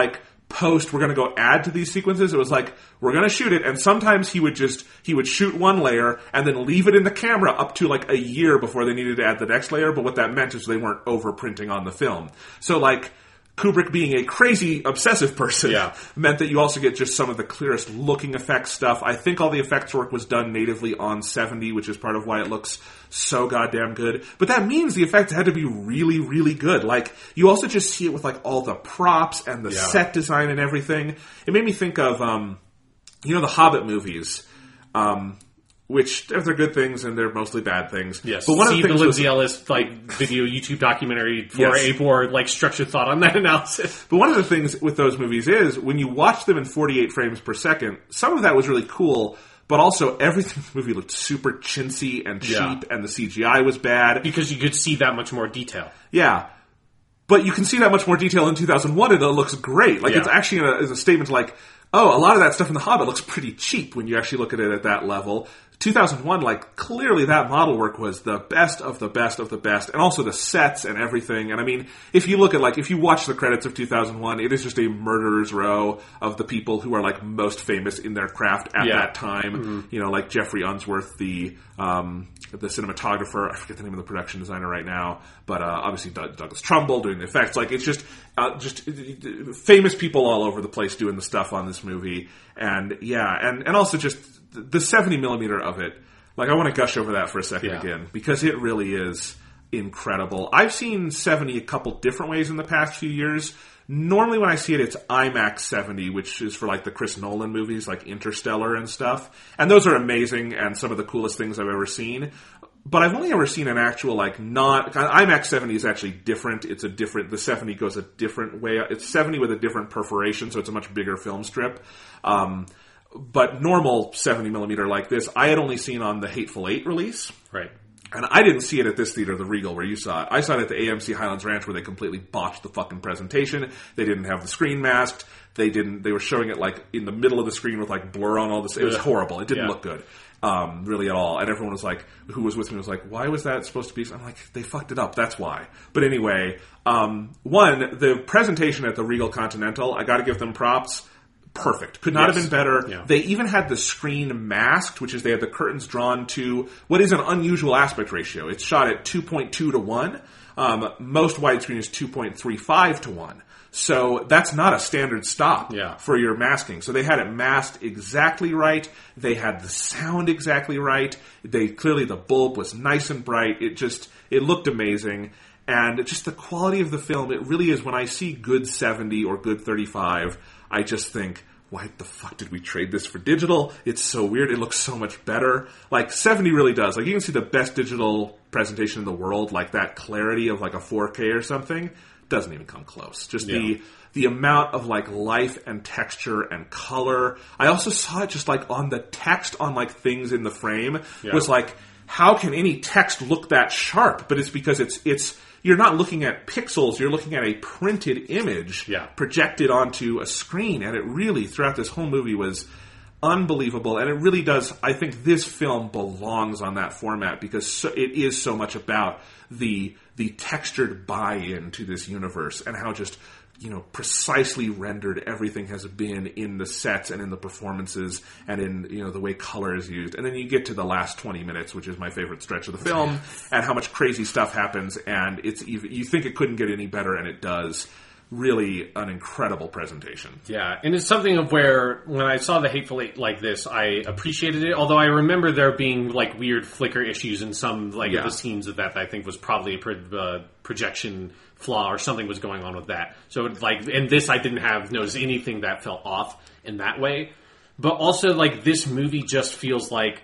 post, we're going to go add to these sequences. It was like, we're going to shoot it, and sometimes he would just, he would shoot one layer and then leave it in the camera up to like a year before they needed to add the next layer, but what that meant is they weren't overprinting on the film. So like, Kubrick being a crazy obsessive person yeah. meant that you also get just some of the clearest looking effects stuff. I think all the effects work was done natively on seventy, which is part of why it looks so goddamn good. But that means the effects had to be really, really good. Like, you also just see it with like all the props and the yeah. set design and everything. It made me think of, um, you know, the Hobbit movies. Um, Which, they're good things, and they're mostly bad things. Yes. But one See of the, the things Lindsay was, Ellis, like, video YouTube documentary for Yes. a more, like, structured thought on that analysis. But one of the things with those movies is, when you watch them in forty-eight frames per second, some of that was really cool, but also everything in the movie looked super chintzy and cheap, Yeah. and the C G I was bad. Because you could see that much more detail. Yeah. But you can see that much more detail in two thousand one, and it looks great. Like, Yeah. it's actually a, is a statement like, oh, a lot of that stuff in The Hobbit looks pretty cheap when you actually look at it at that level. two thousand one, like, clearly that model work was the best of the best of the best, and also the sets and everything. And I mean, if you look at, like, if you watch the credits of two thousand one, it is just a murderer's row of the people who are, like, most famous in their craft at Yeah. that time. Mm-hmm. You know, like Jeffrey Unsworth, the, um, the cinematographer, I forget the name of the production designer right now, but, uh, obviously Doug, Douglas Trumbull doing the effects. Like, it's just, uh, just uh, famous people all over the place doing the stuff on this movie. And, yeah, and, and also just, the seventy millimeter of it, like, I want to gush over that for a second yeah. again, because it really is incredible. I've seen seventy a couple different ways in the past few years. Normally when I see it, it's IMAX seventy, which is for, like, the Chris Nolan movies, like Interstellar and stuff. And those are amazing and some of the coolest things I've ever seen. But I've only ever seen an actual, like, not... IMAX seventy is actually different. It's a different... The seventy goes a different way. It's seventy with a different perforation, so it's a much bigger film strip. Um... But normal seventy millimeter like this, I had only seen on the Hateful Eight release. Right. And I didn't see it at this theater, the Regal, where you saw it. I saw it at the A M C Highlands Ranch, where they completely botched the fucking presentation. They didn't have the screen masked. They didn't, they were showing it like in the middle of the screen with like blur on all this. It was horrible. It didn't yeah. look good. Um, really at all. And everyone was like, who was with me was like, why was that supposed to be? I'm like, they fucked it up. That's why. But anyway, um, one, the presentation at the Regal Continental, I gotta give them props. Perfect. Could not yes. have been better. Yeah. They even had the screen masked, which is they had the curtains drawn to what is an unusual aspect ratio. It's shot at two point two to one. Um, most widescreen is two point three five to one. So that's not a standard stop yeah. for your masking. So they had it masked exactly right. They had the sound exactly right. They clearly the bulb was nice and bright. It just it looked amazing. And just the quality of the film, it really is, when I see good seventy or good thirty-five, I just think, why the fuck did we trade this for digital? It's so weird. It looks so much better. Like, seventy really does. Like, you can see the best digital presentation in the world, like that clarity of like a four K or something, doesn't even come close. Just yeah. the the amount of like life and texture and color. I also saw it just like on the text on like things in the frame yeah. was like, how can any text look that sharp? But it's because it's it's you're not looking at pixels, you're looking at a printed image yeah. projected onto a screen, and it really, throughout this whole movie, was unbelievable. And it really does, I think this film belongs on that format, because so, it is so much about the the textured buy-in to this universe, and how just, you know, precisely rendered everything has been in the sets and in the performances and in, you know, the way color is used. And then you get to the last twenty minutes, which is my favorite stretch of the film, and how much crazy stuff happens, and it's even, you think it couldn't get any better, and it does. Really an incredible presentation. Yeah, and it's something of where, when I saw the Hateful Eight like this, I appreciated it, although I remember there being, like, weird flicker issues in some, like, yeah. of the scenes of that, that I think was probably a pro- uh, projection flaw, or something was going on with that. So, like, and this I didn't have noticed anything that felt off in that way. But also, like, this movie just feels like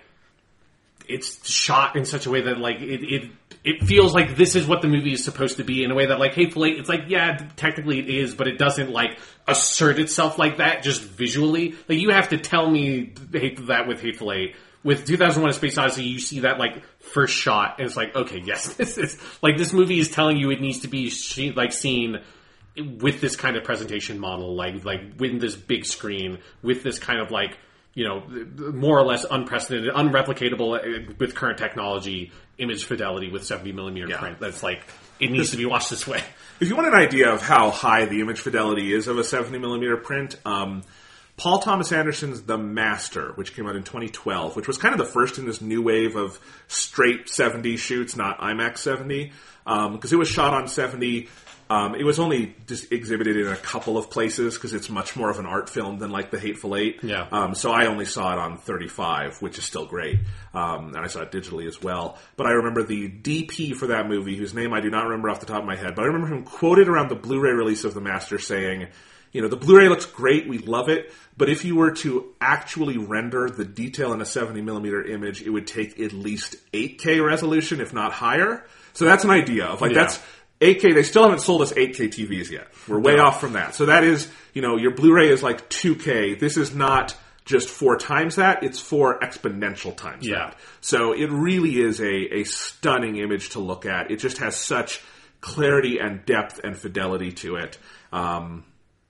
it's shot in such a way that, like, it... it It feels like this is what the movie is supposed to be, in a way that, like, Hateful Eight, it's like, yeah, technically it is, but it doesn't, like, assert itself like that, just visually. Like, you have to tell me that with Hateful Eight. With two thousand one: A Space Odyssey, you see that, like, first shot, and it's like, okay, yes, this is, like, this movie is telling you it needs to be, like, seen with this kind of presentation model, like, like, with this big screen, with this kind of, like, you know, more or less unprecedented, unreplicatable with current technology image fidelity with seventy millimeter Yeah. print. That's like, it needs to be watched this way. If you want an idea of how high the image fidelity is of a seventy millimeter print, um, Paul Thomas Anderson's The Master, which came out in twenty twelve, which was kind of the first in this new wave of straight seventy shoots, not IMAX seventy, because um, it was shot on seventy. Um, it was only just exhibited in a couple of places because it's much more of an art film than like The Hateful Eight. Yeah. Um, so I only saw it on thirty-five, which is still great. Um, and I saw it digitally as well. But I remember the D P for that movie, whose name I do not remember off the top of my head, but I remember him quoted around the Blu-ray release of The Master saying, you know, the Blu-ray looks great, we love it, but if you were to actually render the detail in a seventy millimeter image, it would take at least eight K resolution, if not higher. So that's an idea of like, Yeah. that's eight K, they still haven't sold us eight K T Vs yet. We're way No. off from that. So that is, you know, your Blu-ray is like two K. This is not just four times that, it's four exponential times Yeah. that. So it really is a, a stunning image to look at. It just has such clarity and depth and fidelity to it. Um,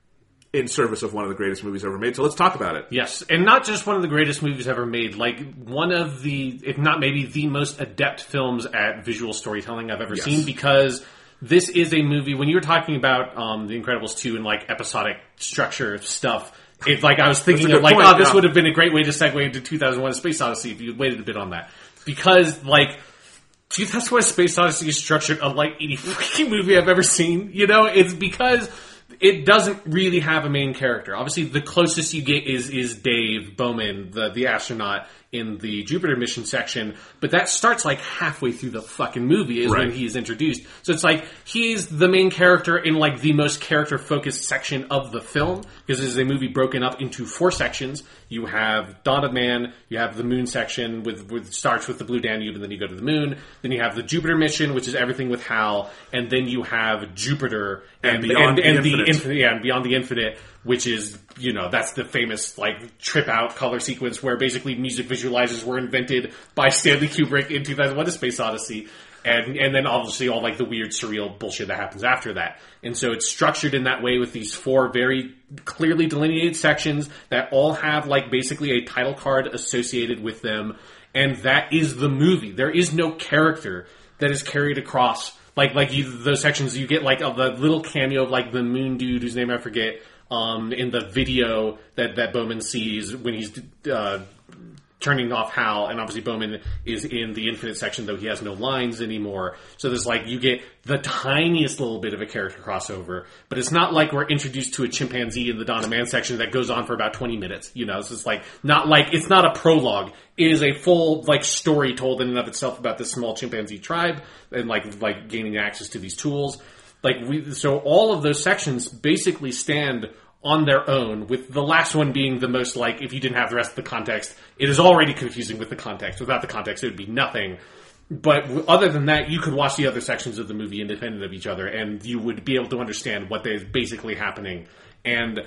in service of one of the greatest movies ever made. So let's talk about it. Yes, and not just one of the greatest movies ever made, like one of the, if not maybe the most adept films at visual storytelling I've ever Yes. seen, because this is a movie, when you were talking about um, The Incredibles two and like episodic structure stuff, it's like I was thinking That's a of good like, point, oh, this yeah. would have been a great way to segue into two thousand one: A Space Odyssey if you had waited a bit on that. Because like, two thousand one: A Space Odyssey is structured unlike any fucking movie I've ever seen. You know, it's because it doesn't really have a main character. Obviously, the closest you get is is Dave Bowman, the the astronaut in the Jupiter mission section, but that starts like halfway through the fucking movie is Right. when he is introduced. So it's like he's the main character in like the most character focused section of the film, because this is a movie broken up into four sections. You have Dawn of Man, you have the moon section with with starts with the Blue Danube, and then you go to the moon. Then you have the Jupiter mission, which is everything with Hal, and then you have Jupiter And and Beyond and, and the the Infinite. infinite, yeah, and Beyond the Infinite, which is, you know, that's the famous like trip out color sequence where basically music visualizers were invented by Stanley Kubrick in two thousand one: A Space Odyssey. And and then obviously all like the weird surreal bullshit that happens after that. And so it's structured in that way with these four very clearly delineated sections that all have like basically a title card associated with them. And that is the movie. There is no character that is carried across. Like like you, those sections, you get like a, the little cameo of like the moon dude whose name I forget um, in the video that, that Bowman sees when he's uh, turning off Hal, and obviously Bowman is in the Infinite section, though he has no lines anymore. So there's like, you get the tiniest little bit of a character crossover, but it's not like we're introduced to a chimpanzee in the Dawn of Man section that goes on for about twenty minutes, you know? So it's like, not like, it's not a prologue. It is a full, like, story told in and of itself about this small chimpanzee tribe, and like, like gaining access to these tools. Like, we, so all of those sections basically stand on their own, with the last one being the most, like, if you didn't have the rest of the context, it is already confusing with the context. Without the context, it would be nothing. But other than that, you could watch the other sections of the movie independent of each other, and you would be able to understand what is basically happening. And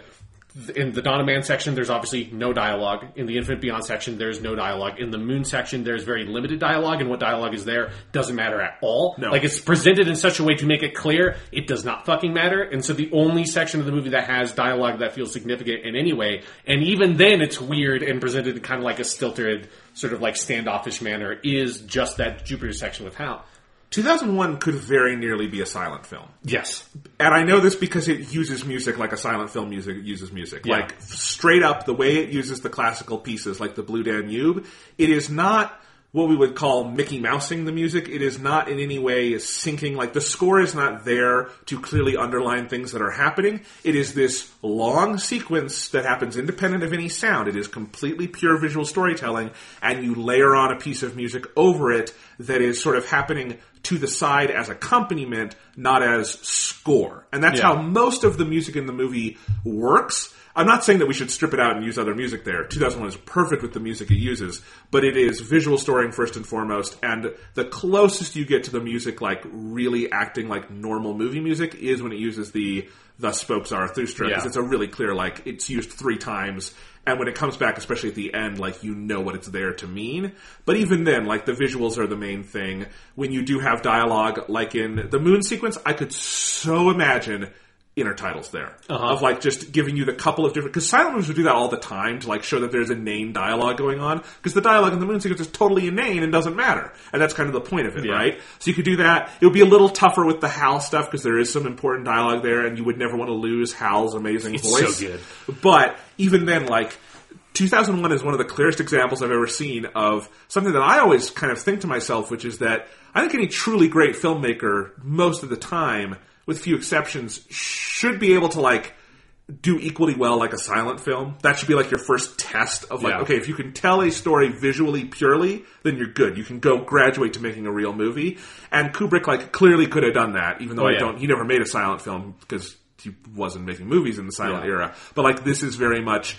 in the Dawn of Man section, there's obviously no dialogue. In the Infinite Beyond section, there's no dialogue. In the Moon section, there's very limited dialogue, and what dialogue is there doesn't matter at all. No. Like, it's presented in such a way to make it clear it does not fucking matter. And so the only section of the movie that has dialogue that feels significant in any way, and even then it's weird and presented in kind of like a stilted, sort of like standoffish manner, is just that Jupiter section with Hal. two thousand one could very nearly be a silent film. Yes. And I know this because it uses music like a silent film music uses music. Yeah. Like, straight up, the way it uses the classical pieces, like the Blue Danube, it is not what we would call Mickey Mousing the music. It is not in any way syncing. Like, the score is not there to clearly underline things that are happening. It is this long sequence that happens independent of any sound. It is completely pure visual storytelling, and you layer on a piece of music over it that is sort of happening to the side as accompaniment, not as score. And that's Yeah. how most of the music in the movie works. I'm not saying that we should strip it out and use other music there. two thousand one is perfect with the music it uses, but it is visual storying first and foremost, and the closest you get to the music, like, really acting like normal movie music, is when it uses the Thus Spoke Zarathustra, because Yeah. it's a really clear, like, it's used three times, and when it comes back, especially at the end, like, you know what it's there to mean. But even then, like, the visuals are the main thing. When you do have dialogue, like in the moon sequence, I could so imagine intertitles there uh-huh. of like just giving you the couple of different, because silent movies would do that all the time to like show that there's inane dialogue going on, because the dialogue in the moon sequence is totally inane and doesn't matter, and that's kind of the point of it, yeah. right? So you could do that. It would be a little tougher with the Hal stuff because there is some important dialogue there, and you would never want to lose Hal's amazing it's voice. So good. But even then, like two thousand one is one of the clearest examples I've ever seen of something that I always kind of think to myself, which is that I think any truly great filmmaker most of the time, with few exceptions, should be able to like do equally well like a silent film. That should be like your first test of like, yeah. okay, if you can tell a story visually purely, then you're good. You can go graduate to making a real movie. And Kubrick like clearly could have done that, even though oh, I yeah. don't, he never made a silent film because he wasn't making movies in the silent yeah. era. But like this is very much,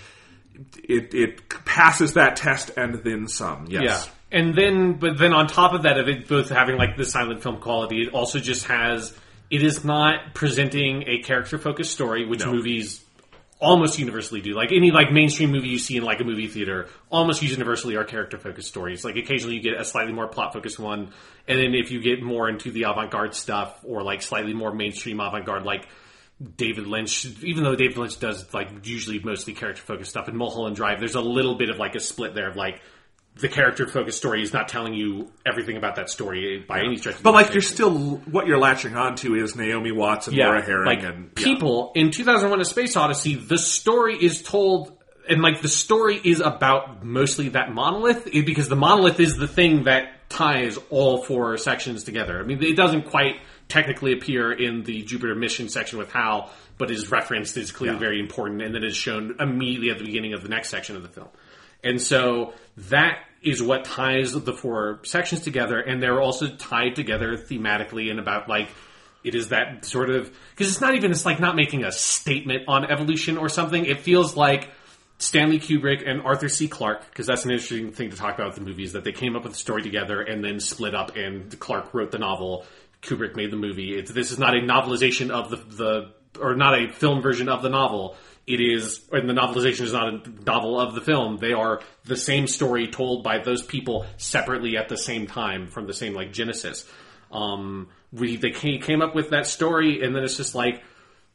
it, it passes that test and then some, yes. Yeah. And then, but then on top of that, of it both having like the silent film quality, it also just has, it is not presenting a character-focused story, which no. movies almost universally do. Like any like mainstream movie you see in like a movie theater, almost universally are character-focused stories. Like occasionally you get a slightly more plot-focused one, and then if you get more into the avant-garde stuff or like slightly more mainstream avant-garde, like David Lynch, even though David Lynch does like usually mostly character-focused stuff in Mulholland Drive, there's a little bit of like a split there of like the character-focused story is not telling you everything about that story by yeah. any stretch. But like, you're still what you're latching onto is Naomi Watts and yeah. Laura Herring, like, and yeah. people in two thousand one: A Space Odyssey. The story is told, and like the story is about mostly that monolith, because the monolith is the thing that ties all four sections together. I mean, it doesn't quite technically appear in the Jupiter mission section with Hal, but is referenced, is clearly yeah. very important, and then is shown immediately at the beginning of the next section of the film. And so that is what ties the four sections together, and they're also tied together thematically and about like it is that sort of, because it's not even, it's like not making a statement on evolution or something. It feels like Stanley Kubrick and Arthur C. Clarke, because that's an interesting thing to talk about with the movies, that they came up with a story together and then split up, and Clarke wrote the novel, Kubrick made the movie. It's, this is not a novelization of the, the or not a film version of the novel. It is, and the novelization is not a novel of the film. They are the same story told by those people separately at the same time from the same like genesis. Um, we they came up with that story, and then it's just like,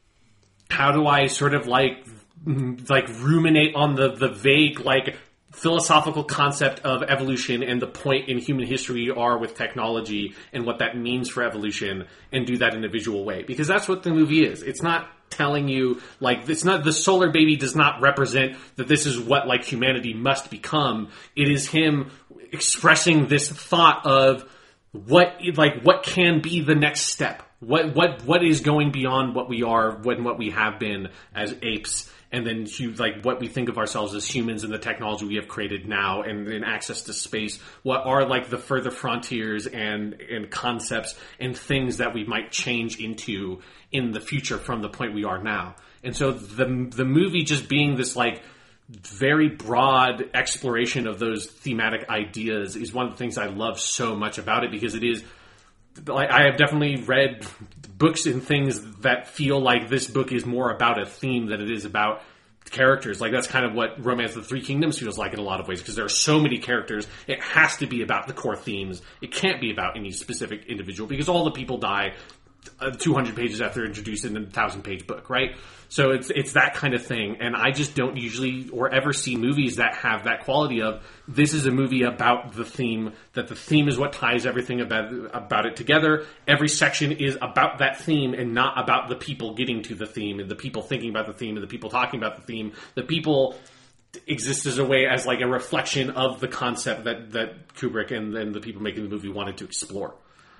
how do I sort of like like ruminate on the the vague like philosophical concept of evolution and the point in human history we are with technology and what that means for evolution, and do that in a visual way, because that's what the movie is. It's not telling you like, it's not, the solar baby does not represent that this is what like humanity must become. It is him expressing this thought of what like what can be the next step, what what what is going beyond what we are, what what we have been as apes, and then like what we think of ourselves as humans and the technology we have created now, and in access to space, what are like the further frontiers and and concepts and things that we might change into in the future from the point we are now. And so the the movie just being this like very broad exploration of those thematic ideas is one of the things I love so much about it, because it is like, I have definitely read books and things that feel like this book is more about a theme than it is about characters. Like, that's kind of what Romance of the Three Kingdoms feels like in a lot of ways, because there are so many characters. It has to be about the core themes. It can't be about any specific individual, because all the people die uh, two hundred pages after they're introduced in a thousand page book, right? So it's it's that kind of thing. And I just don't usually or ever see movies that have that quality of, this is a movie about the theme, that the theme is what ties everything about about it together. Every section is about that theme and not about the people getting to the theme and the people thinking about the theme and the people talking about the theme. The people exist as a way, as like a reflection of the concept that, that Kubrick and, and the people making the movie wanted to explore.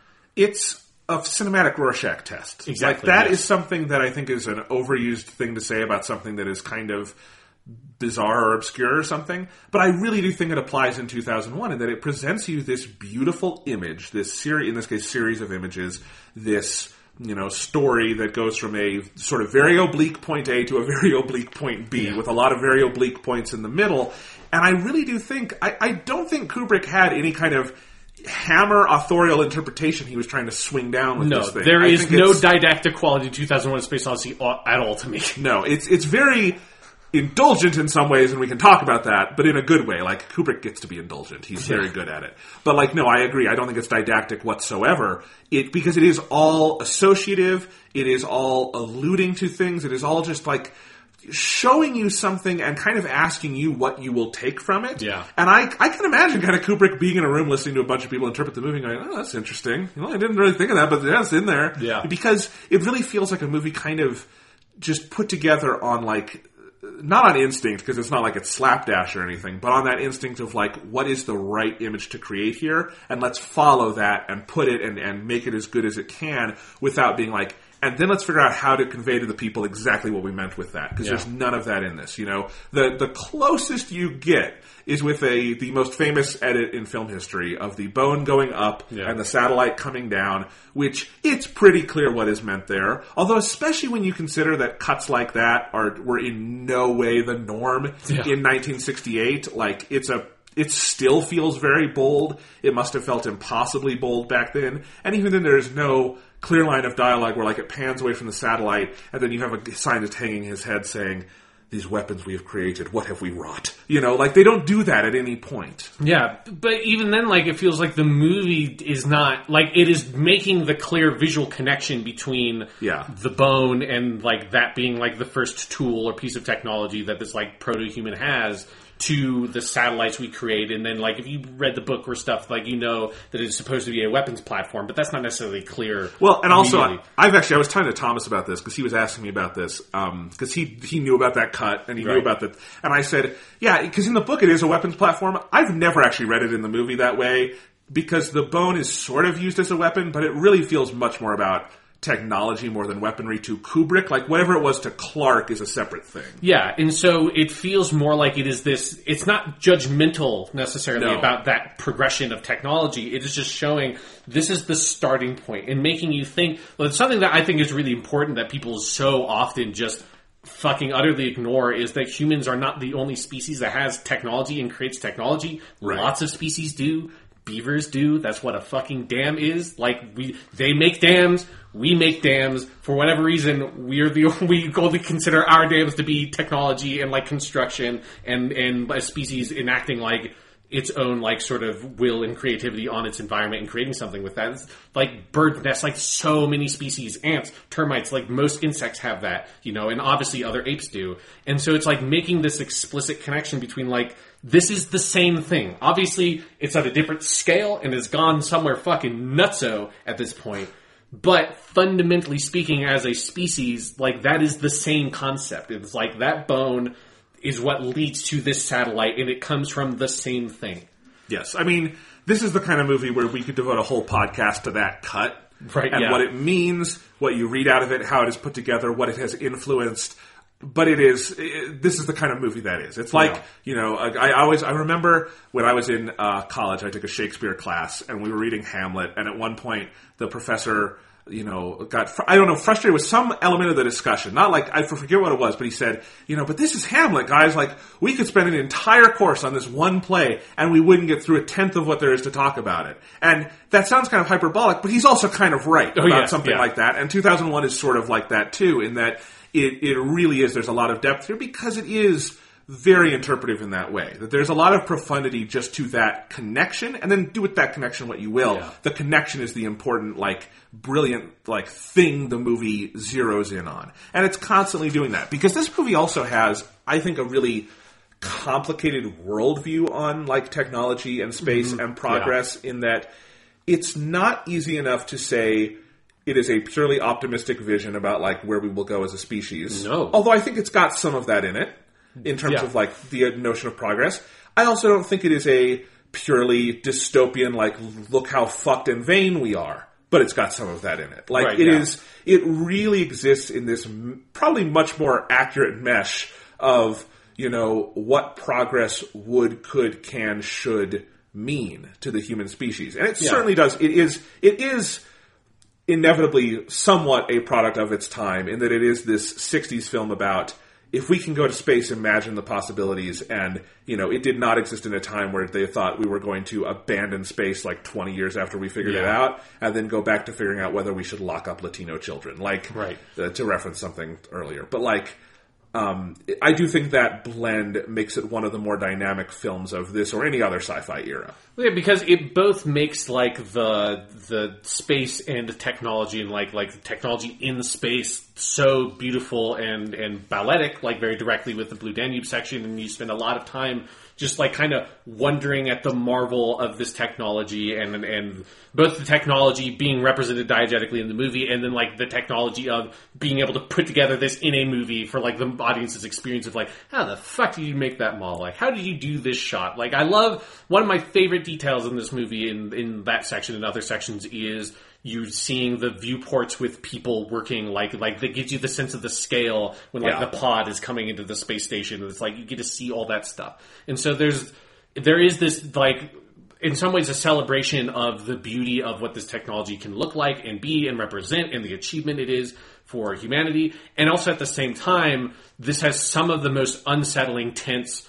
It's a cinematic Rorschach test. Exactly. Like, that yes. is something that I think is an overused thing to say about something that is kind of bizarre or obscure or something. But I really do think it applies in two thousand one, in that it presents you this beautiful image, this series, in this case, series of images, this, you know, story that goes from a sort of very oblique point A to a very oblique point B, yeah. with a lot of very oblique points in the middle. And I really do think, I, I don't think Kubrick had any kind of hammer authorial interpretation he was trying to swing down with no, this thing. There I is no didactic quality to two thousand one: A Space Odyssey at all to me. No, it's it's very indulgent in some ways, and we can talk about that, but in a good way. Like, Kubrick gets to be indulgent. He's very Yeah. good at it. But, like, no, I agree. I don't think it's didactic whatsoever. It because it is all associative. It is all alluding to things. It is all just, like, showing you something and kind of asking you what you will take from it. Yeah. And I I can imagine kind of Kubrick being in a room listening to a bunch of people interpret the movie and going, oh, that's interesting. You know, I didn't really think of that, but yeah, it's in there. Yeah. Because it really feels like a movie kind of just put together on, like, not on instinct, because it's not like it's slapdash or anything, but on that instinct of, like, what is the right image to create here, and let's follow that and put it and, and make it as good as it can without being like, and then let's figure out how to convey to the people exactly what we meant with that, because Yeah. there's none of that in this, you know? The the closest you get is with a the most famous edit in film history of the bone going up Yeah. and the satellite coming down, which it's pretty clear what is meant there. Although, especially when you consider that cuts like that are were in no way the norm Yeah. in nineteen sixty-eight, like it's a it still feels very bold. It must have felt impossibly bold back then. And even then, there's no clear line of dialogue where, like, it pans away from the satellite, and then you have a scientist hanging his head saying, these weapons we have created, what have we wrought? You know, like, they don't do that at any point. Yeah, but even then, like, it feels like the movie is not, like, it is making the clear visual connection between Yeah. the bone and, like, that being, like, the first tool or piece of technology that this, like, proto-human has to the satellites we create. And then, like, if you read the book or stuff, like, you know that it's supposed to be a weapons platform, but that's not necessarily clear. Well, and also, immediately. I've actually, I was talking to Thomas about this, because he was asking me about this, because he, he knew about that cut, and he knew Right. about that, and I said, yeah, because in the book it is a weapons platform. I've never actually read it in the movie that way, because the bone is sort of used as a weapon, but it really feels much more about technology more than weaponry to Kubrick. Like, whatever it was to Clark is a separate thing. Yeah, and so it feels more like it is this, it's not judgmental necessarily No. about that progression of technology. It is just showing this is the starting point and making you think, well, it's something that I think is really important that people so often just fucking utterly ignore, is that humans are not the only species that has technology and creates technology. Right. Lots of species do. Beavers do. That's what a fucking dam is. Like, we, they make dams. We make dams. For whatever reason, we're the we only consider our dams to be technology and, like, construction and and a species enacting, like, its own, like, sort of will and creativity on its environment and creating something with that. It's like bird nests, like so many species, ants, termites, like most insects have that, you know, and obviously other apes do. And so it's like making this explicit connection between, like, this is the same thing. Obviously, it's at a different scale and has gone somewhere fucking nutso at this point. But fundamentally speaking, as a species, like, that is the same concept. It's like that bone is what leads to this satellite, and it comes from the same thing. Yes. I mean, this is the kind of movie where we could devote a whole podcast to that cut. Right, And yeah. what it means, what you read out of it, how it is put together, what it has influenced. But it is, it, this is the kind of movie that is. It's like, Yeah. you know, I, I always, I remember when I was in uh, college, I took a Shakespeare class, and we were reading Hamlet, and at one point, the professor, you know, got, fr- I don't know, frustrated with some element of the discussion. Not like, I forget what it was, but he said, you know, but this is Hamlet, guys. Like, we could spend an entire course on this one play, and we wouldn't get through a tenth of what there is to talk about it. And that sounds kind of hyperbolic, but he's also kind of right Oh, about yeah, something yeah. like that. And two thousand one is sort of like that, too, in that it, it really is, there's a lot of depth here, because it is very interpretive in that way. That there's a lot of profundity just to that connection, and then do with that connection what you will. Yeah. The connection is the important, like, brilliant, like, thing the movie zeroes in on. And it's constantly doing that. Because this movie also has, I think, a really complicated worldview on, like, technology and space Mm-hmm. and progress, in that it's not easy enough to say it is a purely optimistic vision about, like, where we will go as a species. No. Although I think it's got some of that in it, in terms Yeah. of, like, the notion of progress. I also don't think it is a purely dystopian, like, look how fucked and vain we are. But it's got some of that in it. Like, Right, it yeah. is, it really exists in this m- probably much more accurate mesh of, you know, what progress would, could, can, should mean to the human species. And it Yeah. certainly does. It is, it is inevitably somewhat a product of its time, in that it is this sixties film about, if we can go to space, imagine the possibilities. And, you know, it did not exist in a time where they thought we were going to abandon space like twenty years after we figured it Yeah. out, and then go back to figuring out whether we should lock up Latino children. Like, Right. uh, to reference something earlier. But, like, Um, I do think that blend makes it one of the more dynamic films of this or any other sci-fi era. Yeah, because it both makes like the the space and technology and like like technology in space so beautiful and and balletic, like very directly with the Blue Danube section, and you spend a lot of time just like kind of wondering at the marvel of this technology and and both the technology being represented diegetically in the movie and then like the technology of being able to put together this in a movie for like the audience's experience of like, how the fuck did you make that model? Like, how did you do this shot? Like, I love one of my favorite details in this movie in in that section and other sections is you seeing the viewports with people working, like like that gives you the sense of the scale when like yeah. the pod is coming into the space station. It's like you get to see all that stuff, and so there's there is this like in some ways a celebration of the beauty of what this technology can look like and be and represent, and the achievement it is for humanity, and also at the same time, this has some of the most unsettling, tense,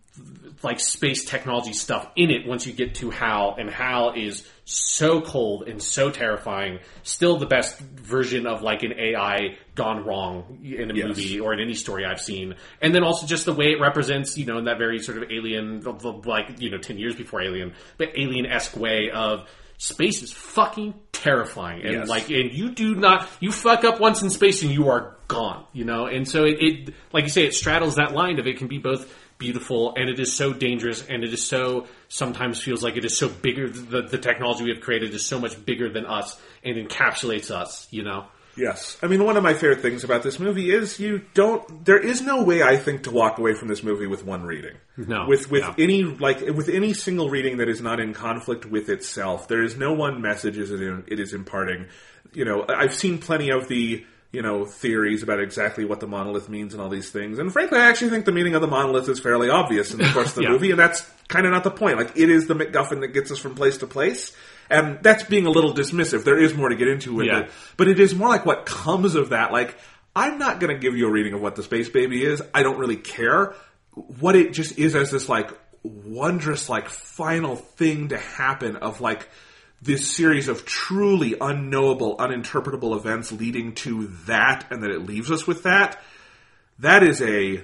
like space technology stuff in it once you get to Hal, and Hal is so cold and so terrifying. Still the best version of like an A I gone wrong in a yes. movie or in any story I've seen. And then also just the way it represents, you know, in that very sort of alien, like, you know, ten years before Alien, but alien-esque way of space is fucking terrifying. And yes. like, and you do not, you fuck up once in space and you are gone, you know? And so it, it like you say, it straddles that line of it can be both beautiful, and it is so dangerous, and it is so, sometimes feels like it is so bigger, the, the technology we have created is so much bigger than us, and encapsulates us, you know? Yes. I mean, one of my favorite things about this movie is you don't, there is no way, I think, to walk away from this movie with one reading. No. With, with no. any, like, with any single reading that is not in conflict with itself. There is no one message it is, it is imparting. You know, I've seen plenty of the, you know, theories about exactly what the monolith means and all these things. And frankly, I actually think the meaning of the monolith is fairly obvious in the course of the yeah. movie, and that's kind of not the point. Like, it is the MacGuffin that gets us from place to place, and that's being a little dismissive. There is more to get into with yeah. it, but it is more like what comes of that. Like, I'm not going to give you a reading of what the Space Baby is. I don't really care. What it just is as this, like, wondrous, like, final thing to happen of, like, this series of truly unknowable, uninterpretable events leading to that, and that it leaves us with that, that is a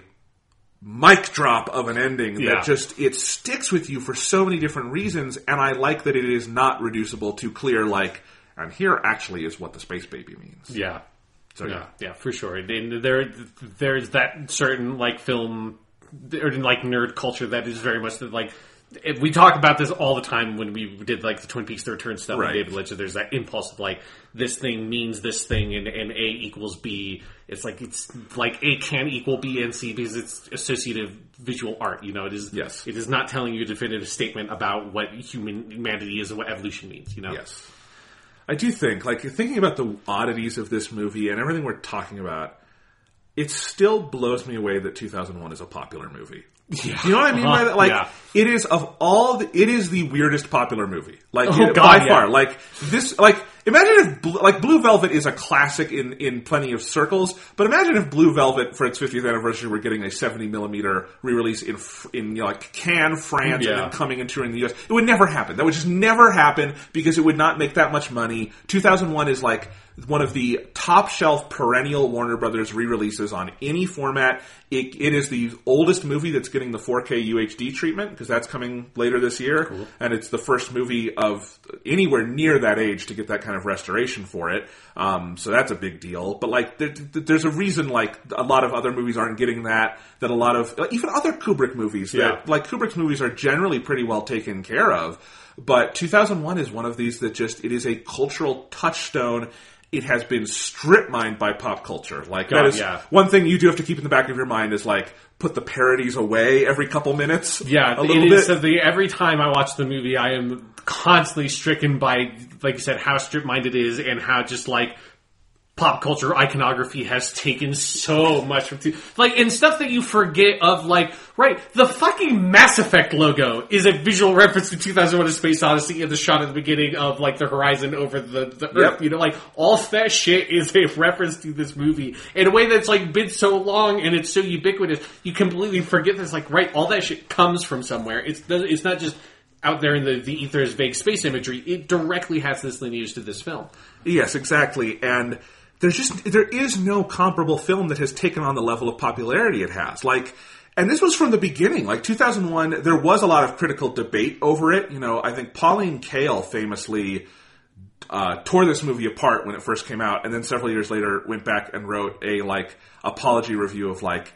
mic drop of an ending yeah. that just, it sticks with you for so many different reasons, and I like that it is not reducible to clear, like, and here actually is what the Space Baby means. Yeah. So, yeah, yeah. yeah, for sure. And there, there's that certain, like, film, or, like, nerd culture that is very much, like, we talk about this all the time when we did like the Twin Peaks: The Return stuff right. with David Lynch. There's that impulse of like this thing means this thing, and, and A equals B. It's like it's like A can equal B and C because it's associative visual art. You know, it is. Yes. It is not telling you a definitive statement about what human humanity is and what evolution means. You know. Yes. I do think, like, thinking about the oddities of this movie and everything we're talking about, it still blows me away that two thousand one is a popular movie. Yeah. Do you know what I mean by that? Like, yeah. it is of all, the, it is the weirdest popular movie. Like, oh, it, God, by yeah. far. Like, this, like, imagine if, like, Blue Velvet is a classic in, in plenty of circles, but imagine if Blue Velvet, for its fiftieth anniversary, were getting a seventy millimeter re-release in, in, you know, like, Cannes, France, yeah. and then coming and touring the U S. It would never happen. That would just never happen because it would not make that much money. two thousand one is, like, one of the top shelf perennial Warner Brothers re-releases on any format. It, it is the oldest movie that's getting the four K U H D treatment because that's coming later this year. Cool. And it's the first movie of anywhere near that age to get that kind of restoration for it. Um, so that's a big deal. But like, there, there's a reason like a lot of other movies aren't getting that, that a lot of, even other Kubrick movies, that, yeah. like Kubrick's movies are generally pretty well taken care of. But two thousand one is one of these that just, it is a cultural touchstone. It has been strip mined by pop culture. Like, God, that is yeah. one thing you do have to keep in the back of your mind is like, put the parodies away every couple minutes. Yeah, a little it bit. is. So the, every time I watch the movie, I am constantly stricken by, like you said, how strip-minded it is and how just like pop culture iconography has taken so much from, like, and stuff that you forget of, like, right, the fucking Mass Effect logo is a visual reference to two thousand one: A Space Odyssey in the shot at the beginning of, like, the horizon over the, the Earth, yep. you know, like, all that shit is a reference to this movie in a way that's, like, been so long and it's so ubiquitous, you completely forget this, like, right, all that shit comes from somewhere. It's, it's not just out there in the, the ether's vague space imagery, it directly has this lineage to this film. Yes, exactly, and there's just there is no comparable film that has taken on the level of popularity it has. Like, and this was from the beginning. Like two thousand one, there was a lot of critical debate over it. You know, I think Pauline Kael famously uh, tore this movie apart when it first came out, and then several years later went back and wrote a like apology review of like,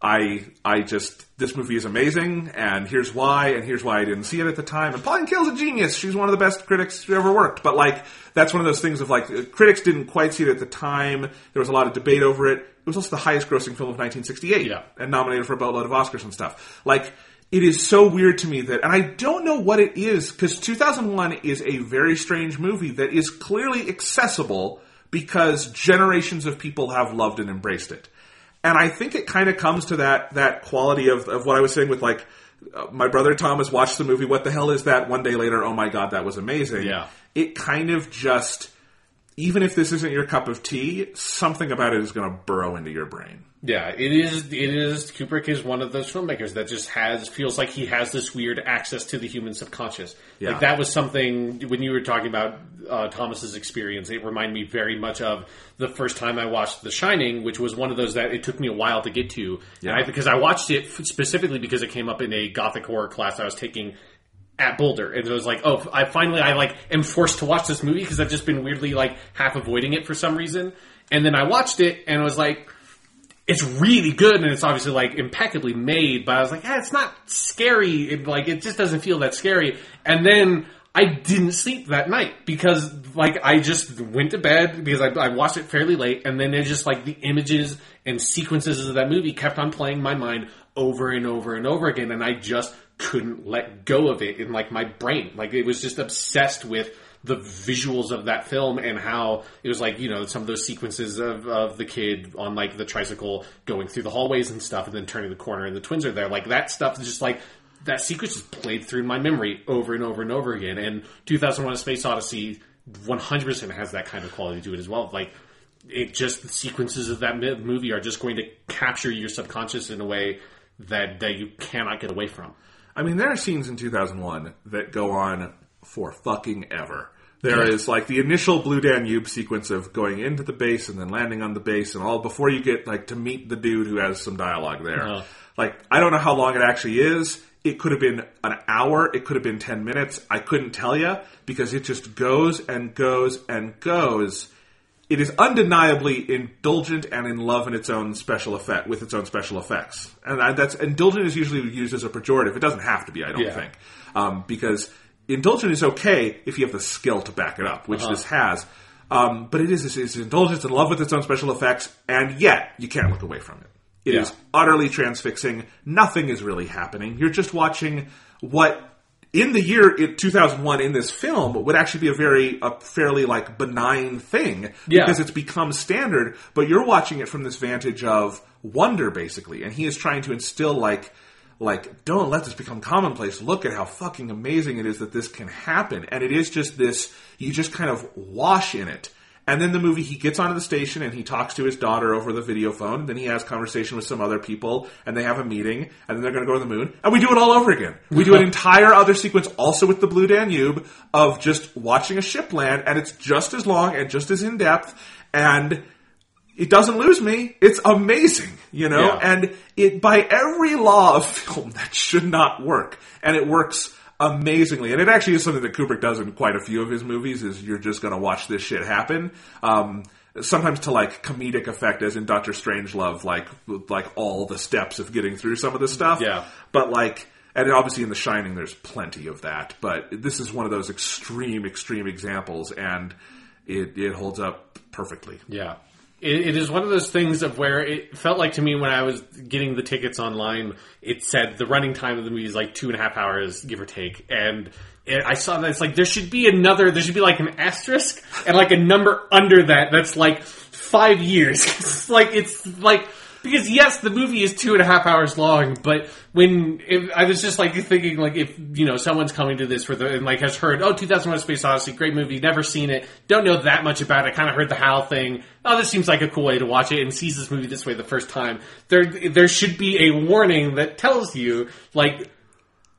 I I just this movie is amazing, and here's why, and here's why I didn't see it at the time. And Pauline Kael's a genius; she's one of the best critics who ever worked. But like, that's one of those things of like, critics didn't quite see it at the time. There was a lot of debate over it. It was also the highest-grossing film of nineteen sixty-eight, yeah. and nominated for a boatload of Oscars and stuff. Like, it is so weird to me that, and I don't know what it is, because two thousand one is a very strange movie that is clearly accessible because generations of people have loved and embraced it. And I think it kind of comes to that that quality of, of what I was saying with, like, uh, my brother Thomas watched the movie, what the hell is that? One day later, oh my god, that was amazing. Yeah. It kind of just, even if this isn't your cup of tea, something about it is going to burrow into your brain. Yeah, it is. It is. Kubrick is one of those filmmakers that just has feels like he has this weird access to the human subconscious. Yeah. Like that was something when you were talking about uh, Thomas's experience. It reminded me very much of the first time I watched The Shining, which was one of those that it took me a while to get to. Yeah. And I, because I watched it specifically because it came up in a Gothic horror class I was taking at Boulder, and it was like, oh, I finally I like am forced to watch this movie because I've just been weirdly like half avoiding it for some reason. And then I watched it and I was like, it's really good, and it's obviously like impeccably made, but I was like, yeah, it's not scary. It, like, it just doesn't feel that scary. And then I didn't sleep that night because like I just went to bed because I, I watched it fairly late, and then it just like the images and sequences of that movie kept on playing in my mind over and over and over again, and I just couldn't let go of it in like my brain. Like it was just obsessed with the visuals of that film and how it was like, you know, some of those sequences of, of the kid on like the tricycle going through the hallways and stuff and then turning the corner and the twins are there. Like that stuff is just like, that sequence just played through my memory over and over and over again. And two thousand one A Space Odyssey one hundred percent has that kind of quality to it as well. Like it just, the sequences of that movie are just going to capture your subconscious in a way that, that you cannot get away from. I mean, there are scenes in two thousand one that go on for fucking ever. There is like the initial Blue Danube sequence of going into the base and then landing on the base and all before you get like to meet the dude who has some dialogue there. Uh-huh. Like, I don't know how long it actually is. It could have been an hour. It could have been ten minutes. I couldn't tell you because it just goes and goes and goes. It is undeniably indulgent and in love in its own special effect, with its own special effects. And that's, indulgent is usually used as a pejorative. It doesn't have to be, I don't yeah. think. Um, because indulgent is okay if you have the skill to back it up, which uh-huh. this has. Um, but it is it's, it's indulgent in love with its own special effects, and yet you can't look away from it. It yeah. is utterly transfixing. Nothing is really happening. You're just watching what, in the year two thousand one, in this film, would actually be a very, a fairly like benign thing yeah. because it's become standard. But you're watching it from this vantage of wonder, basically, and he is trying to instill like. Like, don't let this become commonplace. Look at how fucking amazing it is that this can happen. And it is just this, you just kind of wash in it. And then the movie, he gets onto the station and he talks to his daughter over the video phone. Then he has conversation with some other people and they have a meeting and then they're going to go to the moon. And we do it all over again. We do an entire other sequence also with the Blue Danube of just watching a ship land, and it's just as long and just as in-depth, and it doesn't lose me. It's amazing, you know? Yeah. And it, by every law of film, that should not work. And it works amazingly. And it actually is something that Kubrick does in quite a few of his movies, is you're just gonna watch this shit happen. Um, sometimes to like comedic effect, as in Doctor Strangelove, like, like all the steps of getting through some of the stuff. Yeah. But like, and obviously in The Shining there's plenty of that. But this is one of those extreme, extreme examples, and it, it holds up perfectly. Yeah. It, it is one of those things of where it felt like to me when I was getting the tickets online, it said the running time of the movie is like two and a half hours, give or take. And it, I saw that it's like there should be another, there should be like an asterisk and like a number under that that's like five years. It's like, it's like, because yes, the movie is two and a half hours long, but when if, I was just like thinking, like if you know someone's coming to this for the and like has heard, oh, two thousand one: A Space Odyssey, great movie, never seen it, don't know that much about it, kind of heard the Hal thing. Oh, this seems like a cool way to watch it, and sees this movie this way the first time. There, there should be a warning that tells you, like,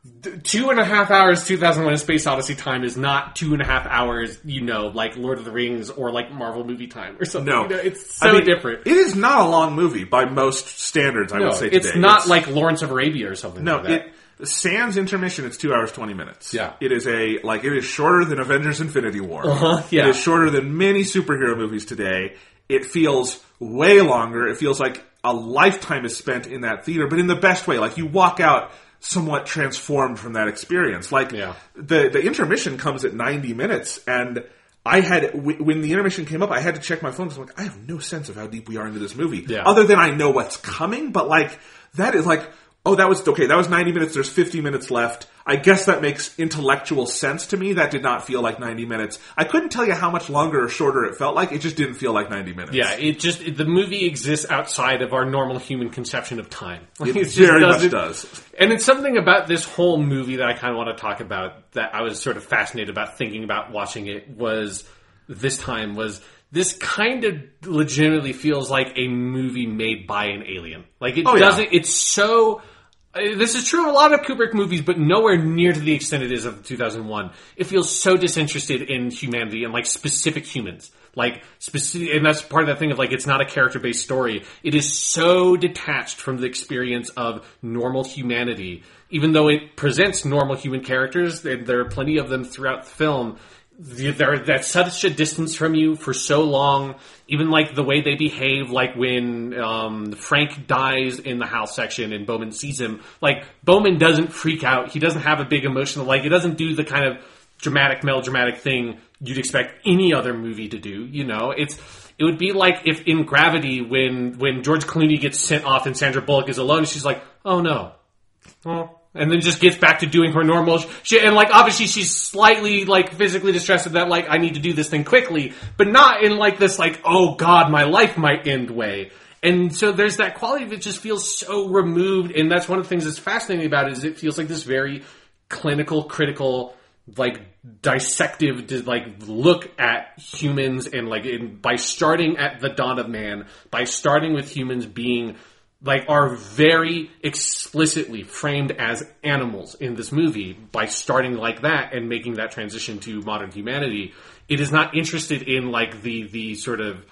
Two and a half hours, two thousand one: A Space Odyssey time is not two and a half hours, you know, like Lord of the Rings or like Marvel movie time or something. No. You know, it's so I mean, different. It is not a long movie by most standards, I no, would say today. it's not it's, like Lawrence of Arabia or something no, like that. It, sans intermission, it's two hours, twenty minutes. Yeah. It is a, like, it is shorter than Avengers Infinity War. Uh-huh, yeah. It is shorter than many superhero movies today. It feels way longer. It feels like a lifetime is spent in that theater, but in the best way. Like, you walk out somewhat transformed from that experience. Like, yeah. the, the intermission comes at ninety minutes, and I had, w- when the intermission came up, I had to check my phone, because I'm like, I have no sense of how deep we are into this movie. Yeah. Other than I know what's coming, but like, that is like, oh, that was, okay, that was ninety minutes, there's fifty minutes left. I guess that makes intellectual sense to me. That did not feel like ninety minutes. I couldn't tell you how much longer or shorter it felt like. It just didn't feel like ninety minutes. Yeah, it just, it, the movie exists outside of our normal human conception of time. It, it very much it, does. And it's something about this whole movie that I kind of want to talk about, that I was sort of fascinated about thinking about watching it, was this time was this kind of legitimately feels like a movie made by an alien. Like, it oh, doesn't, yeah. it's so, uh, this is true of a lot of Kubrick movies, but nowhere near to the extent it is of two thousand one. It feels so disinterested in humanity and, like, specific humans. Like, specific, and that's part of that thing of, like, it's not a character-based story. It is so detached from the experience of normal humanity. Even though it presents normal human characters, and there are plenty of them throughout the film, they're that's such a distance from you for so long. Even like the way they behave, like when um, Frank dies in the house section and Bowman sees him, like Bowman doesn't freak out. He doesn't have a big emotional, like it doesn't do the kind of dramatic, melodramatic thing you'd expect any other movie to do. You know, it's it would be like if in Gravity, when when George Clooney gets sent off and Sandra Bullock is alone, she's like, oh no, well. And then just gets back to doing her normal shit. And, like, obviously she's slightly, like, physically distressed that, like, I need to do this thing quickly. But not in, like, this, like, oh, God, my life might end way. And so there's that quality that just feels so removed. And that's one of the things that's fascinating about it, is it feels like this very clinical, critical, like, dissective, like, look at humans. And, like, in, by starting at the dawn of man, by starting with humans being... like, are very explicitly framed as animals in this movie by starting like that and making that transition to modern humanity. It is not interested in, like, the, the sort of,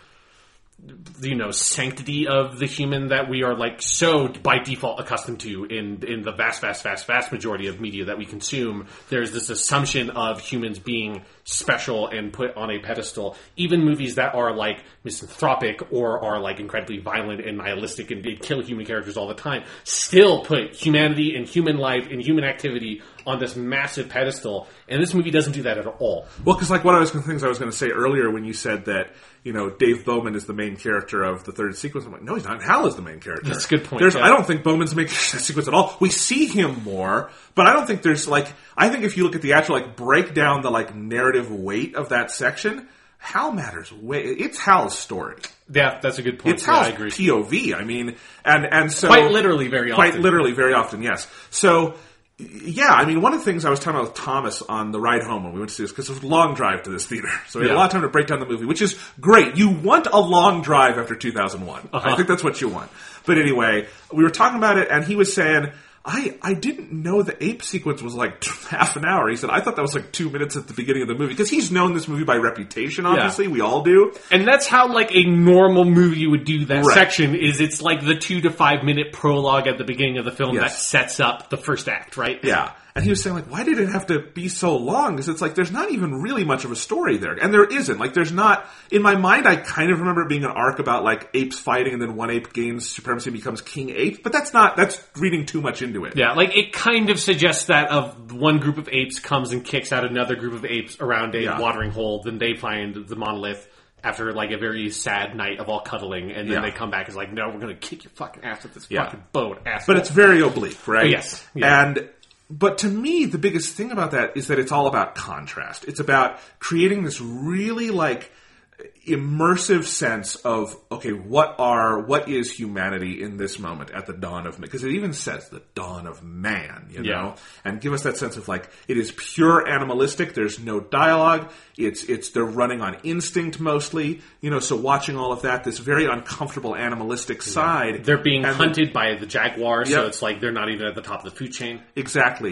you know, sanctity of the human that we are, like, so by default accustomed to in, in the vast, vast, vast, vast majority of media that we consume. There's this assumption of humans being special and put on a pedestal. Even movies that are, like, misanthropic or are, like, incredibly violent and nihilistic and kill human characters all the time still put humanity and human life and human activity on this massive pedestal. And this movie doesn't do that at all. Well, because, like, one of those things I was going to say earlier when you said that, you know, Dave Bowman is the main character of the third sequence. I'm like, no, he's not. Hal is the main character. That's a good point. There's, yeah. I don't think Bowman's the main character of the sequence at all. We see him more, but I don't think there's, like, I think if you look at the actual, like, break down the, like, narrative weight of that section, Hal matters way. It's Hal's story. Yeah, that's a good point. It's yeah, Hal's I agree. P O V. I mean, and, and so... Quite literally very often. Quite literally very often, yes. So... yeah, I mean, one of the things I was talking about with Thomas on the ride home when we went to see this, because it was a long drive to this theater, so we had yeah. a lot of time to break down the movie, which is great. You want a long drive after two thousand one. Uh-huh. I think that's what you want. But anyway, we were talking about it, and he was saying, I, I didn't know the ape sequence was like half an hour. He said, I thought that was like two minutes at the beginning of the movie. Because he's known this movie by reputation, obviously. Yeah. We all do. And that's how like a normal movie would do that right. section, is it's like the two to five minute prologue at the beginning of the film yes. that sets up the first act, right? Yeah. And he was saying, like, why did it have to be so long? Because it's like, there's not even really much of a story there. And there isn't. Like, there's not... in my mind, I kind of remember it being an arc about, like, apes fighting and then one ape gains supremacy and becomes king ape. But that's not... that's reading too much into it. Yeah, like, it kind of suggests that of one group of apes comes and kicks out another group of apes around a yeah. watering hole, then they find the monolith after, like, a very sad night of all cuddling, and then yeah. they come back and it's like, no, we're gonna kick your fucking ass with this yeah. fucking boat, asshole. But it's very oblique, right? Oh, yes. Yeah. And... but to me, the biggest thing about that is that it's all about contrast. It's about creating this really, like, immersive sense of, okay, what are, what is humanity in this moment at the dawn of, because it even says the dawn of man, you know? Yeah. And give us that sense of, like, it is pure animalistic, there's no dialogue, it's, it's, they're running on instinct mostly, you know, so watching all of that, this very uncomfortable animalistic side. They're being and hunted the, by the jaguar, so yep. it's like they're not even at the top of the food chain. Exactly.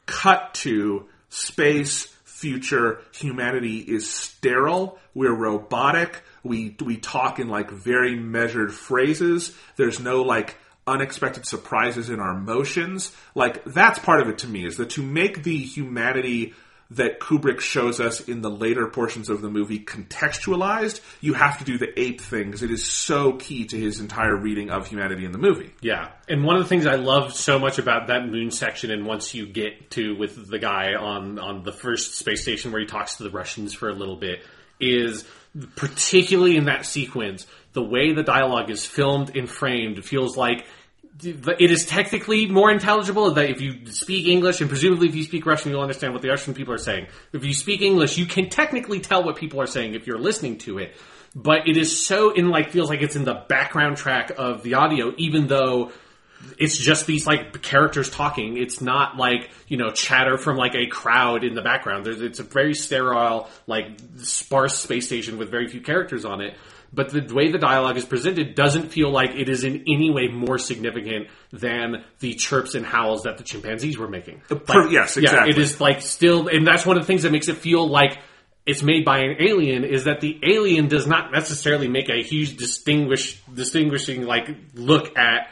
cut to space, future, humanity is sterile, we're robotic, we we talk in like very measured phrases, there's no like unexpected surprises in our emotions. Like, that's part of it to me, is that to make the humanity that Kubrick shows us in the later portions of the movie contextualized, you have to do the ape thing, because it is so key to his entire reading of humanity in the movie. Yeah, and one of the things I love so much about that moon section, and once you get to with the guy on, on the first space station where he talks to the Russians for a little bit, is particularly in that sequence, the way the dialogue is filmed and framed feels like it is technically more intelligible, that if you speak English, and presumably if you speak Russian, you'll understand what the Russian people are saying. If you speak English, you can technically tell what people are saying if you're listening to it. But it is so in like, feels like it's in the background track of the audio, even though it's just these like characters talking. It's not like, you know, chatter from like a crowd in the background. There's, it's a very sterile, like sparse space station with very few characters on it. But the way the dialogue is presented doesn't feel like it is in any way more significant than the chirps and howls that the chimpanzees were making. Like, per, yes, exactly. Yeah, it is like still, and that's one of the things that makes it feel like it's made by an alien, is that the alien does not necessarily make a huge distinguish, distinguishing like look at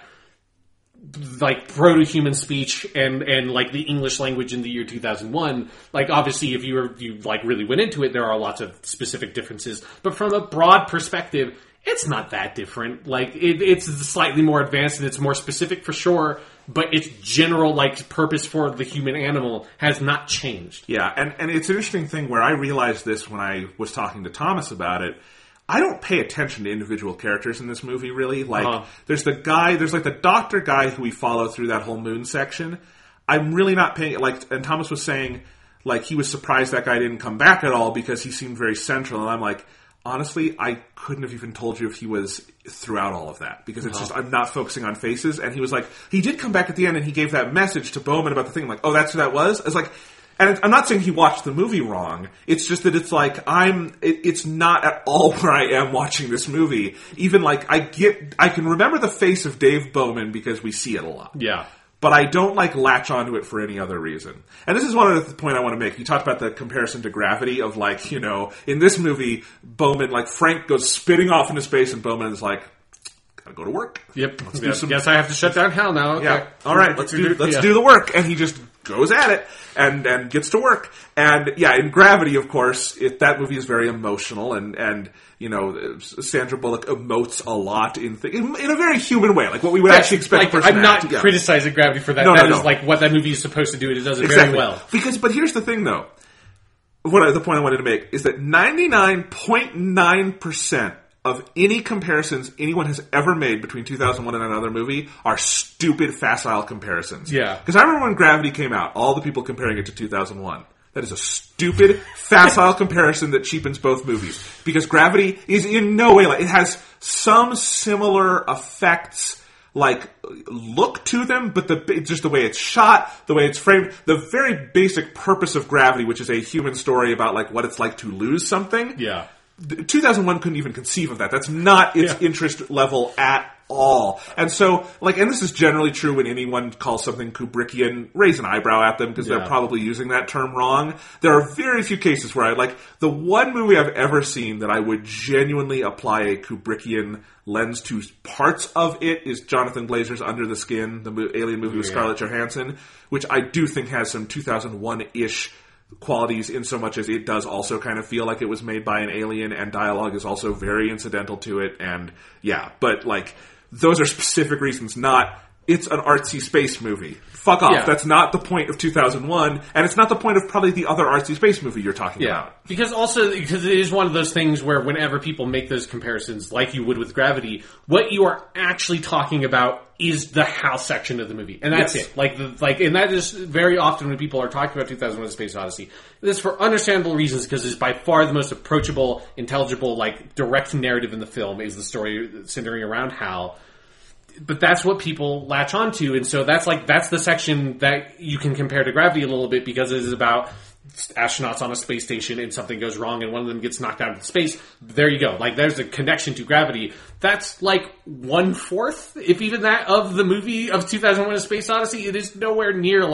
like proto-human speech and, and like the English language in the year two thousand one. Like, obviously, if you were, you like really went into it, there are lots of specific differences. But from a broad perspective, it's not that different. Like, it, it's slightly more advanced and it's more specific for sure, but its general like purpose for the human animal has not changed. Yeah, and, and it's an interesting thing where I realized this when I was talking to Thomas about it. I don't pay attention to individual characters in this movie, really. Like, uh-huh. there's the guy, there's like the doctor guy who we follow through that whole moon section. I'm really not paying, like, and Thomas was saying, like, he was surprised that guy didn't come back at all because he seemed very central. And I'm like, honestly, I couldn't have even told you if he was throughout all of that. Because it's uh-huh. just, I'm not focusing on faces. And he was like, he did come back at the end and he gave that message to Bowman about the thing. I'm like, oh, that's who that was? I was like, and I'm not saying he watched the movie wrong. It's just that it's like, I'm, it, it's not at all where I am watching this movie. Even like, I get, I can remember the face of Dave Bowman because we see it a lot. Yeah. But I don't like latch onto it for any other reason. And this is one of the point I want to make. You talked about the comparison to Gravity of like, you know, in this movie, Bowman, like Frank goes spitting off into space and Bowman is like, gotta go to work. Yep. Let's yes, do some, guess I have to shut down hell now. Okay. Yeah. All right. Let's do let's yeah. do the work. And he just goes at it and and gets to work. And yeah, in Gravity, of course, it, that movie is very emotional and and you know Sandra Bullock emotes a lot in th- in, in a very human way, like what we would yeah, actually expect. Like, a person I'm not to act. criticizing yeah. Gravity for that. No, that no, is no. like what that movie is supposed to do. And it does it exactly. very well. Because, but here's the thing, though. What I, the point I wanted to make is that ninety-nine point nine percent of any comparisons anyone has ever made between two thousand one and another movie are stupid, facile comparisons. Yeah. Because I remember when Gravity came out, all the people comparing it to two thousand one. That is a stupid, facile comparison that cheapens both movies. Because Gravity is in no way like, it has some similar effects, like, look to them, but the just the way it's shot, the way it's framed, the very basic purpose of Gravity, which is a human story about, like, what it's like to lose something. Yeah. two thousand one couldn't even conceive of that. That's not its yeah. interest level at all. And so, like, and this is generally true when anyone calls something Kubrickian, raise an eyebrow at them because yeah. they're probably using that term wrong. There are very few cases where I, like, the one movie I've ever seen that I would genuinely apply a Kubrickian lens to parts of it is Jonathan Glazer's Under the Skin, the mo- alien movie with yeah. Scarlett Johansson, which I do think has some two thousand one-ish qualities in so much as it does also kind of feel like it was made by an alien, and dialogue is also very incidental to it, and yeah, but like, those are specific reasons, not, it's an artsy space movie. Fuck off. Yeah. That's not the point of two thousand one, and it's not the point of probably the other artsy space movie you're talking yeah. about. Because also, because it is one of those things where whenever people make those comparisons, like you would with Gravity, what you are actually talking about is the how section of the movie. And that's yes. it. Like, the, like, and that is very often when people are talking about two thousand one: A Space Odyssey. This for understandable reasons, because it's by far the most approachable, intelligible, like, direct narrative in the film is the story centering around Hal. But that's what people latch onto, and so that's like that's the section that you can compare to Gravity a little bit, because it is about astronauts on a space station and something goes wrong and one of them gets knocked out into space. There you go. Like, there's a connection to Gravity. That's like one fourth, if even that, of the movie of two thousand one: A Space Odyssey. It is nowhere near like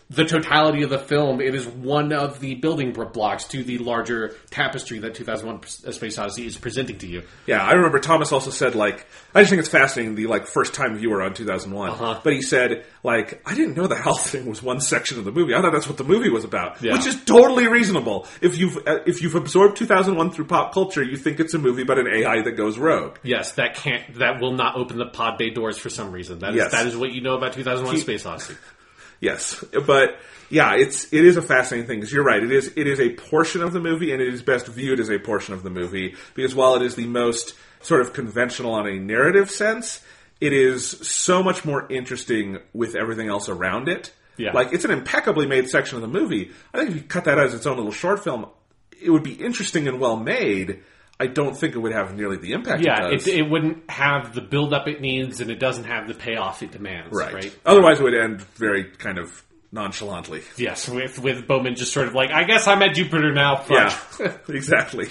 the totality of the film. It is one of the building blocks to the larger tapestry that two thousand one: A Space Odyssey is presenting to you. Yeah, I remember Thomas also said, like, I just think it's fascinating, the, like, first-time viewer on two thousand one. Uh-huh. But he said, like, I didn't know the HAL thing was one section of the movie. I thought that's what the movie was about. Yeah. Which is totally reasonable. If you've uh, if you've absorbed two thousand one through pop culture, you think it's a movie about an A I that goes rogue. Yes, that can't, that will not open the pod bay doors for some reason. That is, Yes. that is what you know about two thousand one: He- Space Odyssey. Yes, but yeah, it's it is a fascinating thing because you're right. It is it is a portion of the movie, and it is best viewed as a portion of the movie because while it is the most sort of conventional on a narrative sense, it is so much more interesting with everything else around it. Yeah. Like it's an impeccably made section of the movie. I think if you cut that out as its own little short film, it would be interesting and well made. I don't think it would have nearly the impact Yeah, it does. it, it wouldn't have the build-up it needs, and it doesn't have the payoff it demands. right. Right. Otherwise, it would end very kind of nonchalantly. Yes, with with Bowman just sort of like, I guess I'm at Jupiter now. Fuck. Yeah, exactly.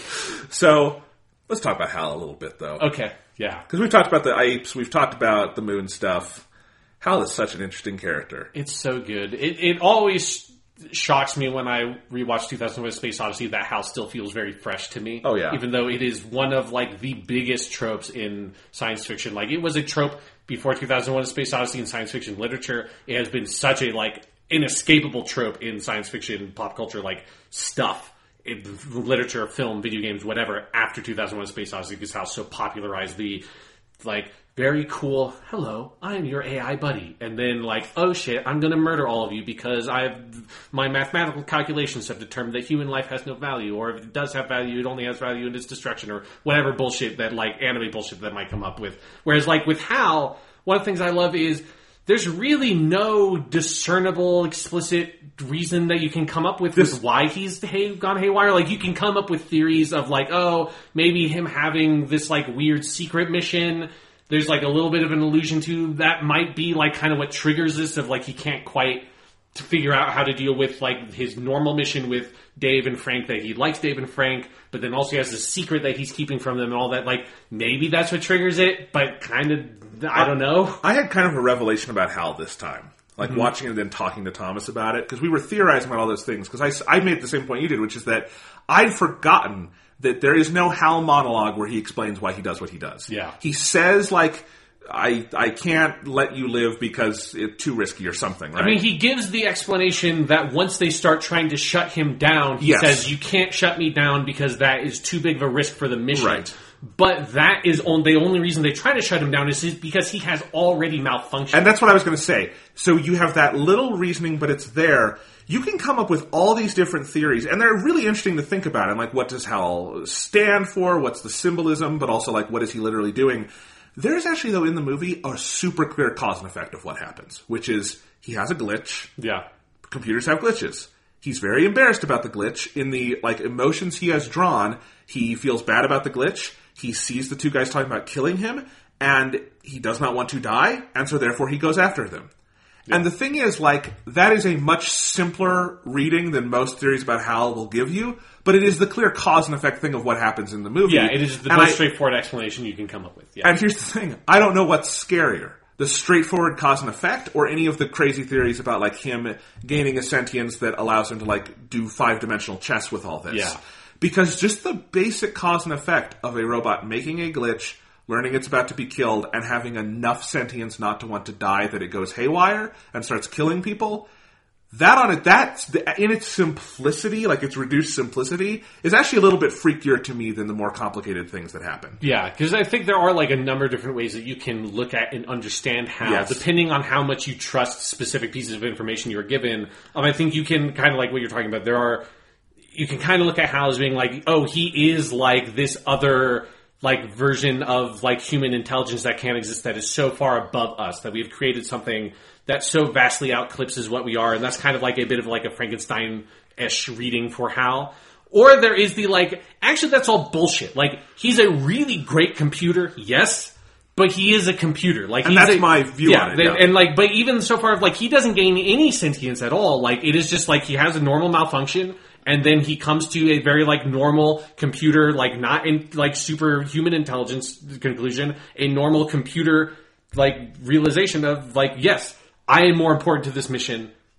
So let's talk about HAL a little bit, though. Okay. Yeah. Because we've talked about the apes, we've talked about the moon stuff. HAL is such an interesting character. It's so good. It it always shocks me when I rewatch two thousand one: Space Odyssey that HAL still feels very fresh to me. Oh, yeah. Even though it is one of like the biggest tropes in science fiction. Like it was a trope before two thousand one: A Space Odyssey in science fiction literature. It has been such a like inescapable trope in science fiction pop culture like stuff. In literature, film, video games, whatever, after two thousand one: A Space Odyssey, because HAL so popularized the like very cool, hello, I am your A I buddy. And then like, oh shit, I'm going to murder all of you because I've my mathematical calculations have determined that human life has no value, or if it does have value, it only has value in its destruction, or whatever bullshit that like anime bullshit that might come up with. Whereas like with HAL, one of the things I love is there's really no discernible, explicit reason that you can come up with This- with why he's hay- gone haywire. Like, you can come up with theories of, like, oh, maybe him having this, like, weird secret mission, there's, like, a little bit of an allusion to that might be, like, kind of what triggers this of, like, he can't quite figure out how to deal with, like, his normal mission with Dave and Frank, that he likes Dave and Frank, but then also he has this secret that he's keeping from them and all that. Like, maybe that's what triggers it, but kind of, I don't know. I had kind of a revelation about HAL this time. Like, mm-hmm. watching it and then talking to Thomas about it. Because we were theorizing about all those things. Because I, I made the same point you did, which is that I'd forgotten that there is no HAL monologue where he explains why he does what he does. Yeah. He says, like, I I can't let you live because it's too risky or something, right? I mean, he gives the explanation that once they start trying to shut him down, he Yes. says, you can't shut me down because that is too big of a risk for the mission. Right. But that is on, the only reason they try to shut him down is because he has already malfunctioned. And that's what I was going to say. So you have that little reasoning, but it's there. You can come up with all these different theories, and they're really interesting to think about. And like, what does HAL stand for? What's the symbolism? But also, like, what is he literally doing? There's actually, though, in the movie, a super clear cause and effect of what happens, which is he has a glitch. Yeah. Computers have glitches. He's very embarrassed about the glitch. In the, like, emotions he has drawn, he feels bad about the glitch. He sees the two guys talking about killing him, and he does not want to die, and so therefore he goes after them. Yeah. And the thing is, like, that is a much simpler reading than most theories about HAL will give you, but it is the clear cause and effect thing of what happens in the movie. Yeah, it is the and most I, straightforward explanation you can come up with. Yeah. And here's the thing. I don't know what's scarier. The straightforward cause and effect, or any of the crazy theories about, like, him gaining a sentience that allows him to, like, do five-dimensional chess with all this. Yeah. Because just the basic cause and effect of a robot making a glitch, learning it's about to be killed, and having enough sentience not to want to die that it goes haywire and starts killing people, that on it, that's, in its simplicity, like its reduced simplicity, is actually a little bit freakier to me than the more complicated things that happen. Yeah, because I think there are like a number of different ways that you can look at and understand HAL, yes. depending on how much you trust specific pieces of information you're given. Um, I think you can kind of like what you're talking about. There are, you can kind of look at HAL as being like, oh, he is like this other like version of like human intelligence that can't exist, that is so far above us, that we've created something that so vastly outclips what we are, and that's kind of like a bit of like a Frankenstein-ish reading for HAL. Or there is the like, actually that's all bullshit. Like, he's a really great computer, yes, but he is a computer. Like, and he's that's a, my view yeah, on it. Yeah. And like, but even so far, like, he doesn't gain any sentience at all. Like, it is just like he has a normal malfunction, and then he comes to a very, like, normal computer, like, not in, like, superhuman intelligence conclusion, a normal computer, like, realization of, like, yes, I am more important to this mission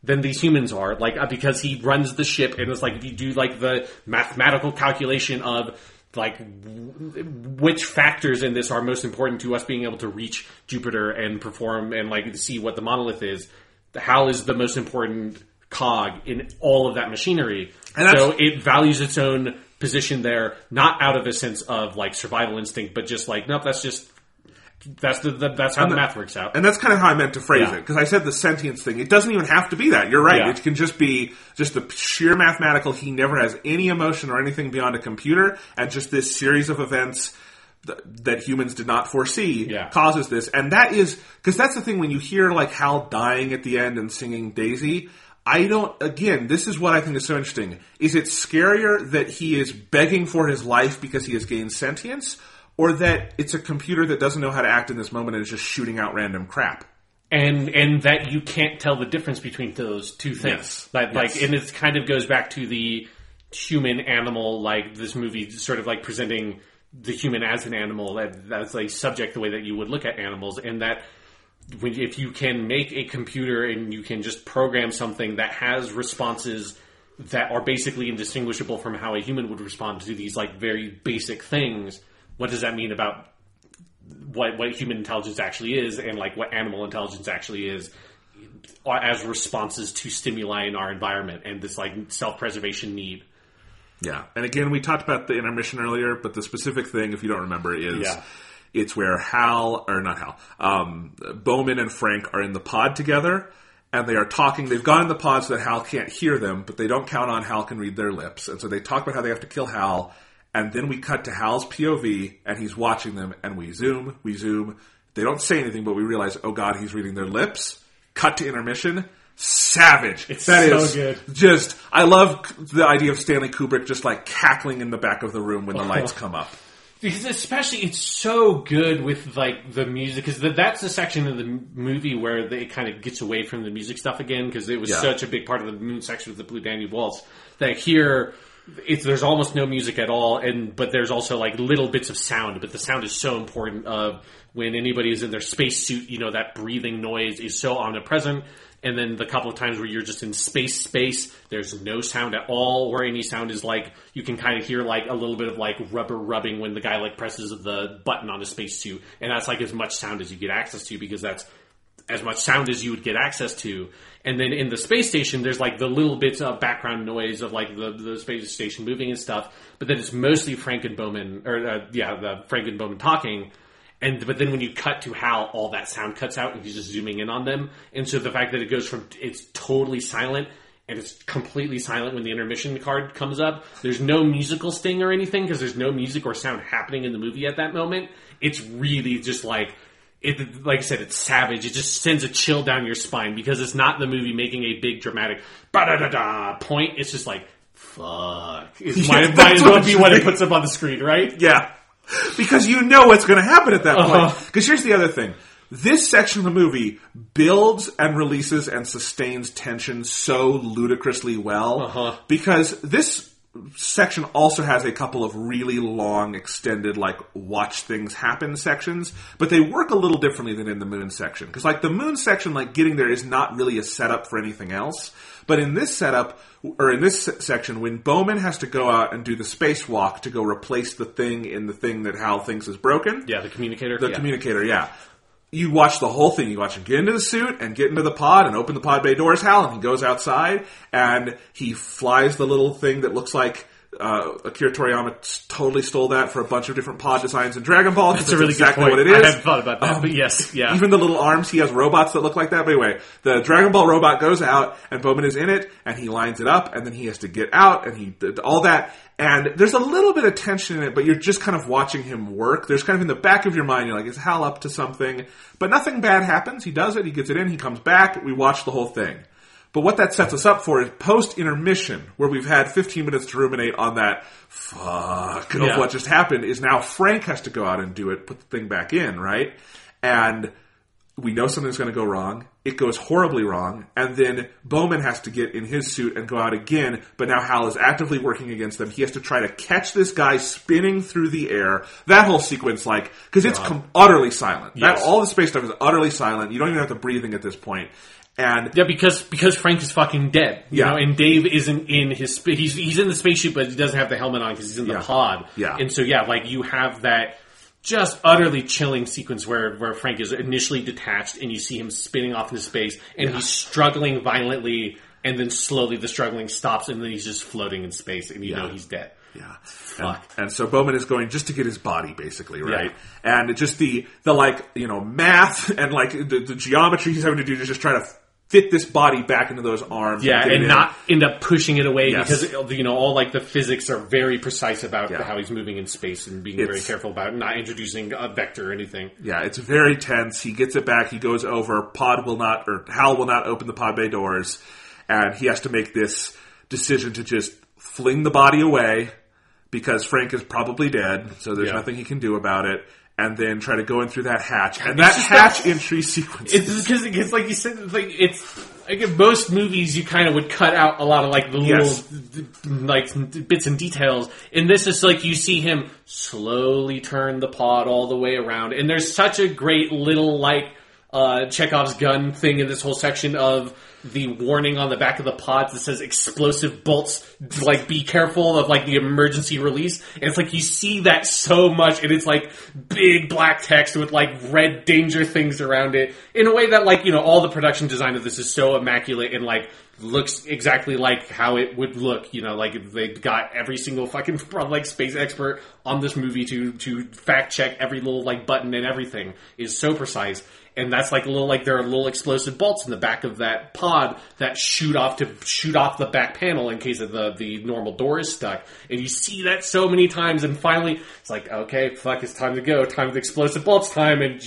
than these humans are, like, uh, because he runs the ship, and it's like, if you do, like, the mathematical calculation of, like, w- which factors in this are most important to us being able to reach Jupiter and perform and, like, see what the monolith is, Hal is the most important cog in all of that machinery. And so it values its own position there, not out of a sense of, like, survival instinct, but just like, nope, that's just... That's the, the that's how the, the math works out. And that's kind of how I meant to phrase yeah. it. Because I said the sentience thing. It doesn't even have to be that. You're right. Yeah. It can just be just the sheer mathematical. He never has any emotion or anything beyond a computer. And just this series of events th- that humans did not foresee yeah. causes this. And that is... Because that's the thing when you hear like Hal dying at the end and singing Daisy... I don't, again, this is what I think is so interesting. Is it scarier that he is begging for his life because he has gained sentience? Or that it's a computer that doesn't know how to act in this moment and is just shooting out random crap. And and that you can't tell the difference between those two things. Yes. Like, yes. like, and it kind of goes back to the human animal, like this movie sort of like presenting the human as an animal, that that's like subject the way that you would look at animals, and that when, if you can make a computer and you can just program something that has responses that are basically indistinguishable from how a human would respond to these like very basic things, what does that mean about what what human intelligence actually is, and like what animal intelligence actually is as responses to stimuli in our environment and this like self-preservation need? Yeah. And again, we talked about the intermission earlier, but the specific thing, if you don't remember, is yeah. it's where Hal, or not Hal, um, Bowman and Frank are in the pod together, and they are talking. They've gone in the pod so that Hal can't hear them, but they don't count on Hal can read their lips. And so they talk about how they have to kill Hal. And then we cut to Hal's P O V, and he's watching them, and we zoom, we zoom. They don't say anything, but we realize, oh God, he's reading their lips. Cut to intermission. Savage. It's that so is good. Just, I love the idea of Stanley Kubrick just like cackling in the back of the room when the lights come up. Because especially, it's so good with like the music, because that's the section of the movie where it kind of gets away from the music stuff again, because it was yeah. such a big part of the Moon section with the Blue Danube Waltz, that here... It's, there's almost no music at all, and but there's also like little bits of sound. But the sound is so important. Of when anybody is in their spacesuit, you know, that breathing noise is so omnipresent. And then the couple of times where you're just in space, space, there's no sound at all. Or any sound is like you can kind of hear like a little bit of like rubber rubbing when the guy like presses the button on the spacesuit, and that's like as much sound as you get access to, because that's as much sound as you would get access to. And then in the space station, there's like the little bits of background noise of like the, the space station moving and stuff. But then it's mostly Frank and Bowman, or uh, yeah, the Frank and Bowman talking. And but then when you cut to Hal, all that sound cuts out, and he's just zooming in on them. And so the fact that it goes from it's totally silent, and it's completely silent when the intermission card comes up. There's no musical sting or anything, because there's no music or sound happening in the movie at that moment. It's really just like. It, like I said, it's savage. It just sends a chill down your spine, because it's not the movie making a big dramatic ba-da-da-da point. It's just like, fuck. It yeah, might, might as well be what it puts up on the screen, right? Yeah. Because you know what's going to happen at that uh-huh. point. Because here's the other thing. This section of the movie builds and releases and sustains tension so ludicrously well. Uh-huh. Because this... section also has a couple of really long, extended, like, watch things happen sections, but they work a little differently than in the Moon section. Because, like, the Moon section, like, getting there is not really a setup for anything else. But in this setup, or in this section, when Bowman has to go out and do the spacewalk to go replace the thing in the thing that Hal thinks is broken. Yeah, the communicator. The yeah. communicator, yeah. You watch the whole thing. You watch him get into the suit and get into the pod and open the pod bay doors, Hal, and he goes outside and he flies the little thing that looks like uh, Akira Toriyama totally stole that for a bunch of different pod designs in Dragon Ball. That's a really exactly good point. what it is. I hadn't thought about that, um, but yes, yeah. Even the little arms, he has robots that look like that. But anyway, the Dragon Ball robot goes out and Bowman is in it and he lines it up and then he has to get out and he all that. And there's a little bit of tension in it, but you're just kind of watching him work. There's kind of in the back of your mind, you're like, is Hal up to something? But nothing bad happens. He does it. He gets it in. He comes back. We watch the whole thing. But what that sets us up for is post-intermission, where we've had fifteen minutes to ruminate on that fuck of yeah. what just happened, is now Frank has to go out and do it, put the thing back in, right? And we know something's going to go wrong. It goes horribly wrong. And then Bowman has to get in his suit and go out again. But now Hal is actively working against them. He has to try to catch this guy spinning through the air. That whole sequence, like, because it's com- utterly silent. Yes. That, all the space stuff is utterly silent. You don't even have the breathing at this point. And yeah, because because Frank is fucking dead, you Yeah. know, and Dave isn't in his spa- he's he's in the spaceship, but he doesn't have the helmet on because he's in the Yeah. pod. Yeah. And so yeah, like you have that just utterly chilling sequence where where Frank is initially detached, and you see him spinning off into space, and he's struggling violently, and then slowly the struggling stops, and then he's just floating in space, and you Yeah. know he's dead. Yeah. Fuck. And, and so Bowman is going just to get his body, basically, right? Yeah. And just the, the like, you know, math and like the, the geometry he's having to do to just try to fit this body back into those arms. Yeah, and, and in. not end up pushing it away Yes. because, you know, all like the physics are very precise about Yeah. how he's moving in space and being It's- very careful about not introducing a vector or anything. Yeah, it's very tense. He gets it back. He goes over. Pod will not, or Hal will not open the pod bay doors. And he has to make this decision to just fling the body away because Frank is probably dead. So there's Yeah. nothing he can do about it. And then try to go in through that hatch. And It's that just hatch that- entry sequence. It's because, it's like you said, it's like it's like in most movies you kind of would cut out a lot of like the Yes. little like bits and details. And this is like you see him slowly turn the pod all the way around, and there's such a great little like uh, Chekhov's gun thing in this whole section of the warning on the back of the pod that says explosive bolts, like be careful of like the emergency release. And it's like you see that so much, and it's like big black text with like red danger things around it in a way that like, you know, all the production design of this is so immaculate and like looks exactly like how it would look, you know, like if they got every single fucking like space expert on this movie to to fact check every little like button and everything is so precise. And that's like a little, like there are little explosive bolts in the back of that pod that shoot off to shoot off the back panel in case of the, the normal door is stuck. And you see that so many times, and finally it's like, okay, fuck, it's time to go. Time for the explosive bolts time, and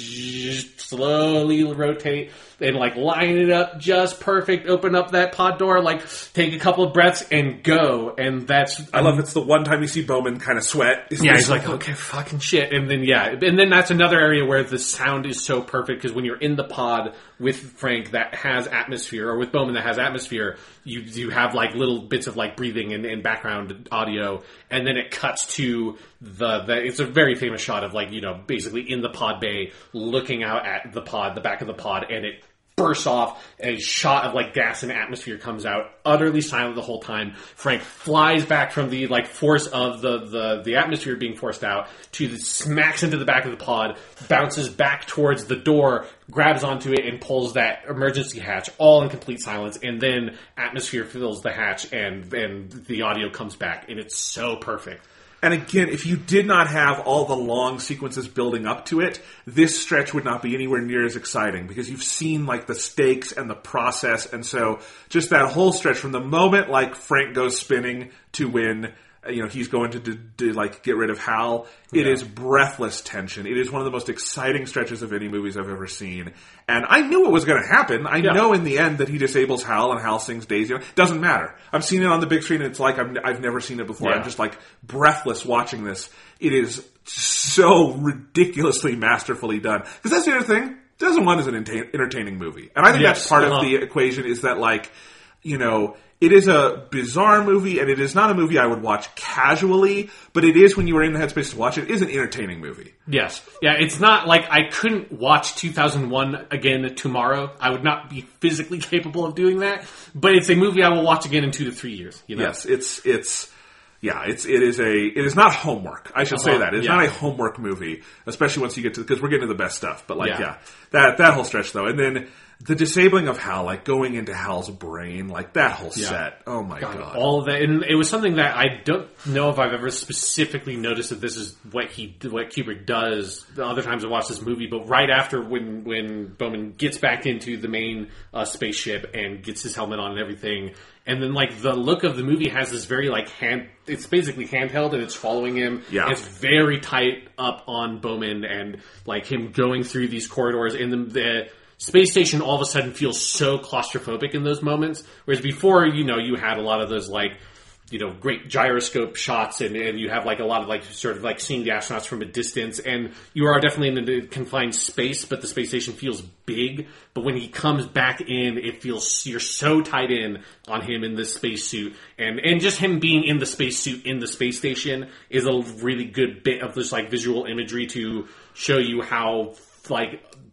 slowly rotate and like line it up just perfect, open up that pod door, like take a couple of breaths and go. And that's, I love it's the one time you see Bowman kind of sweat. yeah, he's like, okay, fucking shit. And then, yeah, and then that's another area where the sound is so perfect, because when you're in the pod with Frank that has atmosphere, or with Bowman that has atmosphere, you you have like little bits of like breathing and, and background audio, and then it cuts to the, the, it's a very famous shot of like, you know, basically in the pod bay, looking out at the pod, the back of the pod, and it bursts off, a shot of like gas and atmosphere comes out, utterly silent the whole time. Frank flies back from the like force of the, the, the atmosphere being forced out to the, smacks into the back of the pod, bounces back towards the door, grabs onto it and pulls that emergency hatch, all in complete silence, and then atmosphere fills the hatch and, and the audio comes back, and it's so perfect. And again, if you did not have all the long sequences building up to it, this stretch would not be anywhere near as exciting, because you've seen like the stakes and the process. And so just that whole stretch from the moment like Frank goes spinning to when, you know, he's going to, to, to like get rid of Hal, it Yeah. is breathless tension. It is one of the most exciting stretches of any movies I've ever seen. And I knew it was going to happen. I Yeah. know in the end that he disables Hal and Hal sings Daisy. Doesn't matter. I've seen it on the big screen, and it's like I've, I've never seen it before. Yeah. I'm just like breathless watching this. It is so ridiculously masterfully done. Because that's the other thing. two thousand one is an enta- entertaining movie. And I think Yes. that's part Uh-huh. of the equation, is that like, you know, it is a bizarre movie, and it is not a movie I would watch casually, but it is, when you are in the headspace to watch it, it is an entertaining movie. Yes. Yeah, it's not like I couldn't watch two thousand one again tomorrow. I would not be physically capable of doing that, but it's a movie I will watch again in two to three years. You know? Yes, it's, it's, yeah, it's, it is a, it is not homework. I should say Uh-huh, that. It's yeah. not a homework movie, especially once you get to, because we're getting to the best stuff, but like, Yeah. yeah, that, that whole stretch though. And then the disabling of Hal, like going into Hal's brain, like that whole Yeah. set. Oh my god. God, all of that, and it was something that I don't know if I've ever specifically noticed that this is what he, what Kubrick does. The other times I watched this movie, but right after when when Bowman gets back into the main uh, spaceship and gets his helmet on and everything, and then like the look of the movie has this very like hand, it's basically handheld and it's following him. Yeah. And it's very tight up on Bowman and like him going through these corridors, and the, the space station all of a sudden feels so claustrophobic in those moments. Whereas before, you know, you had a lot of those like, you know, great gyroscope shots, and, and you have like a lot of like sort of like seeing the astronauts from a distance, and you are definitely in a confined space, but the space station feels big. But when he comes back in, it feels, you're so tied in on him in this spacesuit, and and just him being in the spacesuit in the space station is a really good bit of this like visual imagery to show you how like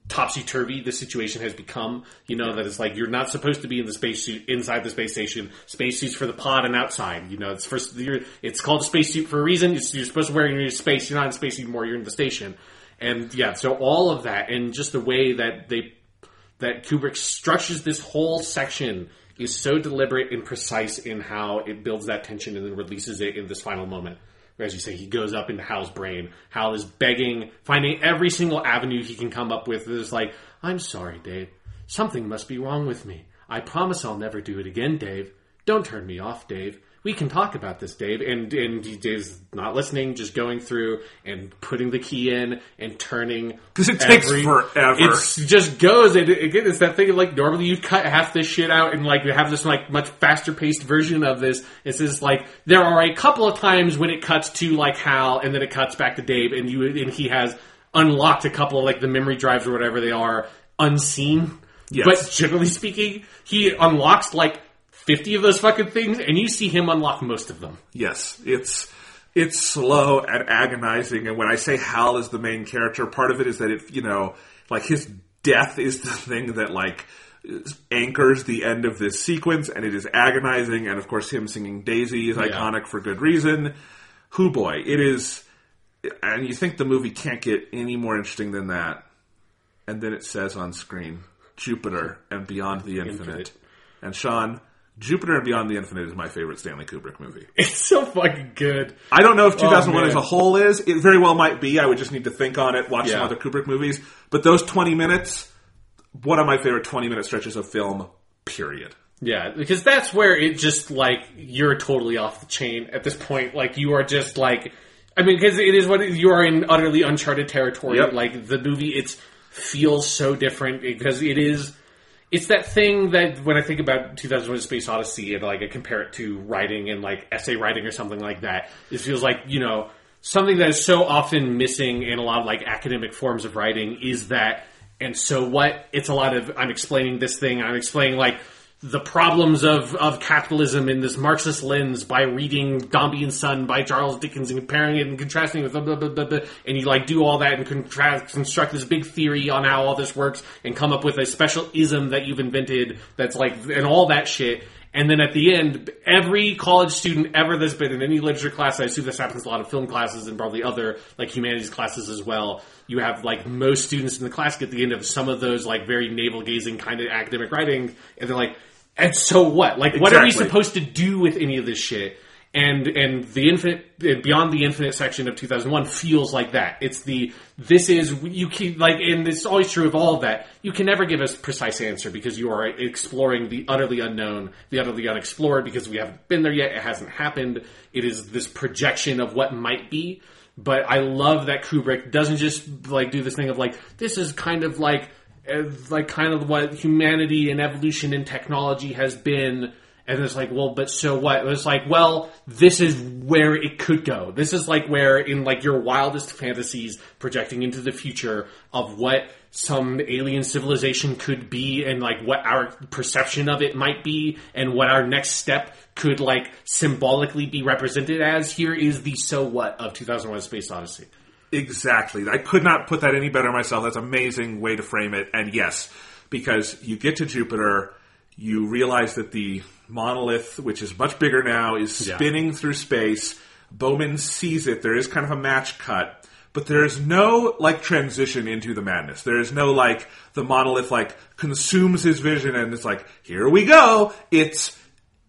topsy-turvy the situation has become. You know, that it's like you're not supposed to be in the spacesuit inside the space station. Spacesuits for the pod and outside. You know, it's first you're, it's called a spacesuit for a reason. It's, you're supposed to wear it in your space. You're not in space anymore. You're in the station. And yeah, so all of that and just the way that they that Kubrick structures this whole section is so deliberate and precise in how it builds that tension and then releases it in this final moment. As you say, he goes up into Hal's brain. Hal is begging, finding every single avenue he can come up with. It's like, I'm sorry, Dave. Something must be wrong with me. I promise I'll never do it again, Dave. Don't turn me off, Dave. We can talk about this, Dave. And, and Dave's not listening, just going through and putting the key in and turning. Because it takes every, forever. It just goes. And again, it's that thing of like, normally you cut half this shit out and like you have this like much faster paced version of this. It's just like, there are a couple of times when it cuts to like Hal and then it cuts back to Dave and you and he has unlocked a couple of like the memory drives or whatever they are unseen. Yes. But generally speaking, he unlocks like fifty of those fucking things, and you see him unlock most of them. Yes, it's it's slow and agonizing, and when I say Hal is the main character, part of it is that it, you know, like his death is the thing that like anchors the end of this sequence, and it is agonizing, and of course him singing Daisy is yeah. iconic for good reason. Hoo boy, it is, and you think the movie can't get any more interesting than that, and then it says on screen, Jupiter and Beyond the Infinite. Infinite. And Sean, Jupiter and Beyond the Infinite is my favorite Stanley Kubrick movie. It's so fucking good. I don't know if two thousand one oh, as a whole is. It very well might be. I would just need to think on it, watch yeah. some other Kubrick movies. But those twenty minutes, one of my favorite twenty-minute stretches of film, period. Yeah, because that's where it just, like, you're totally off the chain at this point. Like, you are just, like... I mean, because it is what... It, you are in utterly uncharted territory. Yep. Like, the movie, it feels so different because it is... It's that thing that when I think about two thousand one: A Space Odyssey and like I compare it to writing and like essay writing or something like that, it feels like, you know, something that is so often missing in a lot of like academic forms of writing is that, and so what? It's a lot of, I'm explaining this thing, I'm explaining like the problems of, of capitalism in this Marxist lens by reading Dombey and Son by Charles Dickens and comparing it and contrasting it with blah, blah, blah, blah, blah, and you like do all that and contrast, construct this big theory on how all this works and come up with a special ism that you've invented that's like, and all that shit. And then at the end, every college student ever that's been in any literature class, I assume this happens a lot of film classes and probably other like humanities classes as well, you have like most students in the class get the end of some of those like very navel-gazing kind of academic writing, and they're like, and so what? Like, what exactly. are we supposed to do with any of this shit? And and the infinite, Beyond the Infinite section of two thousand one feels like that. It's the, this is, you keep, like, and it's always true of all of that. You can never give a precise answer because you are exploring the utterly unknown, the utterly unexplored, because we haven't been there yet. It hasn't happened. It is this projection of what might be. But I love that Kubrick doesn't just, like, do this thing of, like, this is kind of like, like kind of what humanity and evolution and technology has been, and it's like, well, but so what? It's like, well, this is where it could go. This is like where in like your wildest fantasies projecting into the future of what some alien civilization could be and like what our perception of it might be and what our next step could like symbolically be represented as. Here is the so what of two thousand one: A Space Odyssey. Exactly. I could not put that any better myself. That's an amazing way to frame it. And yes, because you get to Jupiter, you realize that the monolith, which is much bigger now, is spinning yeah. through space. Bowman sees it. There is kind of a match cut. But there is no, like, transition into the madness. There is no, like, the monolith, like, consumes his vision and it's like, here we go. It's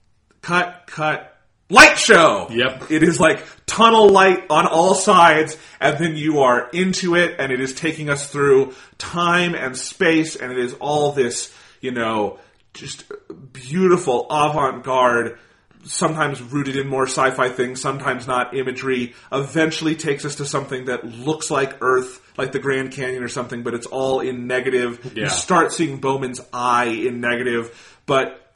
cut, cut, light show. Yep. It is like tunnel light on all sides, and then you are into it, and it is taking us through time and space, and it is all this, you know, just beautiful avant-garde, sometimes rooted in more sci-fi things, sometimes not, imagery, eventually takes us to something that looks like Earth, like the Grand Canyon or something, but it's all in negative. Yeah. You start seeing Bowman's eye in negative, but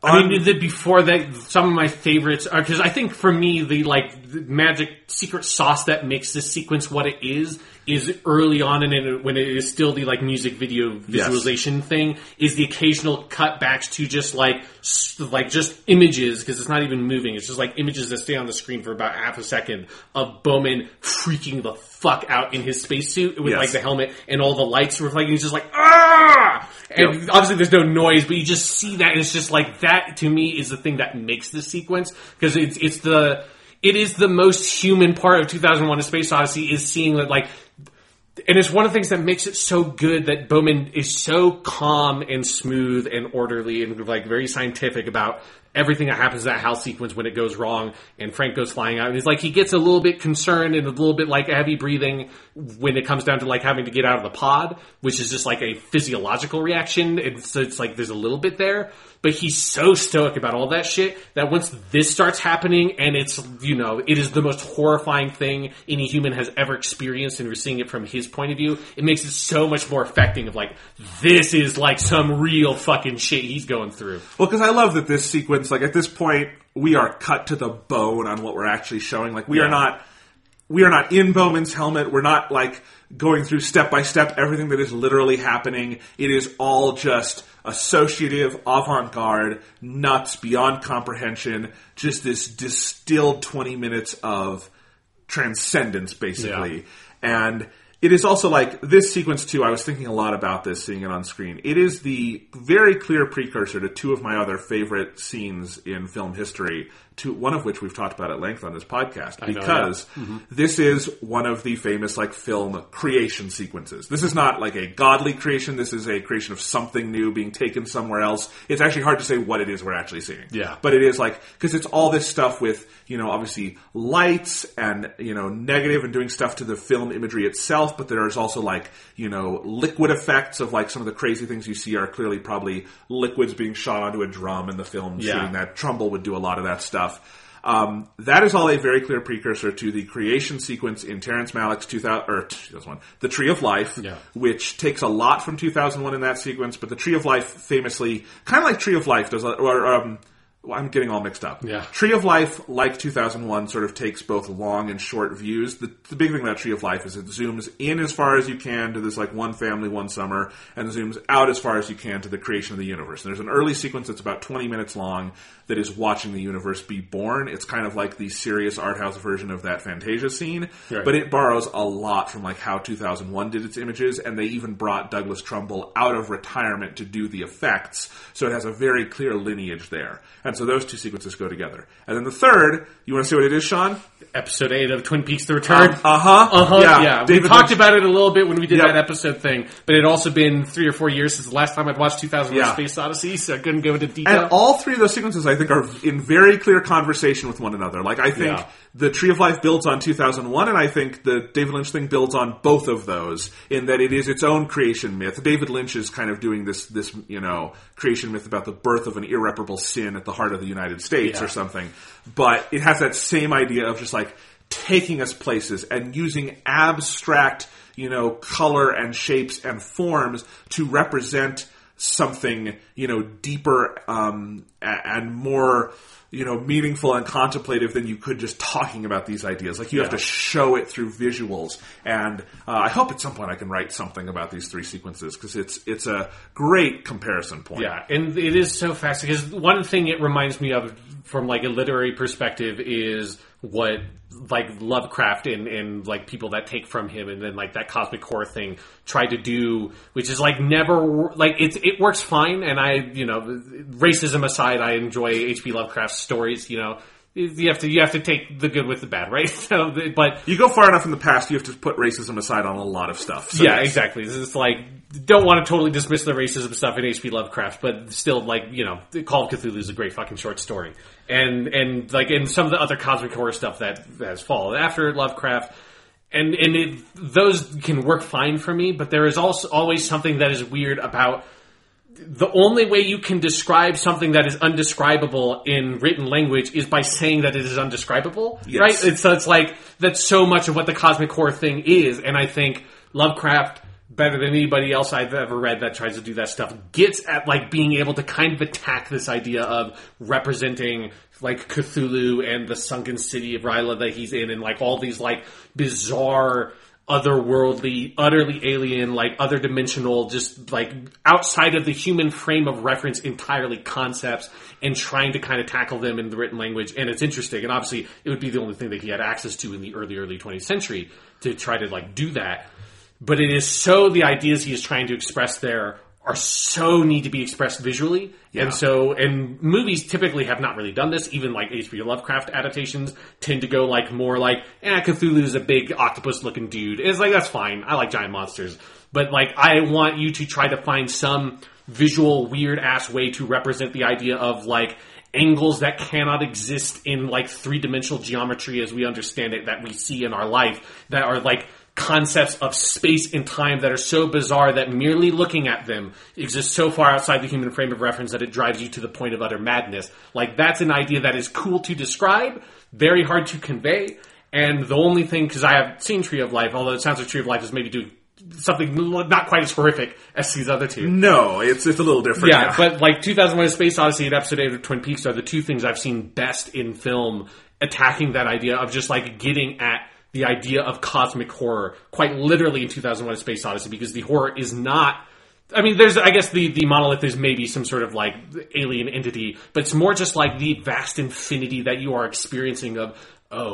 I mean, the, before that, some of my favorites are, because I think for me, the like the magic secret sauce that makes this sequence what it is, is early on and in, when it is still the like music video visualization yes. thing, is the occasional cutbacks to just like, like just images, because it's not even moving, it's just like images that stay on the screen for about half a second of Bowman freaking the fuck out in his spacesuit with yes. like the helmet and all the lights reflecting. He's just like, ah! And yep. obviously there's no noise, but you just see that, and it's just like, that to me is the thing that makes this sequence, because it's, it's the, it is the most human part of two thousand one: A Space Odyssey, is seeing that, like, and it's one of the things that makes it so good that Bowman is so calm and smooth and orderly and like very scientific about everything that happens in that house sequence when it goes wrong and Frank goes flying out. And it's like he gets a little bit concerned and a little bit like heavy breathing when it comes down to like having to get out of the pod, which is just like a physiological reaction. And so it's like there's a little bit there. But he's so stoic about all that shit that once this starts happening and it's, you know, it is the most horrifying thing any human has ever experienced and we're seeing it from his point of view, it makes it so much more affecting of like, this is like some real fucking shit he's going through. Well, because I love that this sequence, like at this point, we are cut to the bone on what we're actually showing. Like we yeah. are not, we are not in Bowman's helmet. We're not like going through step by step everything that is literally happening. It is all just associative, avant-garde, nuts, beyond comprehension, just this distilled twenty minutes of transcendence, basically. Yeah. And it is also like, this sequence too, I was thinking a lot about this, seeing it on screen. It is the very clear precursor to two of my other favorite scenes in film history, to one of which we've talked about at length on this podcast, because know, yeah. mm-hmm. this is one of the famous like film creation sequences. This is not like a godly creation. This is a creation of something new being taken somewhere else. It's actually hard to say what it is we're actually seeing. Yeah. But it is like, because it's all this stuff with, you know, obviously lights and, you know, negative and doing stuff to the film imagery itself, but there's also like, you know, liquid effects of like some of the crazy things you see are clearly probably liquids being shot onto a drum in the film, yeah. shooting that. Trumbull would do a lot of that stuff. Um, that is all a very clear precursor to the creation sequence in Terrence Malick's two thousand, or two thousand one, The Tree of Life, yeah. which takes a lot from two thousand one in that sequence, but The Tree of Life famously, kind of like Tree of Life does, or, um, well, I'm getting all mixed up. Yeah. Tree of Life, like two thousand one, sort of takes both long and short views. The, the big thing about Tree of Life is it zooms in as far as you can to this like one family, one summer, and zooms out as far as you can to the creation of the universe. And there's an early sequence that's about twenty minutes long that is watching the universe be born. It's kind of like the serious art house version of that Fantasia scene, right. but it borrows a lot from like how two thousand one did its images, and they even brought Douglas Trumbull out of retirement to do the effects, so it has a very clear lineage there. And so those two sequences go together. And then the third, you want to see what it is, Sean? Episode eight of Twin Peaks: The Return. Um, uh-huh. Uh-huh. Yeah. yeah. David we talked Lynch. about it a little bit when we did yep. that episode thing, but it had also been three or four years since the last time I'd watched two thousand one: yeah. Space Odyssey, so I couldn't go into detail. And all three of those sequences, I think, are in very clear conversation with one another. Like, I think yeah. the Tree of Life builds on two thousand one, and I think the David Lynch thing builds on both of those, in that it is its own creation myth. David Lynch is kind of doing this, this you know, creation myth about the birth of an irreparable sin at the heart of the United States yeah. or something. But it has that same idea of just, like, taking us places and using abstract, you know, color and shapes and forms to represent something, you know, deeper um, and more, you know, meaningful and contemplative than you could just talking about these ideas. Like, you yeah. have to show it through visuals. And uh, I hope at some point I can write something about these three sequences, because it's it's a great comparison point. Yeah, and it is so fascinating, because one thing it reminds me of from, like, a literary perspective is what, like, Lovecraft and, and, like, people that take from him and then, like, that cosmic horror thing tried to do, which is, like, never, like, it, it works fine, and I, you know, racism aside, I enjoy H P Lovecraft's stories, you know. You have to you have to take the good with the bad, right? So, but you go far enough in the past, you have to put racism aside on a lot of stuff. So yeah, yes. exactly. It's like, don't want to totally dismiss the racism stuff in H P Lovecraft, but still, like, you know, Call of Cthulhu is a great fucking short story, and and like, and some of the other cosmic horror stuff that has followed after Lovecraft. And and it, those can work fine for me, but there is also always something that is weird about the only way you can describe something that is undescribable in written language is by saying that it is undescribable, yes. right? It's, so it's like, that's so much of what the cosmic horror thing is, and I think Lovecraft better than anybody else I've ever read that tries to do that stuff, gets at like being able to kind of attack this idea of representing like Cthulhu and the sunken city of Ryla that he's in, and like all these like bizarre, otherworldly, utterly alien, like other dimensional, just like outside of the human frame of reference entirely concepts, and trying to kind of tackle them in the written language. And it's interesting, and obviously it would be the only thing that he had access to in the early, early twentieth century to try to like do that. But it is so, the ideas he is trying to express there are so need to be expressed visually. Yeah. And so, and movies typically have not really done this. Even like H P Lovecraft adaptations tend to go like more like, eh, Cthulhu is a big octopus looking dude. It's like, that's fine. I like giant monsters. But like, I want you to try to find some visual weird ass way to represent the idea of like angles that cannot exist in like three dimensional geometry as we understand it, that we see in our life, that are like concepts of space and time that are so bizarre that merely looking at them exists so far outside the human frame of reference that it drives you to the point of utter madness. Like, that's an idea that is cool to describe, very hard to convey, and the only thing, because I have seen Tree of Life, although it sounds like Tree of Life is maybe doing something not quite as horrific as these other two. No, it's it's a little different. Yeah, yeah. But like two thousand one: A Space Odyssey and Episode eight of Twin Peaks are the two things I've seen best in film attacking that idea of just like getting at the idea of cosmic horror, quite literally in two thousand one: A Space Odyssey, because the horror is not... I mean, there's, I guess the, the monolith is maybe some sort of like alien entity, but it's more just like the vast infinity that you are experiencing of, oh,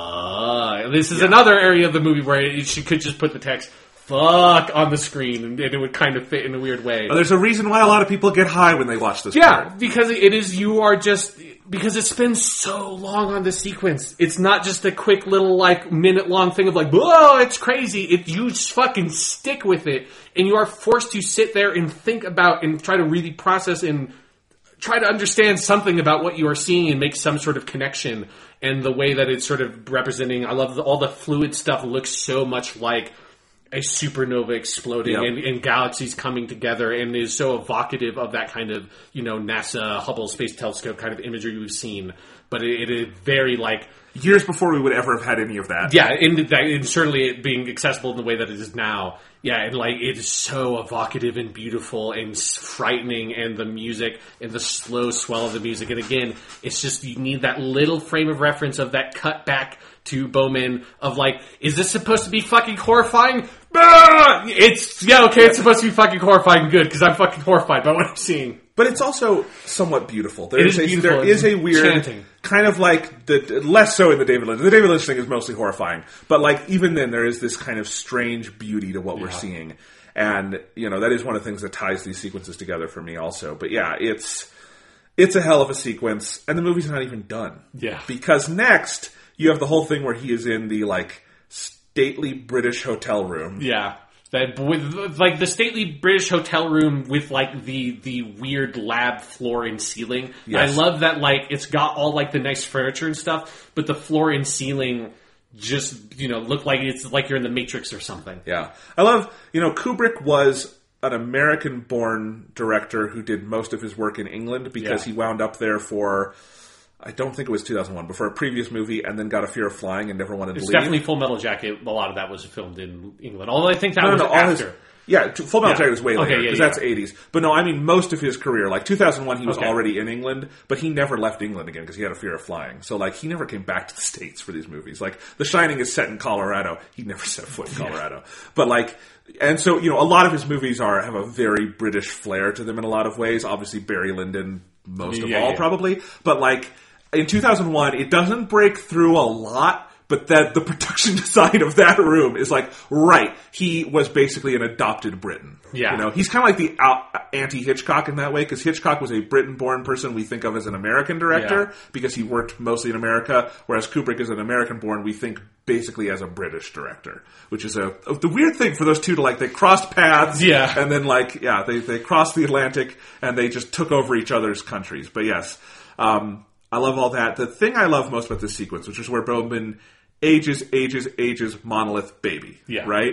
fuck. This is yeah. another area of the movie where it, she could just put the text, fuck, on the screen, and it would kind of fit in a weird way. Well, there's a reason why a lot of people get high when they watch this Yeah, part. because it is, you are just... Because it spends so long on the sequence. It's not just a quick little, like, minute-long thing of like, whoa, it's crazy. It, you just fucking stick with it. And you are forced to sit there and think about and try to really process and try to understand something about what you are seeing and make some sort of connection. And the way that it's sort of representing, I love the, all the fluid stuff looks so much like a supernova exploding yep. and, and galaxies coming together, and is so evocative of that kind of, you know, NASA Hubble Space Telescope kind of imagery we've seen. But it, it is very like... Years before we would ever have had any of that. Yeah, and, that, and certainly it being accessible in the way that it is now. Yeah, and like, it is so evocative and beautiful and frightening, and the music and the slow swell of the music. And again, it's just, you need that little frame of reference of that cut back to Bowman of like, is this supposed to be fucking horrifying? Ah! It's, yeah, okay, it's supposed to be fucking horrifying. Good, because I'm fucking horrified by what I'm seeing. But it's also somewhat beautiful. There it is, is a, beautiful. There is a weird, chanting. kind of like, the less so in the David Lynch. The David Lynch thing is mostly horrifying. But like, even then, there is this kind of strange beauty to what yeah. we're seeing. And, you know, that is one of the things that ties these sequences together for me also. But yeah, it's it's a hell of a sequence. And the movie's not even done. Yeah. Because next, you have the whole thing where he is in the, like, stately British hotel room. Yeah. That with like the stately British hotel room with like the the weird lab floor and ceiling. Yes. I love that, like, it's got all like the nice furniture and stuff, but the floor and ceiling just, you know, look like it's like you're in the Matrix or something. Yeah. I love, you know, Kubrick was an American-born director who did most of his work in England because yeah. he wound up there for, I don't think it was two thousand one, but for a previous movie, and then got a fear of flying and never wanted it's to leave. It's definitely Full Metal Jacket. A lot of that was filmed in England. Although I think that no, was no, no, after. His, yeah, Full Metal yeah. Jacket was way later, because okay, yeah, that's yeah. eighties. But no, I mean, most of his career, like two thousand one, he was okay. already in England, but he never left England again because he had a fear of flying. So, like, he never came back to the States for these movies. Like, The Shining is set in Colorado. He never set foot in Colorado. Yeah. But, like... And so, you know, a lot of his movies are have a very British flair to them in a lot of ways. Obviously, Barry Lyndon, most of yeah, all, yeah. probably. But, like, in two thousand one, it doesn't break through a lot, but that the production design of that room is like, right, he was basically an adopted Briton. Yeah. You know, he's kind of like the out, anti-Hitchcock in that way, because Hitchcock was a Britain-born person we think of as an American director, yeah. because he worked mostly in America, whereas Kubrick is an American-born we think basically as a British director, which is a, a the weird thing for those two to, like, they crossed paths, yeah. and then, like, yeah, they, they crossed the Atlantic, and they just took over each other's countries. But yes, um, I love all that. The thing I love most about this sequence, which is where Bowman ages, ages, ages, monolith baby, yeah. right?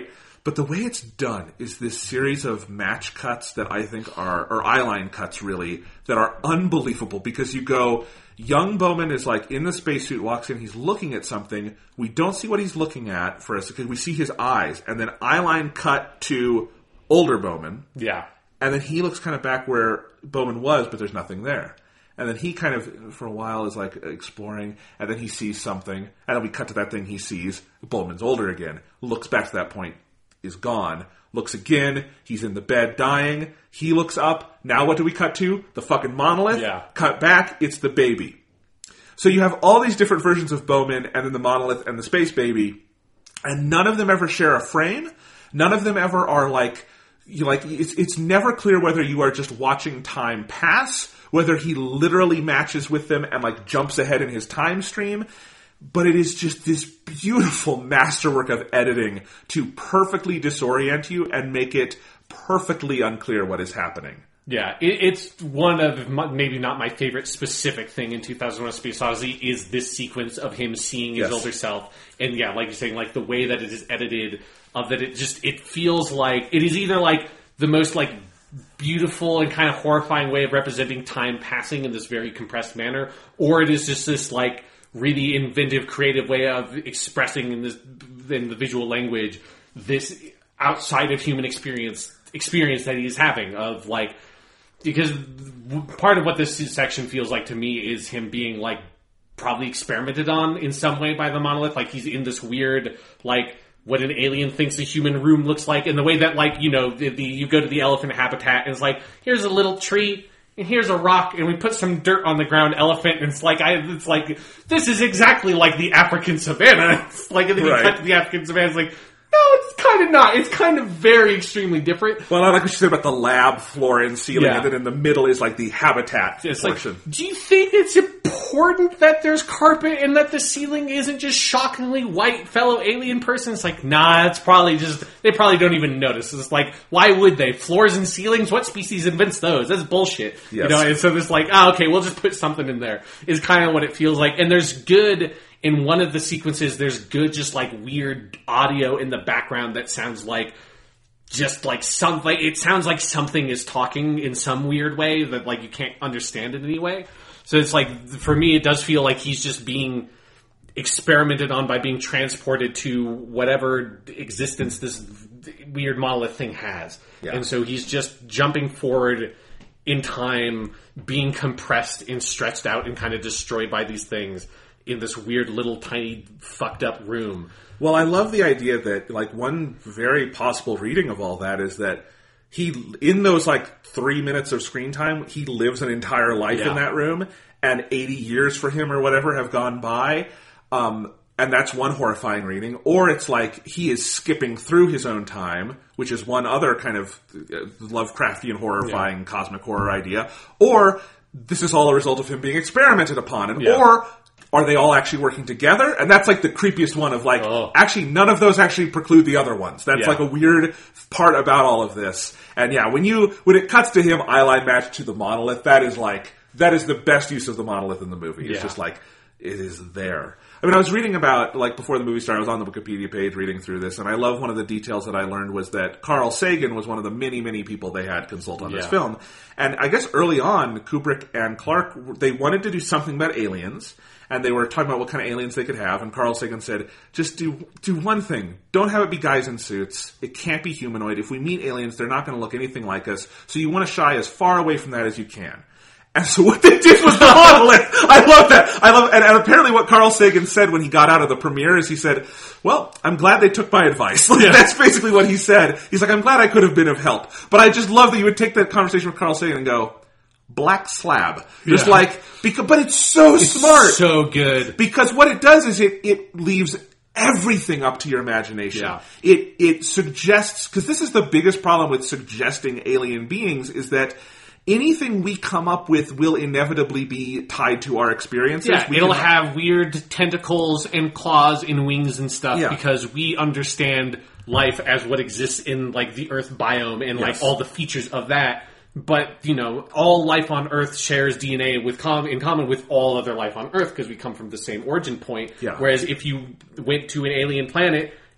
But the way it's done is this series of match cuts that I think are, or eyeline cuts really, that are unbelievable because you go, young Bowman is like in the spacesuit, walks in, he's looking at something. We don't see what he's looking at for us because we see his eyes. And then eyeline cut to older Bowman. Yeah. And then he looks kind of back where Bowman was, but there's nothing there. And then he kind of, for a while, is like exploring, and then he sees something, and then we cut to that thing he sees. Bowman's older again. Looks back to that point, is gone. Looks again, he's in the bed dying. He looks up. Now what do we cut to? The fucking monolith. Yeah. Cut back, it's the baby. So you have all these different versions of Bowman, and then the monolith and the space baby, and none of them ever share a frame. None of them ever are like, you like it's it's never clear whether you are just watching time pass, whether he literally matches with them and like jumps ahead in his time stream. But it is just this beautiful masterwork of editing to perfectly disorient you and make it perfectly unclear what is happening. Yeah, it, it's one of my, maybe not my favorite specific thing in two thousand one: A Space Odyssey is this sequence of him seeing his Yes. older self, and yeah, like you're saying, like the way that it is edited, of that it just it feels like it is either like the most like beautiful and kind of horrifying way of representing time passing in this very compressed manner, or it is just this like really inventive, creative way of expressing in this in the visual language this outside of human experience experience that he's having of like. Because part of what this section feels like to me is him being, like, probably experimented on in some way by the monolith. Like, he's in this weird, like, what an alien thinks a human room looks like. And the way that, like, you know, the, the, you go to the elephant habitat and it's like, here's a little tree and here's a rock and we put some dirt on the ground elephant. And it's like, I, it's like, this is exactly like the African savannah. It's like, and then Right. you cut to the African savannah, it's like, no, it's kind of not. It's kind of very extremely different. Well, I like what you said about the lab floor and ceiling, Yeah. and then in the middle is like the habitat It's portion. like, do you think it's important that there's carpet and that the ceiling isn't just shockingly white fellow alien person? It's like, nah, it's probably just, they probably don't even notice. It's like, why would they? Floors and ceilings? What species invents those? That's bullshit. Yes. You know, and so it's like, oh, okay, we'll just put something in there, is kind of what it feels like. And there's good, in one of the sequences, there's good just like weird audio in the background that sounds like, just like some, like it sounds like something is talking in some weird way that like you can't understand in any way. So it's like, for me, it does feel like he's just being experimented on by being transported to whatever existence this weird monolith thing has. Yeah. And so he's just jumping forward in time, being compressed and stretched out and kind of destroyed by these things in this weird little tiny fucked up room. Well, I love the idea that, like, one very possible reading of all that is that he, in those, like, three minutes of screen time, he lives an entire life Yeah. in that room, and eighty years for him or whatever have gone by, um, and that's one horrifying reading. Or it's like he is skipping through his own time, which is one other kind of Lovecraftian, horrifying, Yeah. cosmic horror idea. Or this is all a result of him being experimented upon, and Yeah. or are they all actually working together? And that's like the creepiest one of like, Oh. actually none of those actually preclude the other ones. That's Yeah. like a weird part about all of this. And yeah, when you, when it cuts to him eyeline match to the monolith, that is like, that is the best use of the monolith in the movie. It's Yeah. just like, it is there. I mean, I was reading about, like, before the movie started, I was on the Wikipedia page reading through this, and I love one of the details that I learned was that Carl Sagan was one of the many, many people they had consult on this Yeah. film. And I guess early on, Kubrick and Clark, they wanted to do something about aliens, and they were talking about what kind of aliens they could have, and Carl Sagan said, just do do one thing. Don't have it be guys in suits. It can't be humanoid. If we meet aliens, they're not going to look anything like us, so you want to shy as far away from that as you can. And so what they did was the monolith. I love that. I love, and, and apparently what Carl Sagan said when he got out of the premiere is he said, well, I'm glad they took my advice. Like, Yeah. That's basically what he said. He's like, I'm glad I could have been of help. But I just love that you would take that conversation with Carl Sagan and go, black slab. Just Yeah. like, because, but it's so It's smart. so good. Because what it does is it, it leaves everything up to your imagination. Yeah. It, it suggests, because this is the biggest problem with suggesting alien beings is that anything we come up with will inevitably be tied to our experiences. Yeah, We it'll can- have weird tentacles and claws and wings and stuff Yeah. because we understand life as what exists in like the Earth biome and like Yes. all the features of that. But, you know, all life on Earth shares D N A with com- in common with all other life on Earth because we come from the same origin point. Yeah. Whereas if you went to an alien planet,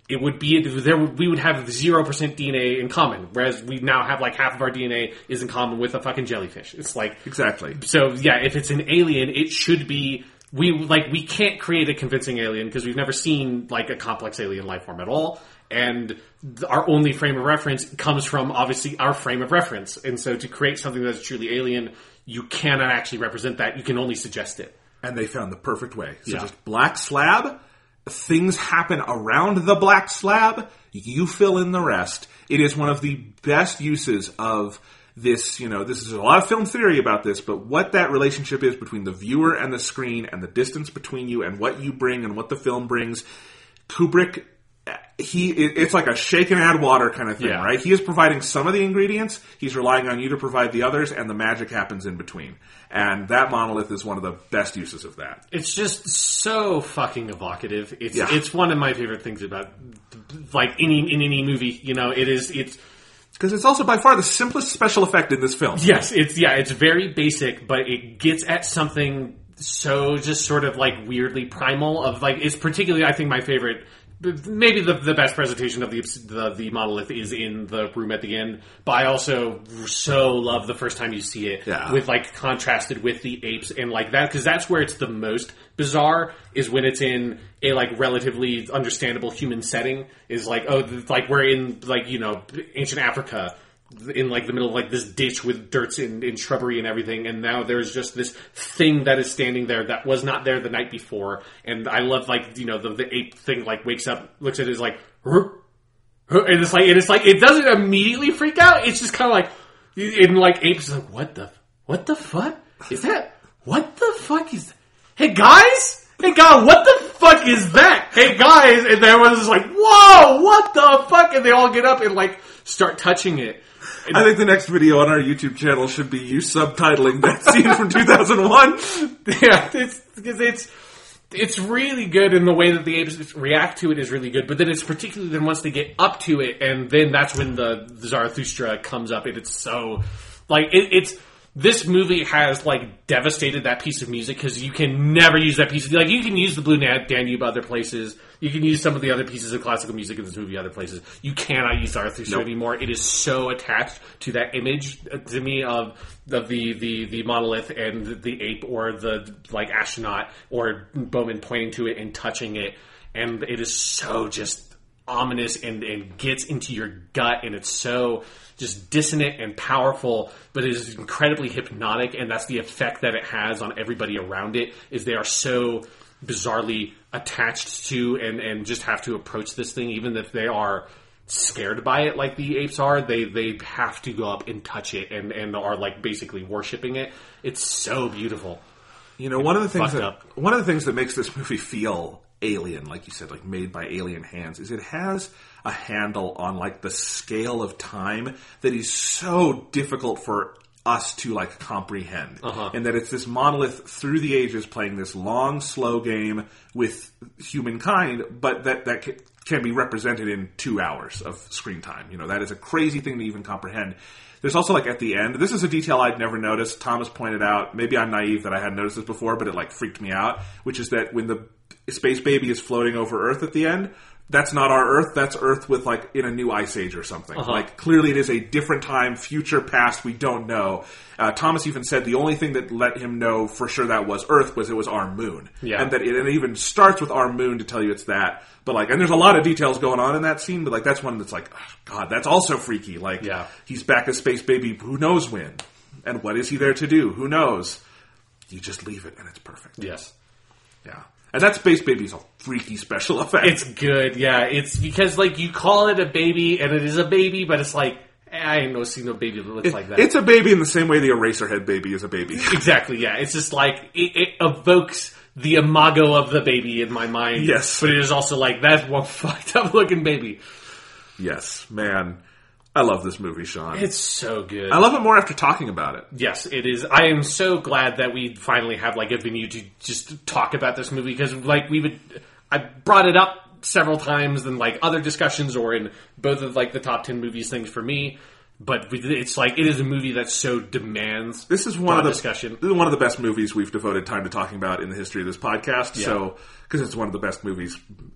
it would be there. We would have zero percent D N A in common, whereas we now have like half of our D N A is in common with a fucking jellyfish. It's like exactly. So yeah, if it's an alien, it should be we like we can't create a convincing alien because we've never seen like a complex alien life form at all, and our only frame of reference comes from obviously our frame of reference. And so to create something that's truly alien, you cannot actually represent that. You can only suggest it. And they found the perfect way. So Yeah. just black slab. Things happen around the black slab. You fill in the rest. It is one of the best uses of this, you know, this is a lot of film theory about this, but what that relationship is between the viewer and the screen and the distance between you and what you bring and what the film brings. Kubrick, he, it's like a shake and add water kind of thing, Yeah. right? He is providing some of the ingredients. He's relying on you to provide the others, and the magic happens in between. And that monolith is one of the best uses of that. It's just so fucking evocative. It's Yeah. it's one of my favorite things about like any in any movie. You know, it is it's Because it's also by far the simplest special effect in this film. yes, it's yeah, it's very basic, but it gets at something so just sort of like weirdly primal. Of like, it's particularly I think my favorite. Maybe the the best presentation of the, the the monolith is in the room at the end, but I also so love the first time you see it Yeah. with like contrasted with the apes and like that, because that's where it's the most bizarre is when it's in a like relatively understandable human setting. Is like oh like we're in like you know ancient Africa. In like the middle of like this ditch with dirt and, and shrubbery and everything, and now there's just this thing that is standing there that was not there the night before. And I love like you know the, the ape thing like wakes up, looks at it, is like, "Huh?" Huh? And it's like and it's like it doesn't immediately freak out. It's just kind of like and like apes like what the what the fuck is that? What the fuck is that? Hey guys, hey God, what the fuck is that? Hey guys, and everyone's just like whoa, what the fuck? And they all get up and like start touching it. I think the next video on our YouTube channel should be you subtitling that scene from two thousand one. Yeah, it's because it's it's really good, and the way that the apes react to it is really good. But then it's particularly then once they get up to it, and then that's when the, the Zarathustra comes up, and it's so like it, it's. This movie has like devastated that piece of music because you can never use that piece of like you can use the Blue Danube other places, you can use some of the other pieces of classical music in this movie other places. You cannot use Zarathustra Nope. anymore. It is so attached to that image uh, to me of of the, the, the monolith and the, the ape or the like astronaut or Bowman pointing to it and touching it, and it is so just ominous and, and gets into your gut, and it's so just dissonant and powerful, but it is incredibly hypnotic, and that's the effect that it has on everybody around it, is they are so bizarrely attached to and, and just have to approach this thing, even if they are scared by it like the apes are, they, they have to go up and touch it and, and are like basically worshipping it. It's so beautiful. You know, one of the things Fucked that up. one of the things that makes this movie feel alien, like you said, like made by alien hands, is it has a handle on like the scale of time that is so difficult for us to like comprehend. Uh-huh. And that it's this monolith through the ages playing this long, slow game with humankind, but that, that ca- can be represented in two hours of screen time. You know, that is a crazy thing to even comprehend. There's also, like, at the end, this is a detail I'd never noticed. Thomas pointed out, maybe I'm naive that I hadn't noticed this before, but it, like, freaked me out, which is that when the space baby is floating over Earth at the end, that's not our Earth, that's Earth with, like, in a new ice age or something. Uh-huh. Like, clearly it is a different time, future, past, we don't know. Uh, Thomas even said the only thing that let him know for sure that was Earth was it was our moon. Yeah. And that it, it even starts with our moon to tell you it's that. But, like, and there's a lot of details going on in that scene, but, like, that's one that's like, oh, God, that's also freaky. Like, Yeah. he's back as Space Baby, who knows when? And what is he there to do? Who knows? You just leave it, and it's perfect. Yes. Yeah. And that Space Baby's a freaky special effect. It's good, yeah. It's because, like, you call it a baby, and it is a baby, but it's like, eh, I ain't no seen no baby that looks It- like that. It's a baby in the same way the Eraserhead baby is a baby. Exactly, yeah. It's just like, it, it evokes the imago of the baby in my mind. Yes. But it is also like, that's one fucked up looking baby. Yes, man. I love this movie, Sean. It's so good. I love it more after talking about it. Yes, it is. I am so glad that we finally have like a venue to just talk about this movie, because like we would, I brought it up several times in like other discussions or in both of like the top ten movies things for me. But it's like it is a movie that so demands This is one of the discussion. This is one of the best movies we've devoted time to talking about in the history of this podcast. Yeah. So, because it's one of the best movies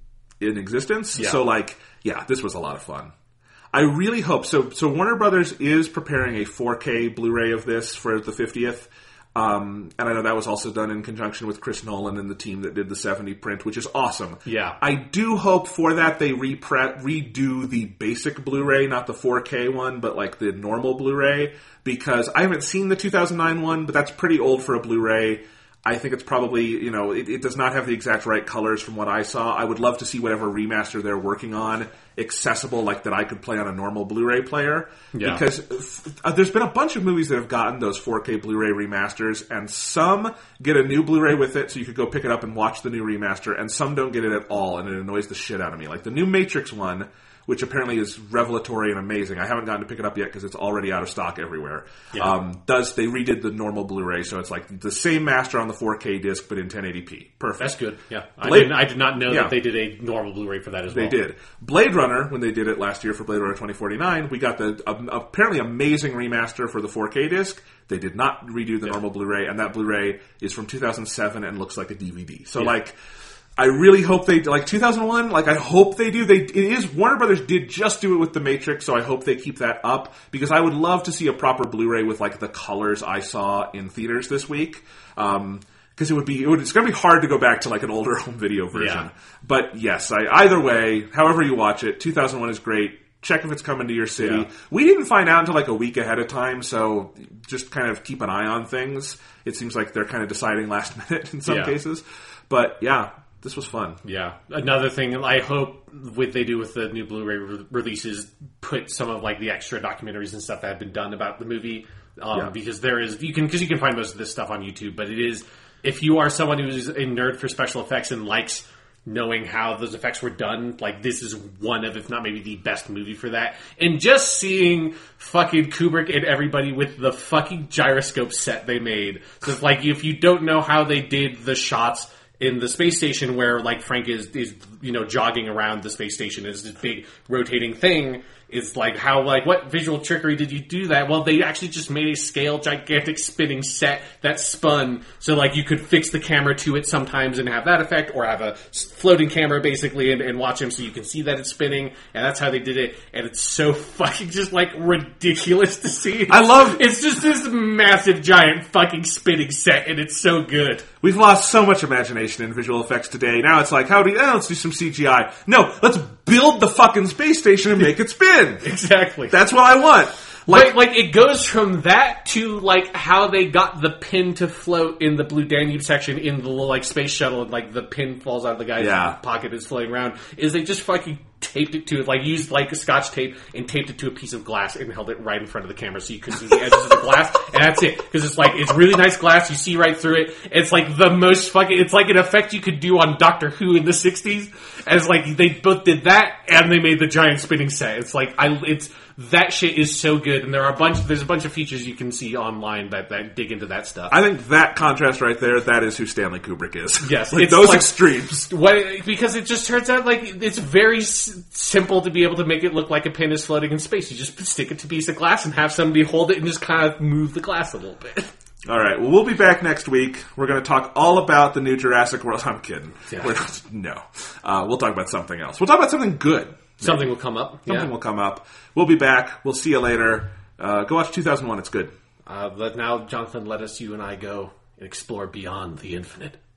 in existence. Yeah. So, like, yeah, this was a lot of fun. I really hope so. So Warner Brothers is preparing a four K Blu-ray of this for the fiftieth. Um, and I know that was also done in conjunction with Chris Nolan and the team that did the seventy print, which is awesome. Yeah. I do hope for that they repre- redo the basic Blu-ray, not the four K one, but like the normal Blu-ray, because I haven't seen the two thousand nine one, but that's pretty old for a Blu-ray. I think it's probably, you know, it, it does not have the exact right colors from what I saw. I would love to see whatever remaster they're working on accessible, like that I could play on a normal Blu-ray player. Yeah. Because uh, there's been a bunch of movies that have gotten those four K Blu-ray remasters, and some get a new Blu-ray with it, so you could go pick it up and watch the new remaster, and some don't get it at all, and it annoys the shit out of me. Like the new Matrix one, which apparently is revelatory and amazing. I haven't gotten to pick it up yet because it's already out of stock everywhere. Yeah. Um, does they redid the normal Blu-ray, so it's like the same master on the four K disc, but in ten eighty p. Perfect. That's good. Yeah, I, Blade, did, I did not know yeah. that they did a normal Blu-ray for that as well. They did. Blade Runner, when they did it last year for Blade Runner twenty forty-nine, we got the uh, apparently amazing remaster for the four K disc. They did not redo the yeah. normal Blu-ray, and that Blu-ray is from two thousand seven and looks like a D V D. So, yeah. like... I really hope they, like two thousand one, like I hope they do. They, it is, Warner Brothers did just do it with The Matrix, so I hope they keep that up, because I would love to see a proper Blu-ray with like the colors I saw in theaters this week. Um, Because it would be, it would, it's going to be hard to go back to like an older home video version. Yeah. But yes, I, either way, however you watch it, two thousand one is great. Check if it's coming to your city. Yeah. We didn't find out until like a week ahead of time, so just kind of keep an eye on things. It seems like they're kind of deciding last minute in some yeah. cases. But yeah, this was fun. Yeah. Another thing I hope what they do with the new Blu-ray re- releases, put some of like the extra documentaries and stuff that have been done about the movie. Um, yeah. Because there is, you can, because you can find most of this stuff on YouTube, but it is, if you are someone who's a nerd for special effects and likes knowing how those effects were done, like this is one of, if not maybe the best movie for that. And just seeing fucking Kubrick and everybody with the fucking gyroscope set they made. So it's like, if you don't know how they did the shots in the space station where like Frank is, is, you know, jogging around the space station is this big rotating thing. It's like, how, like, what visual trickery did you do that? Well, they actually just made a scale, gigantic spinning set that spun. So, like, you could fix the camera to it sometimes and have that effect, or have a floating camera, basically, and, and watch him so you can see that it's spinning. And that's how they did it. And it's so fucking just, like, ridiculous to see. I love... It's just this massive, giant fucking spinning set, and it's so good. We've lost so much imagination in visual effects today. Now it's like, how do you... Oh, let's do some C G I. No, let's build the fucking space station and make it spin. Exactly. That's what I want. Like, like, it goes from that to, like, how they got the pin to float in the Blue Danube section in the little, like, space shuttle, and, like, the pin falls out of the guy's yeah. pocket is floating around, is they just fucking taped it to it, like, used, like, a scotch tape and taped it to a piece of glass and held it right in front of the camera so you could see the edges of the glass, and that's it. Because it's, like, it's really nice glass, you see right through it. It's, like, the most fucking, it's like an effect you could do on Doctor Who in the sixties, and it's like, they both did that, and they made the giant spinning set. It's like, I, it's, that shit is so good, and there are a bunch. There's a bunch of features you can see online that, that dig into that stuff. I think that contrast right there, that is who Stanley Kubrick is. Yes, like it's those like, extremes. What, because it just turns out like it's very s- simple to be able to make it look like a pin is floating in space. You just stick it to a piece of glass and have somebody hold it and just kind of move the glass a little bit. All right. Well, we'll be back next week. We're going to talk all about the new Jurassic World. I'm kidding. Yeah. We're, no, uh, we'll talk about something else. We'll talk about something good. Something will come up. Something yeah. will come up. We'll be back. We'll see you later. Uh, go watch two thousand one. It's good. Uh, but now, Jonathan, let us, you and I, go and explore beyond the infinite.